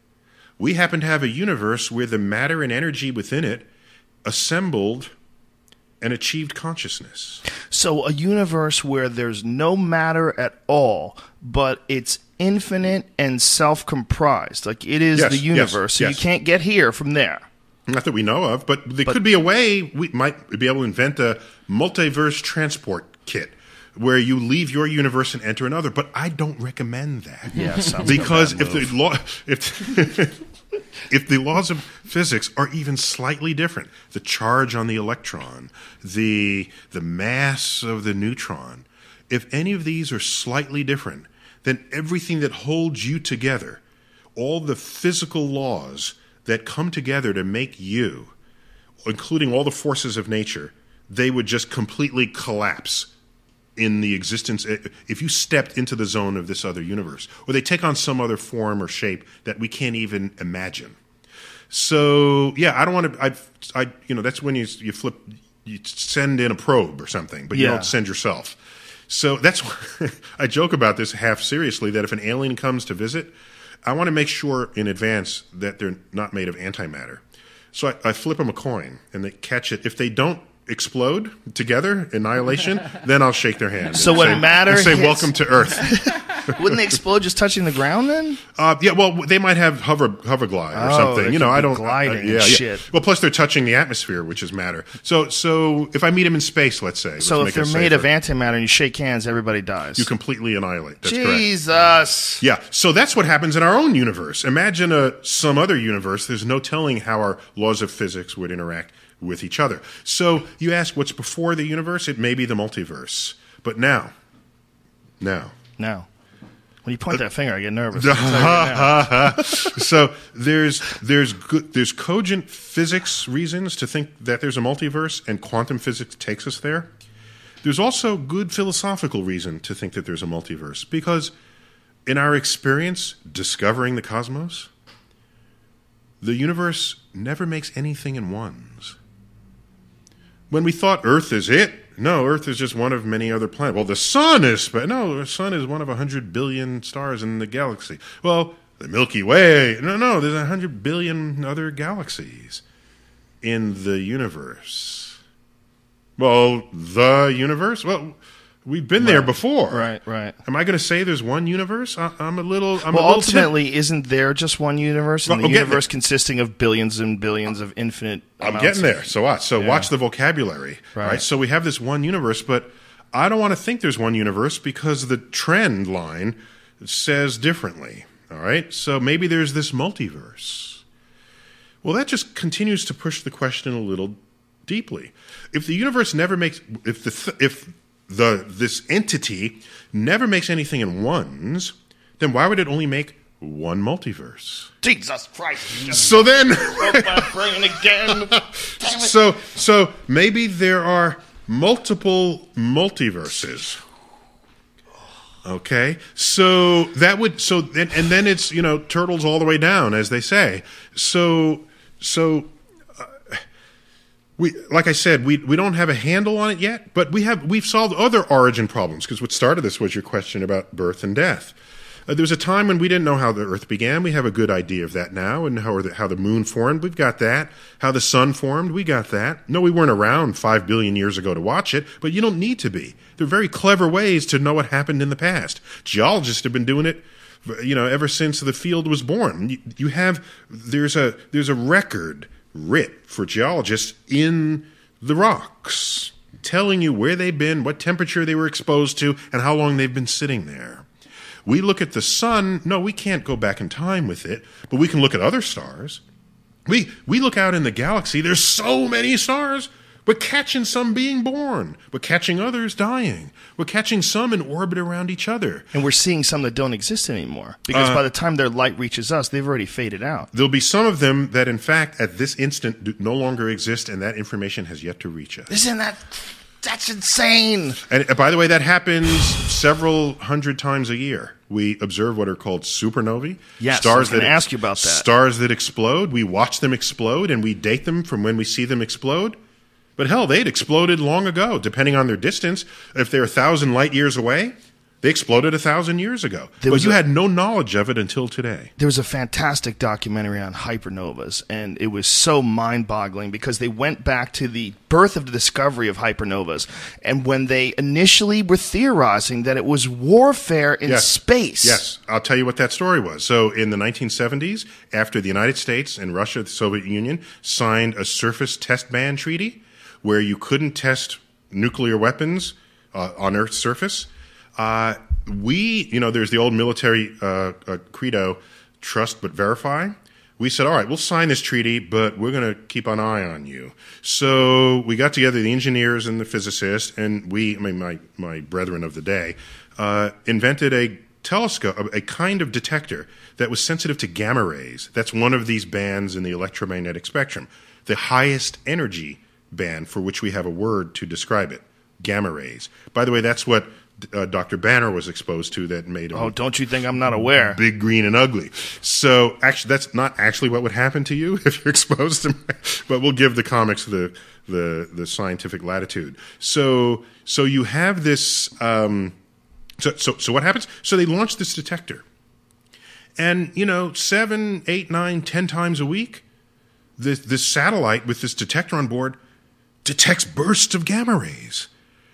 We happen to have a universe where the matter and energy within it assembled and achieved consciousness. So a universe where there's no matter at all, but it's infinite and self-comprised. Like it is Yes, the yes, universe. So yes. you can't get here from there. Not that we know of, but there But- could be a way we might be able to invent a multiverse transport kit where you leave your universe and enter another. But I don't recommend that. Yeah, sounds like a because bad if the move. law if if the laws of physics are even slightly different, the charge on the electron, the the mass of the neutron, if any of these are slightly different, then everything that holds you together, all the physical laws that come together to make you, including all the forces of nature, they would just completely collapse in the existence if you stepped into the zone of this other universe, or they take on some other form or shape that we can't even imagine. So yeah, I don't want to. I, I, you know, that's when you you flip, you send in a probe or something, but you Yeah. don't send yourself. So that's why I joke about this half seriously, that if an alien comes to visit, I want to make sure in advance that they're not made of antimatter. So I, I flip them a coin and they catch it. If they don't explode together, annihilation, then I'll shake their hand. So and when say, matter and say hits- welcome to Earth. Wouldn't they explode just touching the ground then? Uh, yeah, well, they might have hover hover glide or Oh, something. they You know, could I be don't gliding uh, and yeah, yeah. shit. Well, plus they're touching the atmosphere, which is matter. So, so if I meet them in space, let's say, So let's if make they're it made of safer, antimatter and you shake hands, everybody dies. you completely annihilate. That's correct. Jesus. Yeah, so that's what happens in our own universe. Imagine a, some other universe. There's no telling how our laws of physics would interact with each other. So you ask what's before the universe? It may be the multiverse. But now, now, No. When you point that finger, I get nervous. I'll tell you right now. so there's there's good, there's cogent physics reasons to think that there's a multiverse, and quantum physics takes us there. There's also good philosophical reason to think that there's a multiverse, because in our experience discovering the cosmos, the universe never makes anything in ones. When we thought Earth is it, no, Earth is just one of many other planets. Well, the sun is, but no, the sun is one of a hundred billion stars in the galaxy. Well, the Milky Way, no, no, there's a hundred billion other galaxies in the universe. Well, the universe? Well, we've been there before. Right, right. Am I going to say there's one universe? I, I'm a little. I'm Well, a little tip- ultimately, isn't there just one universe? And Well, the I'm getting universe there. consisting of billions and billions of infinite I'm amounts getting of- there. So what? So Yeah. watch the vocabulary. Right. Right. So we have this one universe, but I don't want to think there's one universe because the trend line says differently. All right? So maybe there's this multiverse. Well, that just continues to push the question a little deeply. If the universe never makes if the th- if the this entity never makes anything in ones, then why would it only make one multiverse? Jesus Christ! So then, broke my brain again. so so maybe there are multiple multiverses. Okay, so that would so and, and then it's you know turtles all the way down, as they say. So so. We, like I said, we we don't have a handle on it yet, but we have we've solved other origin problems, because what started this was your question about birth and death. Uh, there was a time when we didn't know how the Earth began. We have a good idea of that now, and how the, how the moon formed. We've got that. How the sun formed. We got that. No, we weren't around five billion years ago to watch it, but you don't need to be. There are very clever ways to know what happened in the past. Geologists have been doing it, you know, ever since the field was born. You, you have there's a there's a record writ for geologists in the rocks, telling you where they've been, what temperature they were exposed to, and how long they've been sitting there. We look at the sun. No, we can't go back in time with it, but we can look at other stars. We we look out in the galaxy. There's so many stars. We're catching some being born. We're catching others dying. We're catching some in orbit around each other. And we're seeing some that don't exist anymore. Because uh, by the time their light reaches us, they've already faded out. There'll be some of them that, in fact, at this instant do no longer exist, and that information has yet to reach us. Isn't that... That's insane. And uh, by the way, that happens several hundred times a year. We observe what are called supernovae. Yes, stars I was going that to ask you about that. Stars that explode. We watch them explode, and we date them from when we see them explode. But hell, they'd exploded long ago, depending on their distance. If they're a thousand light years away, they exploded a thousand years ago. There but you a, had no knowledge of it until today. There was a fantastic documentary on hypernovas, and it was so mind-boggling because they went back to the birth of the discovery of hypernovas, and when they initially were theorizing that it was warfare in yes. space. Yes, I'll tell you what that story was. So in the nineteen seventies, after the United States and Russia, the Soviet Union, signed a surface test ban treaty where you couldn't test nuclear weapons uh, on Earth's surface, Uh, we, you know, there's the old military uh, uh, credo, trust but verify. We said, all right, we'll sign this treaty, but we're going to keep an eye on you. So we got together, the engineers and the physicists, and we, I mean, my, my brethren of the day, uh, invented a telescope, a kind of detector that was sensitive to gamma rays. That's one of these bands in the electromagnetic spectrum, the highest energy band for which we have a word to describe it, gamma rays. By the way, that's what Uh, Doctor Banner was exposed to that made him. Oh, don't you think I'm not aware? Big, green, and ugly. So, actually, that's not actually what would happen to you if you're exposed to. But we'll give the comics the the the scientific latitude. So, so you have this. Um, so, so, so what happens? So they launched this detector, and you know, seven, eight, nine, ten times a week, this this satellite with this detector on board detects bursts of gamma rays.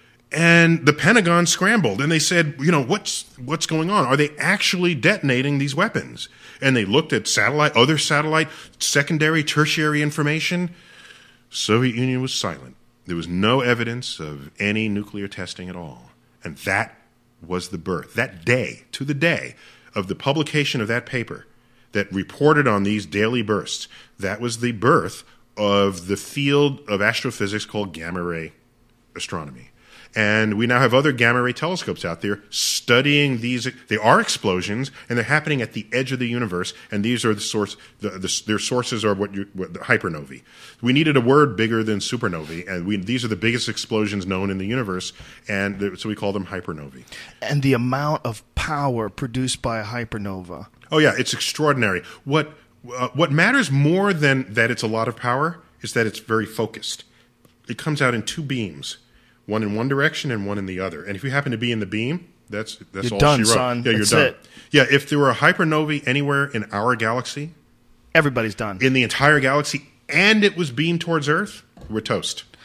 And the Pentagon scrambled, and they said, you know, what's what's going on? Are they actually detonating these weapons? And they looked at satellite, other satellite, secondary, tertiary information. Soviet Union was silent. There was no evidence of any nuclear testing at all. And that was the birth, that day, to the day, of the publication of that paper that reported on these daily bursts. That was the birth of the field of astrophysics called gamma ray astronomy. And we now have other gamma ray telescopes out there studying these. They are explosions, and they're happening at the edge of the universe. And these are the source. The, the, their sources are what, you, what the hypernovae. We needed a word bigger than supernovae, and we, these are the biggest explosions known in the universe. And so we call them hypernovae. And the amount of power produced by a hypernova. Oh yeah, it's extraordinary. What uh, what matters more than that it's a lot of power is that it's very focused. It comes out in two beams. One in one direction and one in the other. And if you happen to be in the beam, that's that's you're all done, she wrote. son. Yeah, you're that's done. It. Yeah, if there were a hypernovae anywhere in our galaxy, everybody's done. In the entire galaxy, and it was beamed towards Earth, we're toast.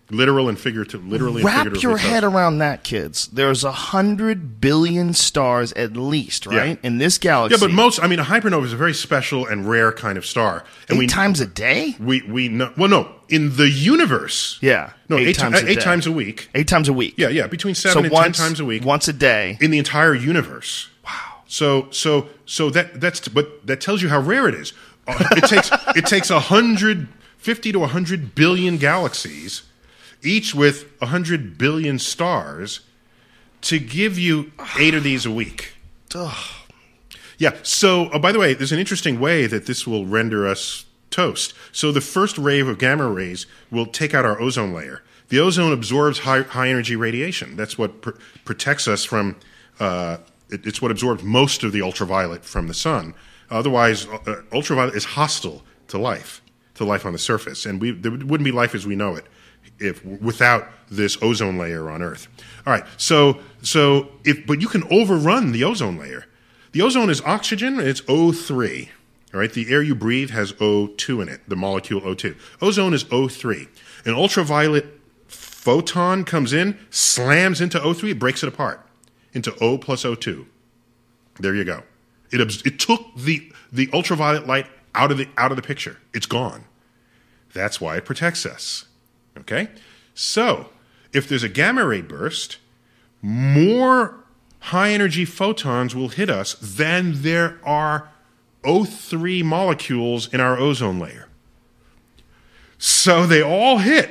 Literal and figurative. Literally and Wrap figuratively. your toast. head around that, kids. There's a hundred billion stars at least, right, Yeah. in this galaxy. Yeah, but most. I mean, a hypernova is a very special and rare kind of star. And eight we, times a day. We we know. Well, no, in the universe. Yeah, No, eight, eight times ti- a eight day. times a week. Eight times a week. Yeah, yeah, between seven So and once, ten times a week. once a day. In the entire universe. Wow. So so so that that's but that tells you how rare it is. Uh, it takes it takes a hundred fifty to a hundred billion galaxies, each with a hundred billion stars, to give you eight of these a week. Ugh. Yeah. So, oh, by the way, there's an interesting way that this will render us toast. So, the first wave of gamma rays will take out our ozone layer. The ozone absorbs high, high energy radiation. That's what pr- protects us from. Uh, it, it's what absorbs most of the ultraviolet from the sun. Otherwise, uh, ultraviolet is hostile to life, to life on the surface, and we there wouldn't be life as we know it if without this ozone layer on Earth. All right. So, so if but you can overrun the ozone layer. The ozone is oxygen, and it's O three. All right, the air you breathe has O two in it, the molecule O two. Ozone is O three. An ultraviolet photon comes in, slams into O three, it breaks it apart into O plus O two. There you go. It it took the the ultraviolet light out of the out of the picture. It's gone. That's why it protects us. Okay? So, if there's a gamma ray burst, more high energy photons will hit us than there are O three molecules in our ozone layer. So they all hit,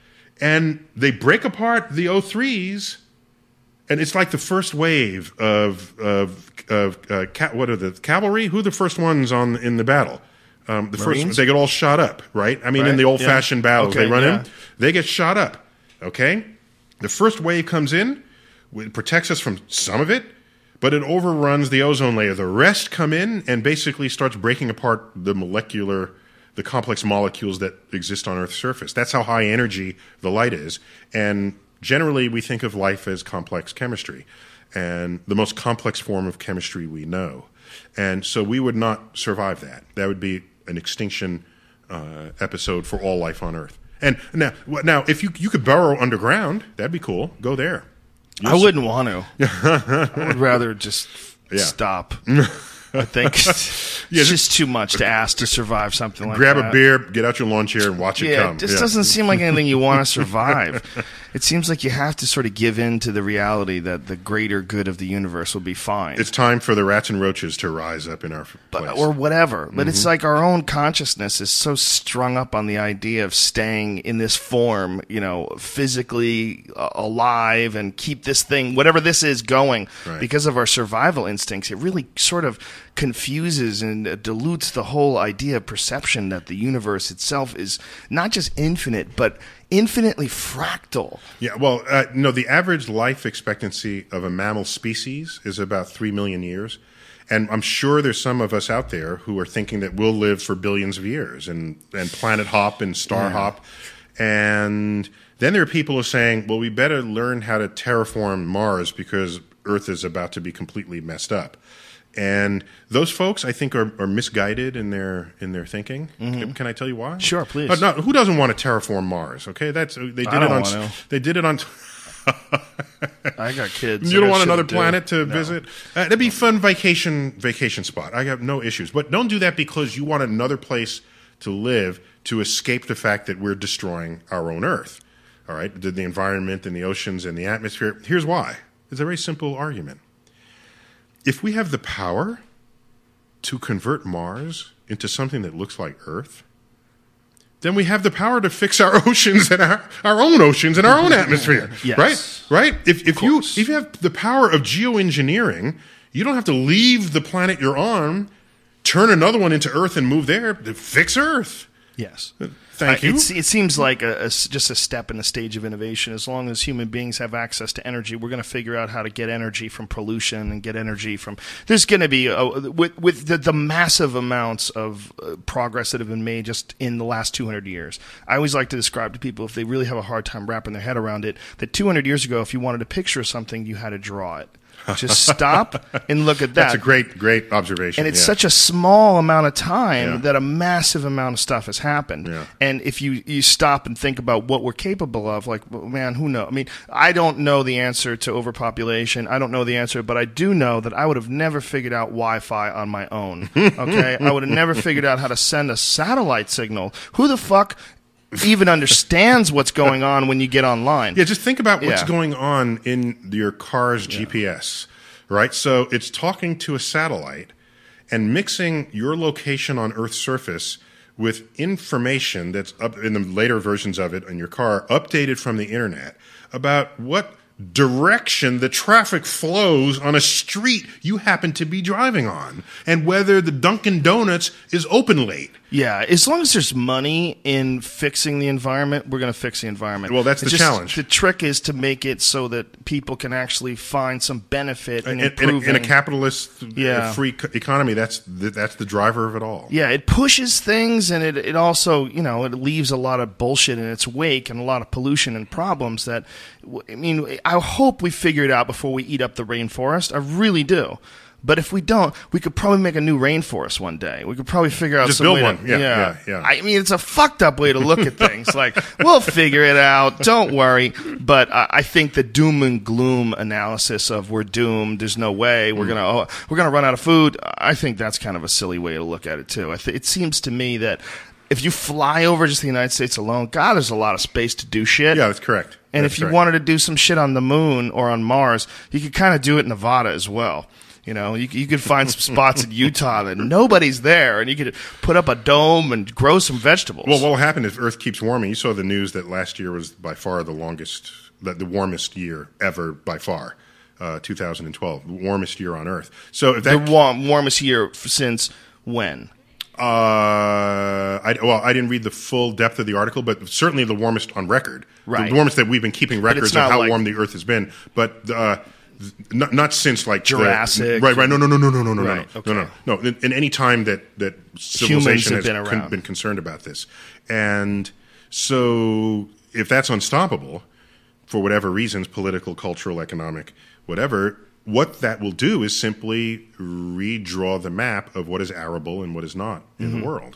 and they break apart the O threes, and it's like the first wave of of of uh, ca- what are the cavalry? Who are the first ones on in the battle? Um, the Marines? first they get all shot up, right? I mean, Right, in the old fashioned yeah. battles, Okay, they run yeah. in, they get shot up. Okay, the first wave comes in, it protects us from some of it, but it overruns the ozone layer. The rest come in and basically starts breaking apart the molecular, the complex molecules that exist on Earth's surface. That's how high energy the light is. And generally, we think of life as complex chemistry, and the most complex form of chemistry we know. And so we would not survive that. That would be an extinction uh, episode for all life on Earth. And now, now, if you you could burrow underground, that'd be cool. Go there. I wouldn't want to. I would rather just Yeah. stop. I think it's Yeah, just- just too much to ask to survive something like Grab that. a beer, get out your lawn chair, and watch it Yeah, come. this Yeah. doesn't seem like anything you want to survive. It seems like you have to sort of give in to the reality that the greater good of the universe will be fine. It's time for the rats and roaches to rise up in our But- place. or whatever. But Mm-hmm. it's like our own consciousness is so strung up on the idea of staying in this form, you know, physically uh, alive and keep this thing, whatever this is, going Right. because of our survival instincts. It really sort of confuses and uh, dilutes the whole idea of perception that the universe itself is not just infinite, but infinitely fractal. Yeah, well, uh, no, the average life expectancy of a mammal species is about three million years. And I'm sure there's some of us out there who are thinking that we'll live for billions of years and, and planet hop and star hop. And then there are people who are saying, well, we better learn how to terraform Mars because Earth is about to be completely messed up. And those folks, I think, are, are misguided in their in their thinking. Can, can I tell you why? Sure, please. Uh, no, who doesn't want to terraform Mars? Okay, that's they did I it don't on. want to. They did it on. I got kids. You that don't I want another shouldn't do. planet to No. visit? Uh, that'd be fun vacation vacation spot. I have no issues, but don't do that because you want another place to live to escape the fact that we're destroying our own Earth. All right, the, the environment and the oceans and the atmosphere. Here's why. It's a very simple argument. If we have the power to convert Mars into something that looks like Earth, then we have the power to fix our oceans and our, our own oceans and our own atmosphere. Yes. Right? Right? If, if you course. if you have the power of geoengineering, you don't have to leave the planet you're on, turn another one into Earth and move there. Fix Earth. Yes. Thank Uh, you. It's, it seems like a, a s- just a step in the stage of innovation. As long as human beings have access to energy, we're going to figure out how to get energy from pollution and get energy from. There's going to be a, with with the, the massive amounts of uh, progress that have been made just in the last two hundred years. I always like to describe to people, if they really have a hard time wrapping their head around it, that two hundred years ago, if you wanted a picture of something, you had to draw it. Just stop and look at that. That's a great, great observation. And it's yeah. such a small amount of time Yeah. that a massive amount of stuff has happened. Yeah. And if you, you stop and think about what we're capable of, like, well, man, who knows? I mean, I don't know the answer to overpopulation. I don't know the answer, but I do know that I would have never figured out Wi-Fi on my own. Okay? I would have never figured out how to send a satellite signal. Who the fuck even understands what's going on when you get online? Yeah, just think about what's Yeah. going on in your car's G P S, right? So it's talking to a satellite and mixing your location on Earth's surface with information that's up in the later versions of it in your car, updated from the internet, about what direction the traffic flows on a street you happen to be driving on, and whether the Dunkin' Donuts is open late. Yeah, as long as there's money in fixing the environment, we're going to fix the environment. Well, that's It's the just- challenge. The trick is to make it so that people can actually find some benefit in In, in, a, improving. in a capitalist, Yeah. uh, free co- economy, that's the, that's the driver of it all. Yeah, it pushes things, and it, it also, you know, it leaves a lot of bullshit in its wake and a lot of pollution and problems that, I mean, I hope we figure it out before we eat up the rainforest. I really do. But if we don't, we could probably make a new rainforest one day. We could probably figure out Just some build way one. to, Yeah, yeah, yeah. I mean, it's a fucked up way to look at things. Like, we'll figure it out. Don't worry. But uh, I think the doom and gloom analysis of we're doomed, there's no way we're gonna oh, we're gonna run out of food. I think that's kind of a silly way to look at it too. I th- it seems to me that if you fly over just the United States alone, God, there's a lot of space to do shit. Yeah, that's correct. And That's if you correct. wanted to do some shit on the moon or on Mars, you could kind of do it in Nevada as well. You know, you, you could find some spots in Utah that nobody's there, and you could put up a dome and grow some vegetables. Well, what will happen if Earth keeps warming? You saw the news that last year was by far the longest, the, the warmest year ever by far, uh, two thousand twelve, the warmest year on Earth. So if the that, warm, warmest year f- since when? uh, I, well, I didn't read the full depth of the article, but certainly the warmest on record, Right. the warmest that we've been keeping records it's of not how like- warm the Earth has been, but. Uh, Not, not since like the- Jurassic. right? Right? No, no, no, no, no, no, no, Right, no, okay. no, no, no. In, in any time that that civilization have has been con- around. been concerned about this, and so if that's unstoppable for whatever reasons, political, cultural, economic, whatever, what that will do is simply redraw the map of what is arable and what is not in the world.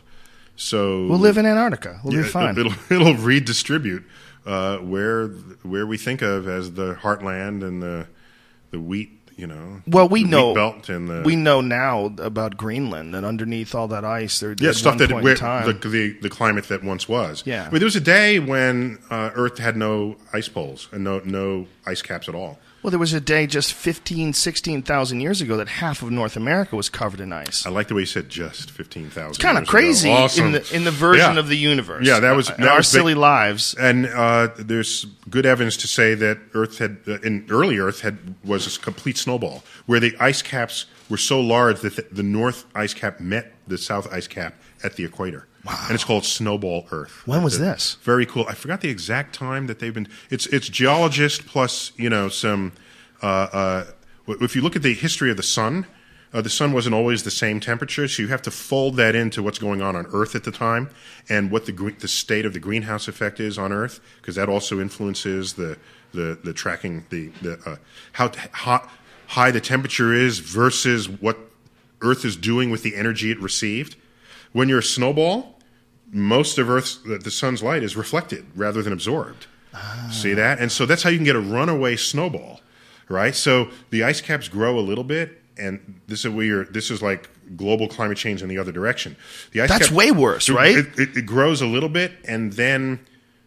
So We'll live in Antarctica. We'll yeah, be fine. It'll it'll redistribute uh, where where we think of as the heartland and the the wheat, you know. Well, we the know wheat belt and the we know now about Greenland, and underneath all that ice, there yeah at stuff one that point where, in time, the, the the climate that once was. Yeah. I mean, there was a day when uh, Earth had no ice poles and no no ice caps at all. well, there was a day just fifteen, sixteen thousand years ago that half of North America was covered in ice. I like the way you said just fifteen thousand. Kind of crazy Awesome. in the in the version Yeah. of the universe. Yeah, that was- in that our was big. silly lives. And uh, there's good evidence to say that Earth had, uh, in early Earth, had was a complete snowball, where the ice caps were so large that the, the North ice cap met the South ice cap at the equator. Wow. And it's called Snowball Earth. When was Uh, this? Very cool. I forgot the exact time that they've been. It's it's geologists plus you know some. Uh, uh, if you look at the history of the sun. Uh, the sun wasn't always the same temperature, so you have to fold that into what's going on on Earth at the time and what the gre- the state of the greenhouse effect is on Earth, because that also influences the the, the tracking the the uh, how t- hot, high the temperature is versus what Earth is doing with the energy it received. When you're a snowball, most of Earth's the, the sun's light is reflected rather than absorbed. Ah. See that? And so that's how you can get a runaway snowball, right? So the ice caps grow a little bit. And this is where you're, this is like global climate change in the other direction. The ice That's cap- way worse, right? It, it, it grows a little bit, and then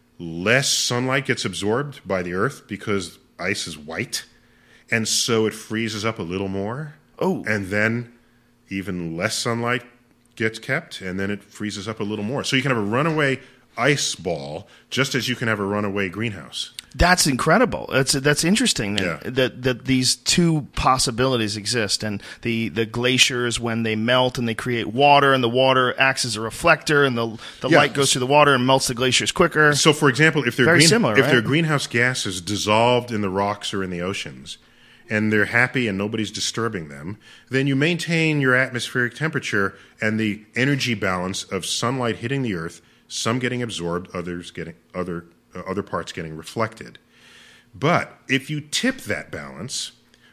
less sunlight gets absorbed by the Earth because ice is white, and so it freezes up a little more. Oh. And then even less sunlight gets kept, and then it freezes up a little more. So you can have a runaway ice ball just as you can have a runaway greenhouse. That's incredible. That's that's interesting that, Yeah. that that these two possibilities exist, and the, the glaciers when they melt and they create water, and the water acts as a reflector, and the the Yeah. light goes through the water and melts the glaciers quicker. So, for example, if they're Very green, similar, if right? they're greenhouse gases dissolved in the rocks or in the oceans, and they're happy and nobody's disturbing them, then you maintain your atmospheric temperature and the energy balance of sunlight hitting the Earth, some getting absorbed, others getting other uh, other parts getting reflected. But if you tip that balance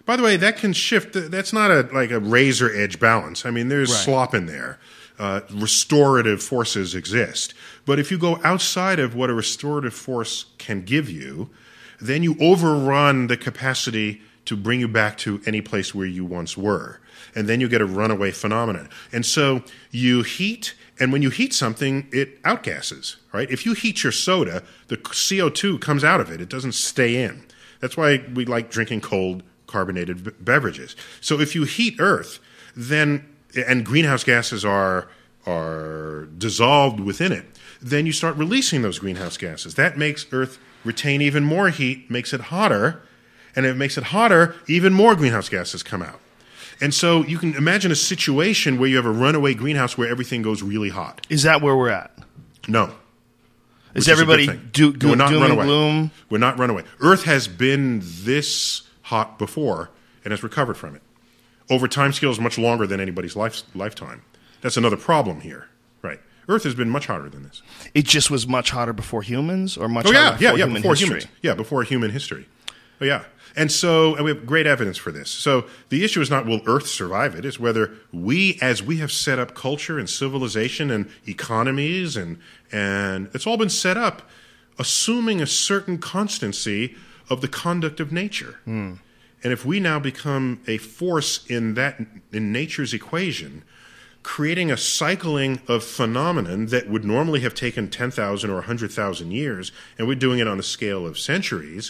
By the way, that can shift. That's not a like a razor edge balance. I mean, there's Right. slop in there. Uh, restorative forces exist. But if you go outside of what a restorative force can give you, then you overrun the capacity to bring you back to any place where you once were. And then you get a runaway phenomenon. And so you heat, and when you heat something, it outgasses, right? If you heat your soda, the C O two comes out of it. It doesn't stay in. That's why we like drinking cold carbonated b- beverages. So if you heat Earth, then and greenhouse gases are are dissolved within it, then you start releasing those greenhouse gases. That makes Earth retain even more heat, makes it hotter, and if it makes it hotter, even more greenhouse gases come out. And so you can imagine a situation where you have a runaway greenhouse where everything goes really hot. Is that where we're at? No. Is Which a everybody good thing. do, No, do, we're not doom and runaway. gloom? We're not runaway. Earth has been this hot before and has recovered from it. Over time scales much longer than anybody's life, lifetime. That's another problem here, right? Earth has been much hotter than this. It just was much hotter before humans, or much Oh hotter yeah, before yeah, yeah, human before history? humans. Yeah, before human history. Oh yeah. And so and we have great evidence for this. So the issue is not will Earth survive it, it's whether we, as we have set up culture and civilization and economies, and and it's all been set up assuming a certain constancy of the conduct of nature. Hmm. And if we now become a force in that in nature's equation, creating a cycling of phenomenon that would normally have taken ten thousand or one hundred thousand years, and we're doing it on a scale of centuries,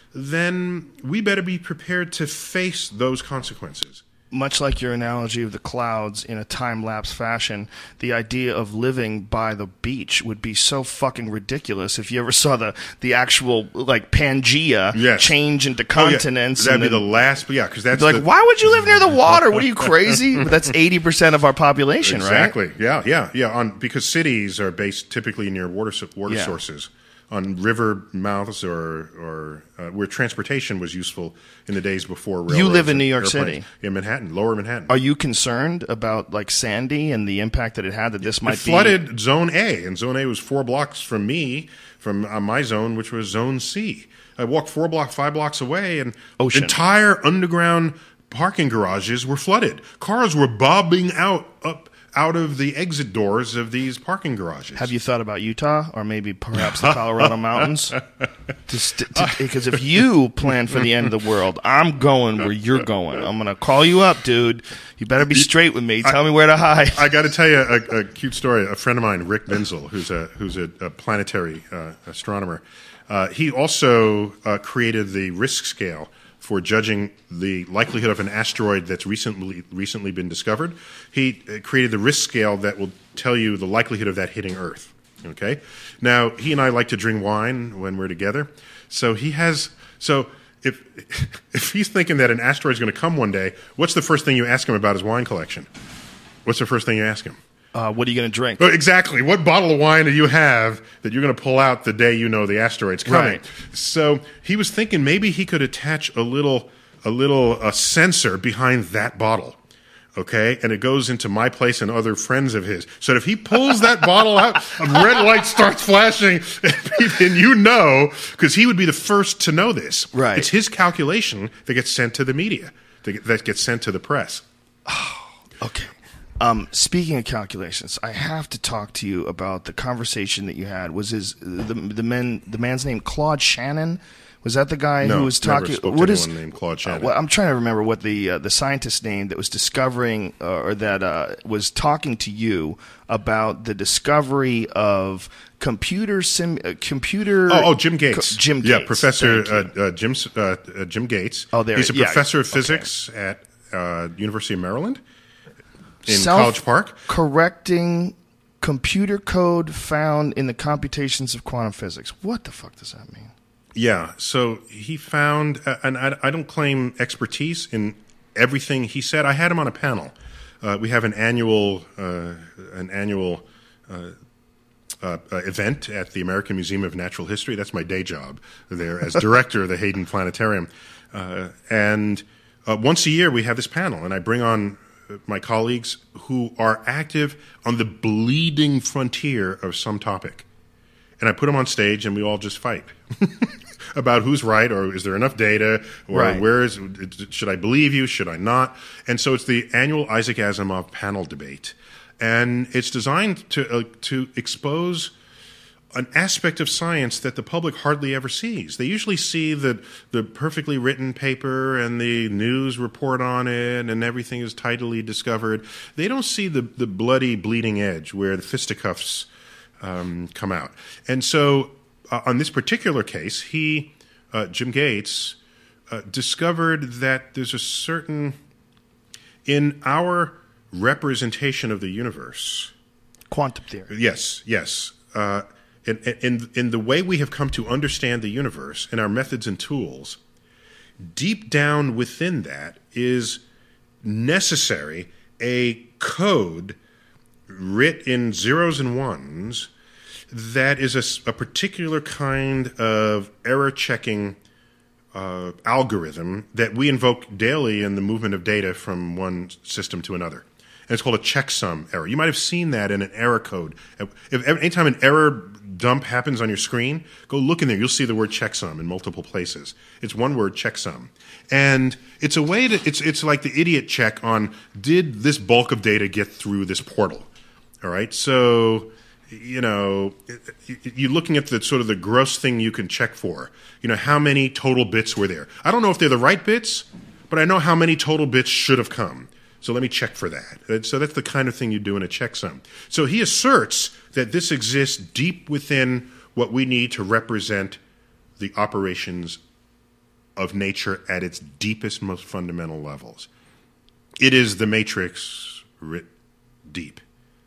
then we better be prepared to face those consequences. Much like your analogy of the clouds in a time-lapse fashion, the idea of living by the beach would be so fucking ridiculous if you ever saw the, the actual, like, Pangea Yes. change into Oh, yeah. continents. That'd and be the then- last, yeah, because that's Like, the, why would you live near the water? What are you, crazy? But that's eighty percent of our population, right? exactly. Yeah, yeah, yeah. On because cities are based typically near water so- water Yeah. sources, on river mouths or or uh, where transportation was useful in the days before railroads. You live in and New York airplanes. City. in Manhattan, Lower Manhattan. Are you concerned about, like, Sandy and the impact that it had, that this might It be... flooded Zone A, and Zone A was four blocks from me, from uh, my zone, which was Zone C. I walked four blocks, five blocks away, and Ocean. entire underground parking garages were flooded. Cars were bobbing out up out of the exit doors of these parking garages. Have you thought about Utah or maybe perhaps the Colorado mountains? Because if you plan for the end of the world, I'm going where you're going. I'm going to call you up, dude. You better be straight with me. Tell me where to hide. I got to tell you a, a cute story. A friend of mine, Rick Menzel, who's a who's a, a planetary uh, astronomer, uh, he also uh, created the risk scale for judging the likelihood of an asteroid that's recently recently been discovered. He uh, created the risk scale that will tell you the likelihood of that hitting Earth. Okay. Now he and I like to drink wine when we're together, so he has so. If if he's thinking that an asteroid is going to come one day, what's the first thing you ask him about his wine collection? What's the first thing you ask him? Uh, what are you going to drink? Well, exactly. What bottle of wine do you have that you're going to pull out the day you know the asteroid's coming? Right. So he was thinking maybe he could attach a little a little a sensor behind that bottle. Okay, and it goes into my place and other friends of his. So if he pulls that bottle out, a red light starts flashing, and you know, because he would be the first to know this. Right. It's his calculation that gets sent to the media, that gets sent to the press. Okay. Um, speaking of calculations, I have to talk to you about the conversation that you had. Was his the the man the man's name Claude Shannon? Was that the guy No, who was never talking? spoke to what anyone is named Claude Shannon. Uh, well, I'm trying to remember what the uh, the scientist name that was discovering uh, or that uh, was talking to you about the discovery of computer sim uh, computer. Oh, oh, Jim Gates. Co- Jim Gates. Yeah, Professor Thank you. uh, uh, Jim uh, uh, Jim Gates. Oh, there- He's a yeah, professor of okay. physics at uh, University of Maryland in Self- College Park. Correcting computer code found in the computations of quantum physics. What the fuck does that mean? Yeah, so he found, uh, and I, I don't claim expertise in everything he said. I had him on a panel. Uh, we have an annual uh, an annual uh, uh, uh, event at the American Museum of Natural History. That's my day job there as director of the Hayden Planetarium. Uh, and uh, once a year we have this panel, and I bring on my colleagues who are active on the bleeding frontier of some topic. And I put them on stage, and we all just fight. about who's right, or is there enough data, or Right. where is should I believe you, should I not? And so it's the annual Isaac Asimov panel debate, and it's designed to uh, to expose an aspect of science that the public hardly ever sees. They usually see the the perfectly written paper and the news report on it, and everything is tidily discovered. They don't see the, the bloody bleeding edge where the fisticuffs um, come out. And so uh, on this particular case, he, uh, Jim Gates, uh, discovered that there's a certain, in our representation of the universe, Quantum theory. yes, yes, uh, In, in, in the way we have come to understand the universe and our methods and tools, deep down within that is necessary a code writ in zeros and ones that is a, a particular kind of error-checking uh, algorithm that we invoke daily in the movement of data from one system to another. And it's called a checksum error. You might have seen that in an error code. If anytime an error dump happens on your screen, go look in there. You'll see the word checksum in multiple places. It's one word, checksum. And it's a way to, it's, it's like the idiot check on, did this bulk of data get through this portal? All right. So, you know, you're looking at the sort of the gross thing you can check for. You know, how many total bits were there? I don't know if they're the right bits, but I know how many total bits should have come. So let me check for that. So that's the kind of thing you do in a checksum. So he asserts that this exists deep within what we need to represent the operations of nature at its deepest, most fundamental levels. It is the matrix writ deep.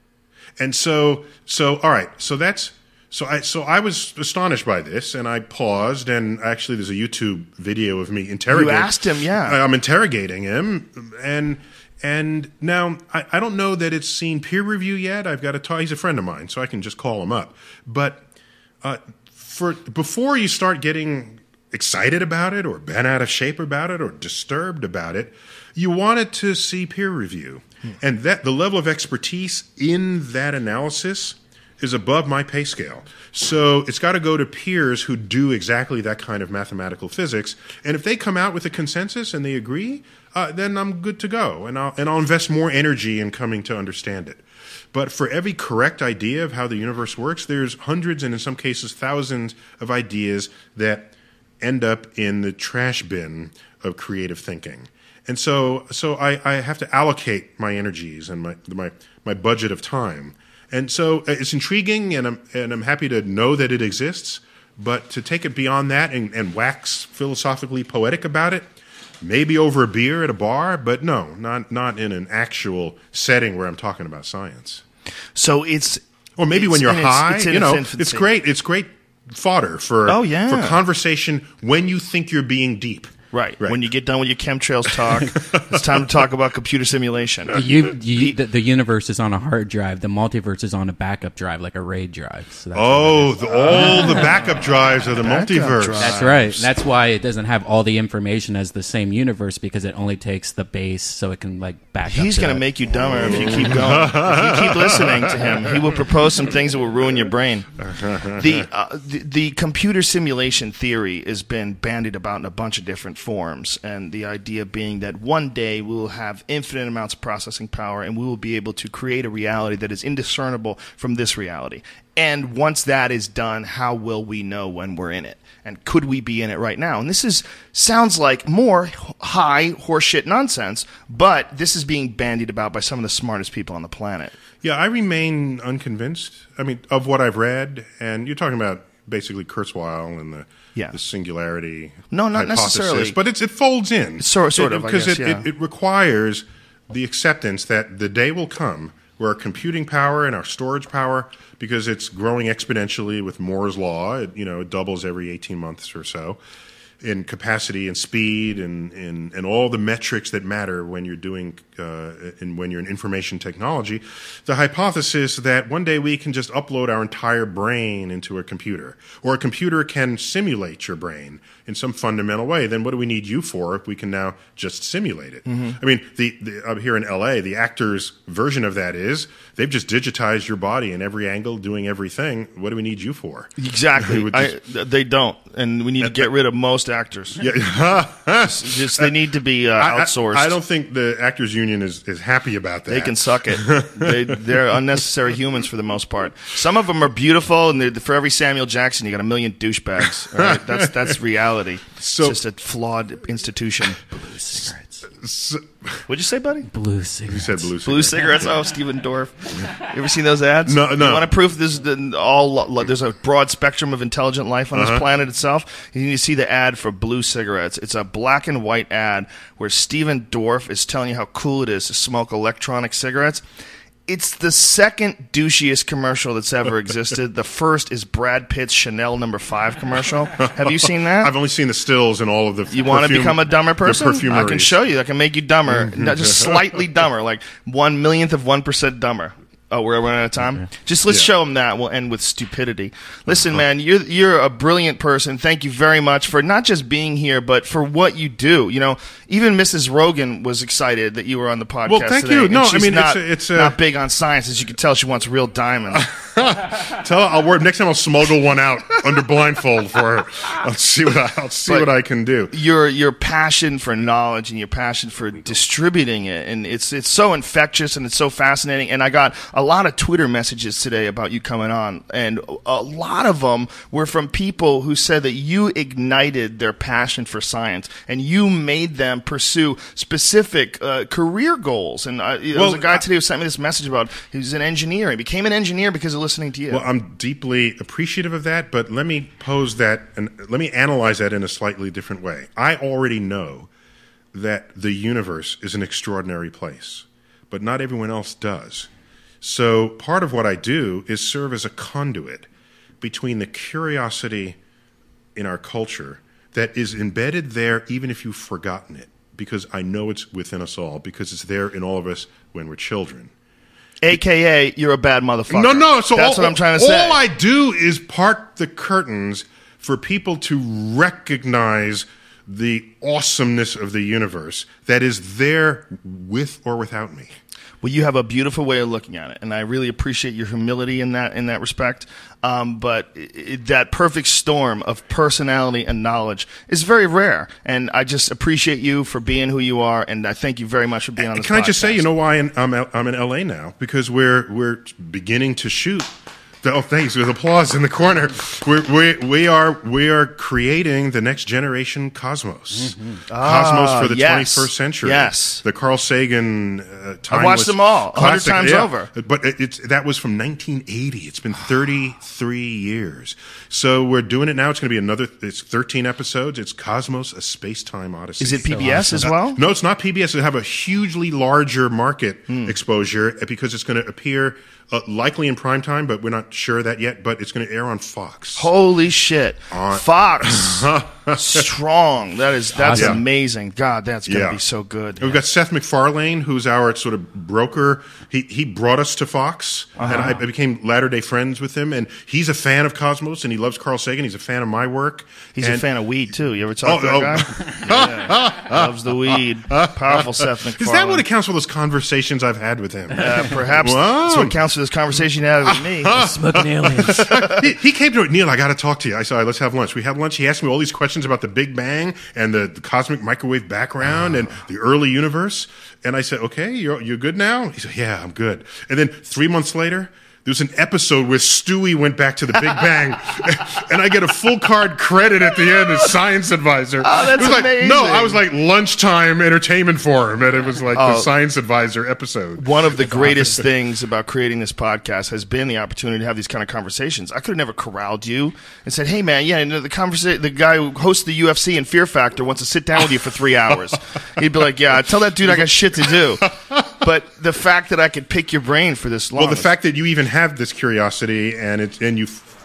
And so, so all right, so that's so I so I was astonished by this, and I paused, and actually there's a YouTube video of me interrogating. You asked him, yeah. I'm interrogating him, and and now I, I don't know that it's seen peer review yet. I've got to talk. He's a friend of mine, so I can just call him up. But uh, for before you start getting excited about it, or bent out of shape about it, or disturbed about it, you want it to see peer review. And that the level of expertise in that analysis is above my pay scale. So it's got to go to peers who do exactly that kind of mathematical physics. And if they come out with a consensus and they agree, uh, then I'm good to go. And I'll, and I'll invest more energy in coming to understand it. But for every correct idea of how the universe works, there's hundreds and in some cases thousands of ideas that end up in the trash bin of creative thinking. And so, so I, I have to allocate my energies and my, my my budget of time. And so it's intriguing, and I'm and I'm happy to know that it exists. But to take it beyond that and, and wax philosophically poetic about it, maybe over a beer at a bar, but no, not not in an actual setting where I'm talking about science. So it's or maybe it's when you're in its- high, it's in you its know, infancy. it's great. It's great fodder for Oh, yeah. for conversation when you think you're being deep. Right. Right. When you get done with your chemtrails talk, it's time to talk about computer simulation. You, you, the, the universe is on a hard drive. The multiverse is on a backup drive, like a RAID drive. So that's Oh, the, all the backup drives of the Backup multiverse. drive. That's right. That's why it doesn't have all the information as the same universe, because it only takes the base, so it can like back up. He's to going to that. make you dumber if you keep going. If you keep listening to him, he will propose some things that will ruin your brain. The, uh, the the computer simulation theory has been bandied about in a bunch of different forms, and the idea being that one day we will have infinite amounts of processing power, and we will be able to create a reality that is indiscernible from this reality. And once that is done, how will we know when we're in it? And could we be in it right now? And this is sounds like more high horseshit nonsense, but this is being bandied about by some of the smartest people on the planet. Yeah, I remain unconvinced. I mean, of what I've read, and you're talking about basically Kurzweil and the, Yeah. the singularity. No, not hypothesis, necessarily. but it's, it folds in. Sort- sort of, I because guess, it, yeah. it, it requires the acceptance that the day will come where our computing power and our storage power, because it's growing exponentially with Moore's law, it, you know, it doubles every eighteen months or so. in capacity and speed and, and, and all the metrics that matter when you're doing uh, and when you're in information technology. The hypothesis that one day we can just upload our entire brain into a computer, or a computer can simulate your brain in some fundamental way. Then what do we need you for if we can now just simulate it? Mm-hmm. I mean, the, the up here in L A, the actors' version of that is they've just digitized your body in every angle, doing everything. What do we need you for? Exactly. just, I, they don't, and we need to get rid of most actors. Yeah. just, just they need to be uh, outsourced. I, I, I don't think the Actors Union is, is happy about that. They can suck it. they, they're unnecessary humans for the most part. Some of them are beautiful, and for every Samuel Jackson, you got a million douchebags. All right? That's that's reality. So, it's just a flawed institution. Blue cigarettes. So, What'd you say, buddy? Blue cigarettes. You said blue cigarettes. Blue cigarettes. Oh, Stephen Dorff. You ever seen those ads? No, no. You want to prove there's the, all there's a broad spectrum of intelligent life on uh-huh. this planet itself? You need to see the ad for blue cigarettes. It's a black and white ad where Stephen Dorff is telling you how cool it is to smoke electronic cigarettes. It's the second douchiest commercial that's ever existed. The first is Brad Pitt's Chanel number five commercial. Have you seen that? I've only seen the stills and all of the. You want to become a dumber person? I can show you. I can make you dumber, Mm-hmm. not just slightly dumber, like one millionth of one percent dumber. Oh, we're running out of time. Just let's Yeah. show them that. We'll end with stupidity. Listen, man, you're you're a brilliant person. Thank you very much for not just being here, but for what you do. You know, even Missus Rogan was excited that you were on the podcast. Well, thank today, you. and No, she's I mean, not, it's a- it's a- not big on science, as you can tell. She wants real diamonds. Tell her I'll work next time. I'll smuggle one out under blindfold for her. I'll see what I, I'll see But what I can do. your your passion for knowledge and your passion for distributing it, and it's it's so infectious and it's so fascinating. And I got a lot of Twitter messages today about you coming on, and a lot of them were from people who said that you ignited their passion for science and you made them pursue specific uh, career goals. And uh, there was Well, a guy I- today who sent me this message about he was an engineer. He became an engineer because of listening to you. Well, I'm deeply appreciative of that, but let me pose that and let me analyze that in a slightly different way. I already know that the universe is an extraordinary place, but not everyone else does. So part of what I do is serve as a conduit between the curiosity in our culture that is embedded there even if you've forgotten it, because I know it's within us all, because it's there in all of us when we're children. A K A, you're a bad motherfucker. No, no. So that's all, what I'm trying to say. All I do is part the curtains for people to recognize the awesomeness of the universe that is there with or without me. Well, you have a beautiful way of looking at it, and I really appreciate your humility in that in that respect. Um, but it, that perfect storm of personality and knowledge is very rare, and I just appreciate you for being who you are, and I thank you very much for being on this Can I just say, podcast. you know why in, I'm I'm in L A now? Because we're we're beginning to shoot. Oh, thanks. With applause in the corner, we're, we we are we are creating the next generation Cosmos. Mm-hmm. Cosmos Ah, for the yes. twenty-first century. Yes. the Carl Sagan. Uh, timeless watched them all, a hundred classic. times Yeah. over. But it, it's that was from nineteen eighty. It's been thirty-three years. So we're doing it now. It's going to be another. It's thirteen episodes. It's Cosmos: A Space-Time Odyssey. Is it P B S as well? No, it's not P B S. It'll have a hugely larger market Hmm. exposure because it's going to appear uh, likely in prime time, but we're not sure of that yet. But it's going to air on Fox. Holy shit, On- Fox, strong. That is that's Awesome. amazing. God, that's gonna Yeah. be so good. And we've got Seth MacFarlane, who's our sort of broker. He he brought us to Fox, Uh-huh. and I, I became latter day friends with him. And he's a fan of Cosmos, and he loves Carl Sagan. He's a fan of my work. He's and a fan of weed too. You ever talk Oh, to oh. that guy? Yeah. Loves the weed. Powerful Seth MacFarlane. Is that what accounts for those conversations I've had with him? Uh, perhaps Wow. that's what counts for this conversation you had with me. Smoking aliens. he, he came to it, Neil, I got to talk to you. I said, all right, let's have lunch. We had lunch. He asked me all these questions about the Big Bang and the, the cosmic microwave background and the early universe. And I said, okay, you're, you're good now? He said, yeah, I'm good. And then three months later, there was an episode where Stewie went back to the Big Bang, and I get a full card credit at the end as science advisor. Oh, that's it was like, amazing. No, I was like lunchtime entertainment for him, and it was like the Oh. science advisor episode. One of the greatest things about creating this podcast has been the opportunity to have these kind of conversations. I could have never corralled you and said, "Hey, man, yeah, you know, the conversa- the guy who hosts the U F C and Fear Factor wants to sit down with you for three hours." He'd be like, "Yeah, tell that dude I got shit to do." But the fact that I could pick your brain for this long, Well, the fact that you even have this curiosity and it and you f-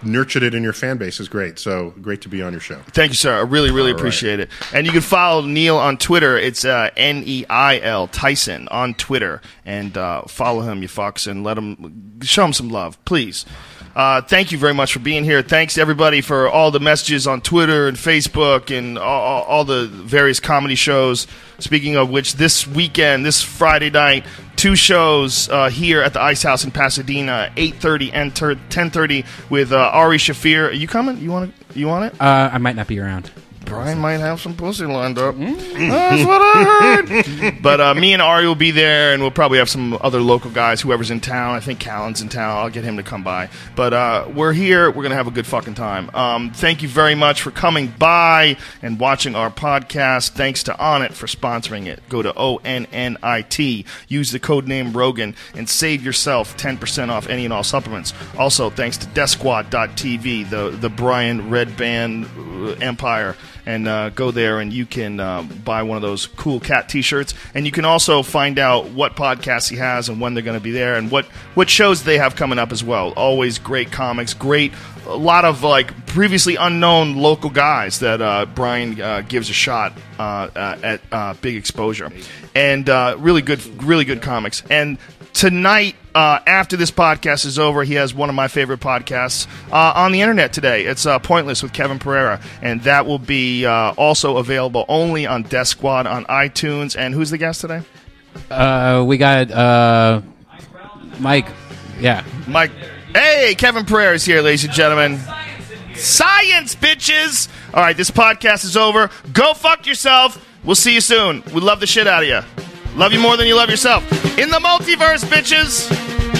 nurtured it in your fan base is great. So great to be on your show. Thank you, sir. I really, really All appreciate right. it. And you can follow Neil on Twitter. It's uh, N E I L Tyson on Twitter. And uh, follow him, you fucks, and let him show him some love, please. Uh, thank you very much for being here. Thanks to everybody for all the messages on Twitter and Facebook and all, all the various comedy shows. Speaking of which, this weekend, this Friday night, two shows uh, here at the Ice House in Pasadena, eight thirty and ten thirty with uh, Ari Shafir. Are you coming? You want it? You want it? Uh, I might not be around. Brian might have some pussy lined up. That's what I heard. But uh, me and Ari will be there, and we'll probably have some other local guys, whoever's in town. I think Callan's in town. I'll get him to come by. But uh, we're here. We're going to have a good fucking time. Um, thank you very much for coming by and watching our podcast. Thanks to Onnit for sponsoring it. Go to O N N I T. Use the code name Rogan and save yourself ten percent off any and all supplements. Also, thanks to Death Squad dot T V, the, the Brian Red Band empire. And uh, go there, and you can uh, buy one of those cool cat T-shirts. And you can also find out what podcasts he has and when they're going to be there, and what, what shows they have coming up as well. Always great comics, great, a lot of like previously unknown local guys that uh, Brian uh, gives a shot uh, uh, at uh, big exposure, and uh, really good, really good comics. And tonight, uh, after this podcast is over, he has one of my favorite podcasts uh, on the internet today. It's uh, Pointless with Kevin Pereira, and that will be uh, also available only on Death Squad on iTunes. And who's the guest today? Uh, we got uh, Mike. Yeah. Mike. Hey, Kevin Pereira is here, ladies and gentlemen. Science, bitches! All right, this podcast is over. Go fuck yourself. We'll see you soon. We love the shit out of you. Love you more than you love yourself. In the multiverse, bitches!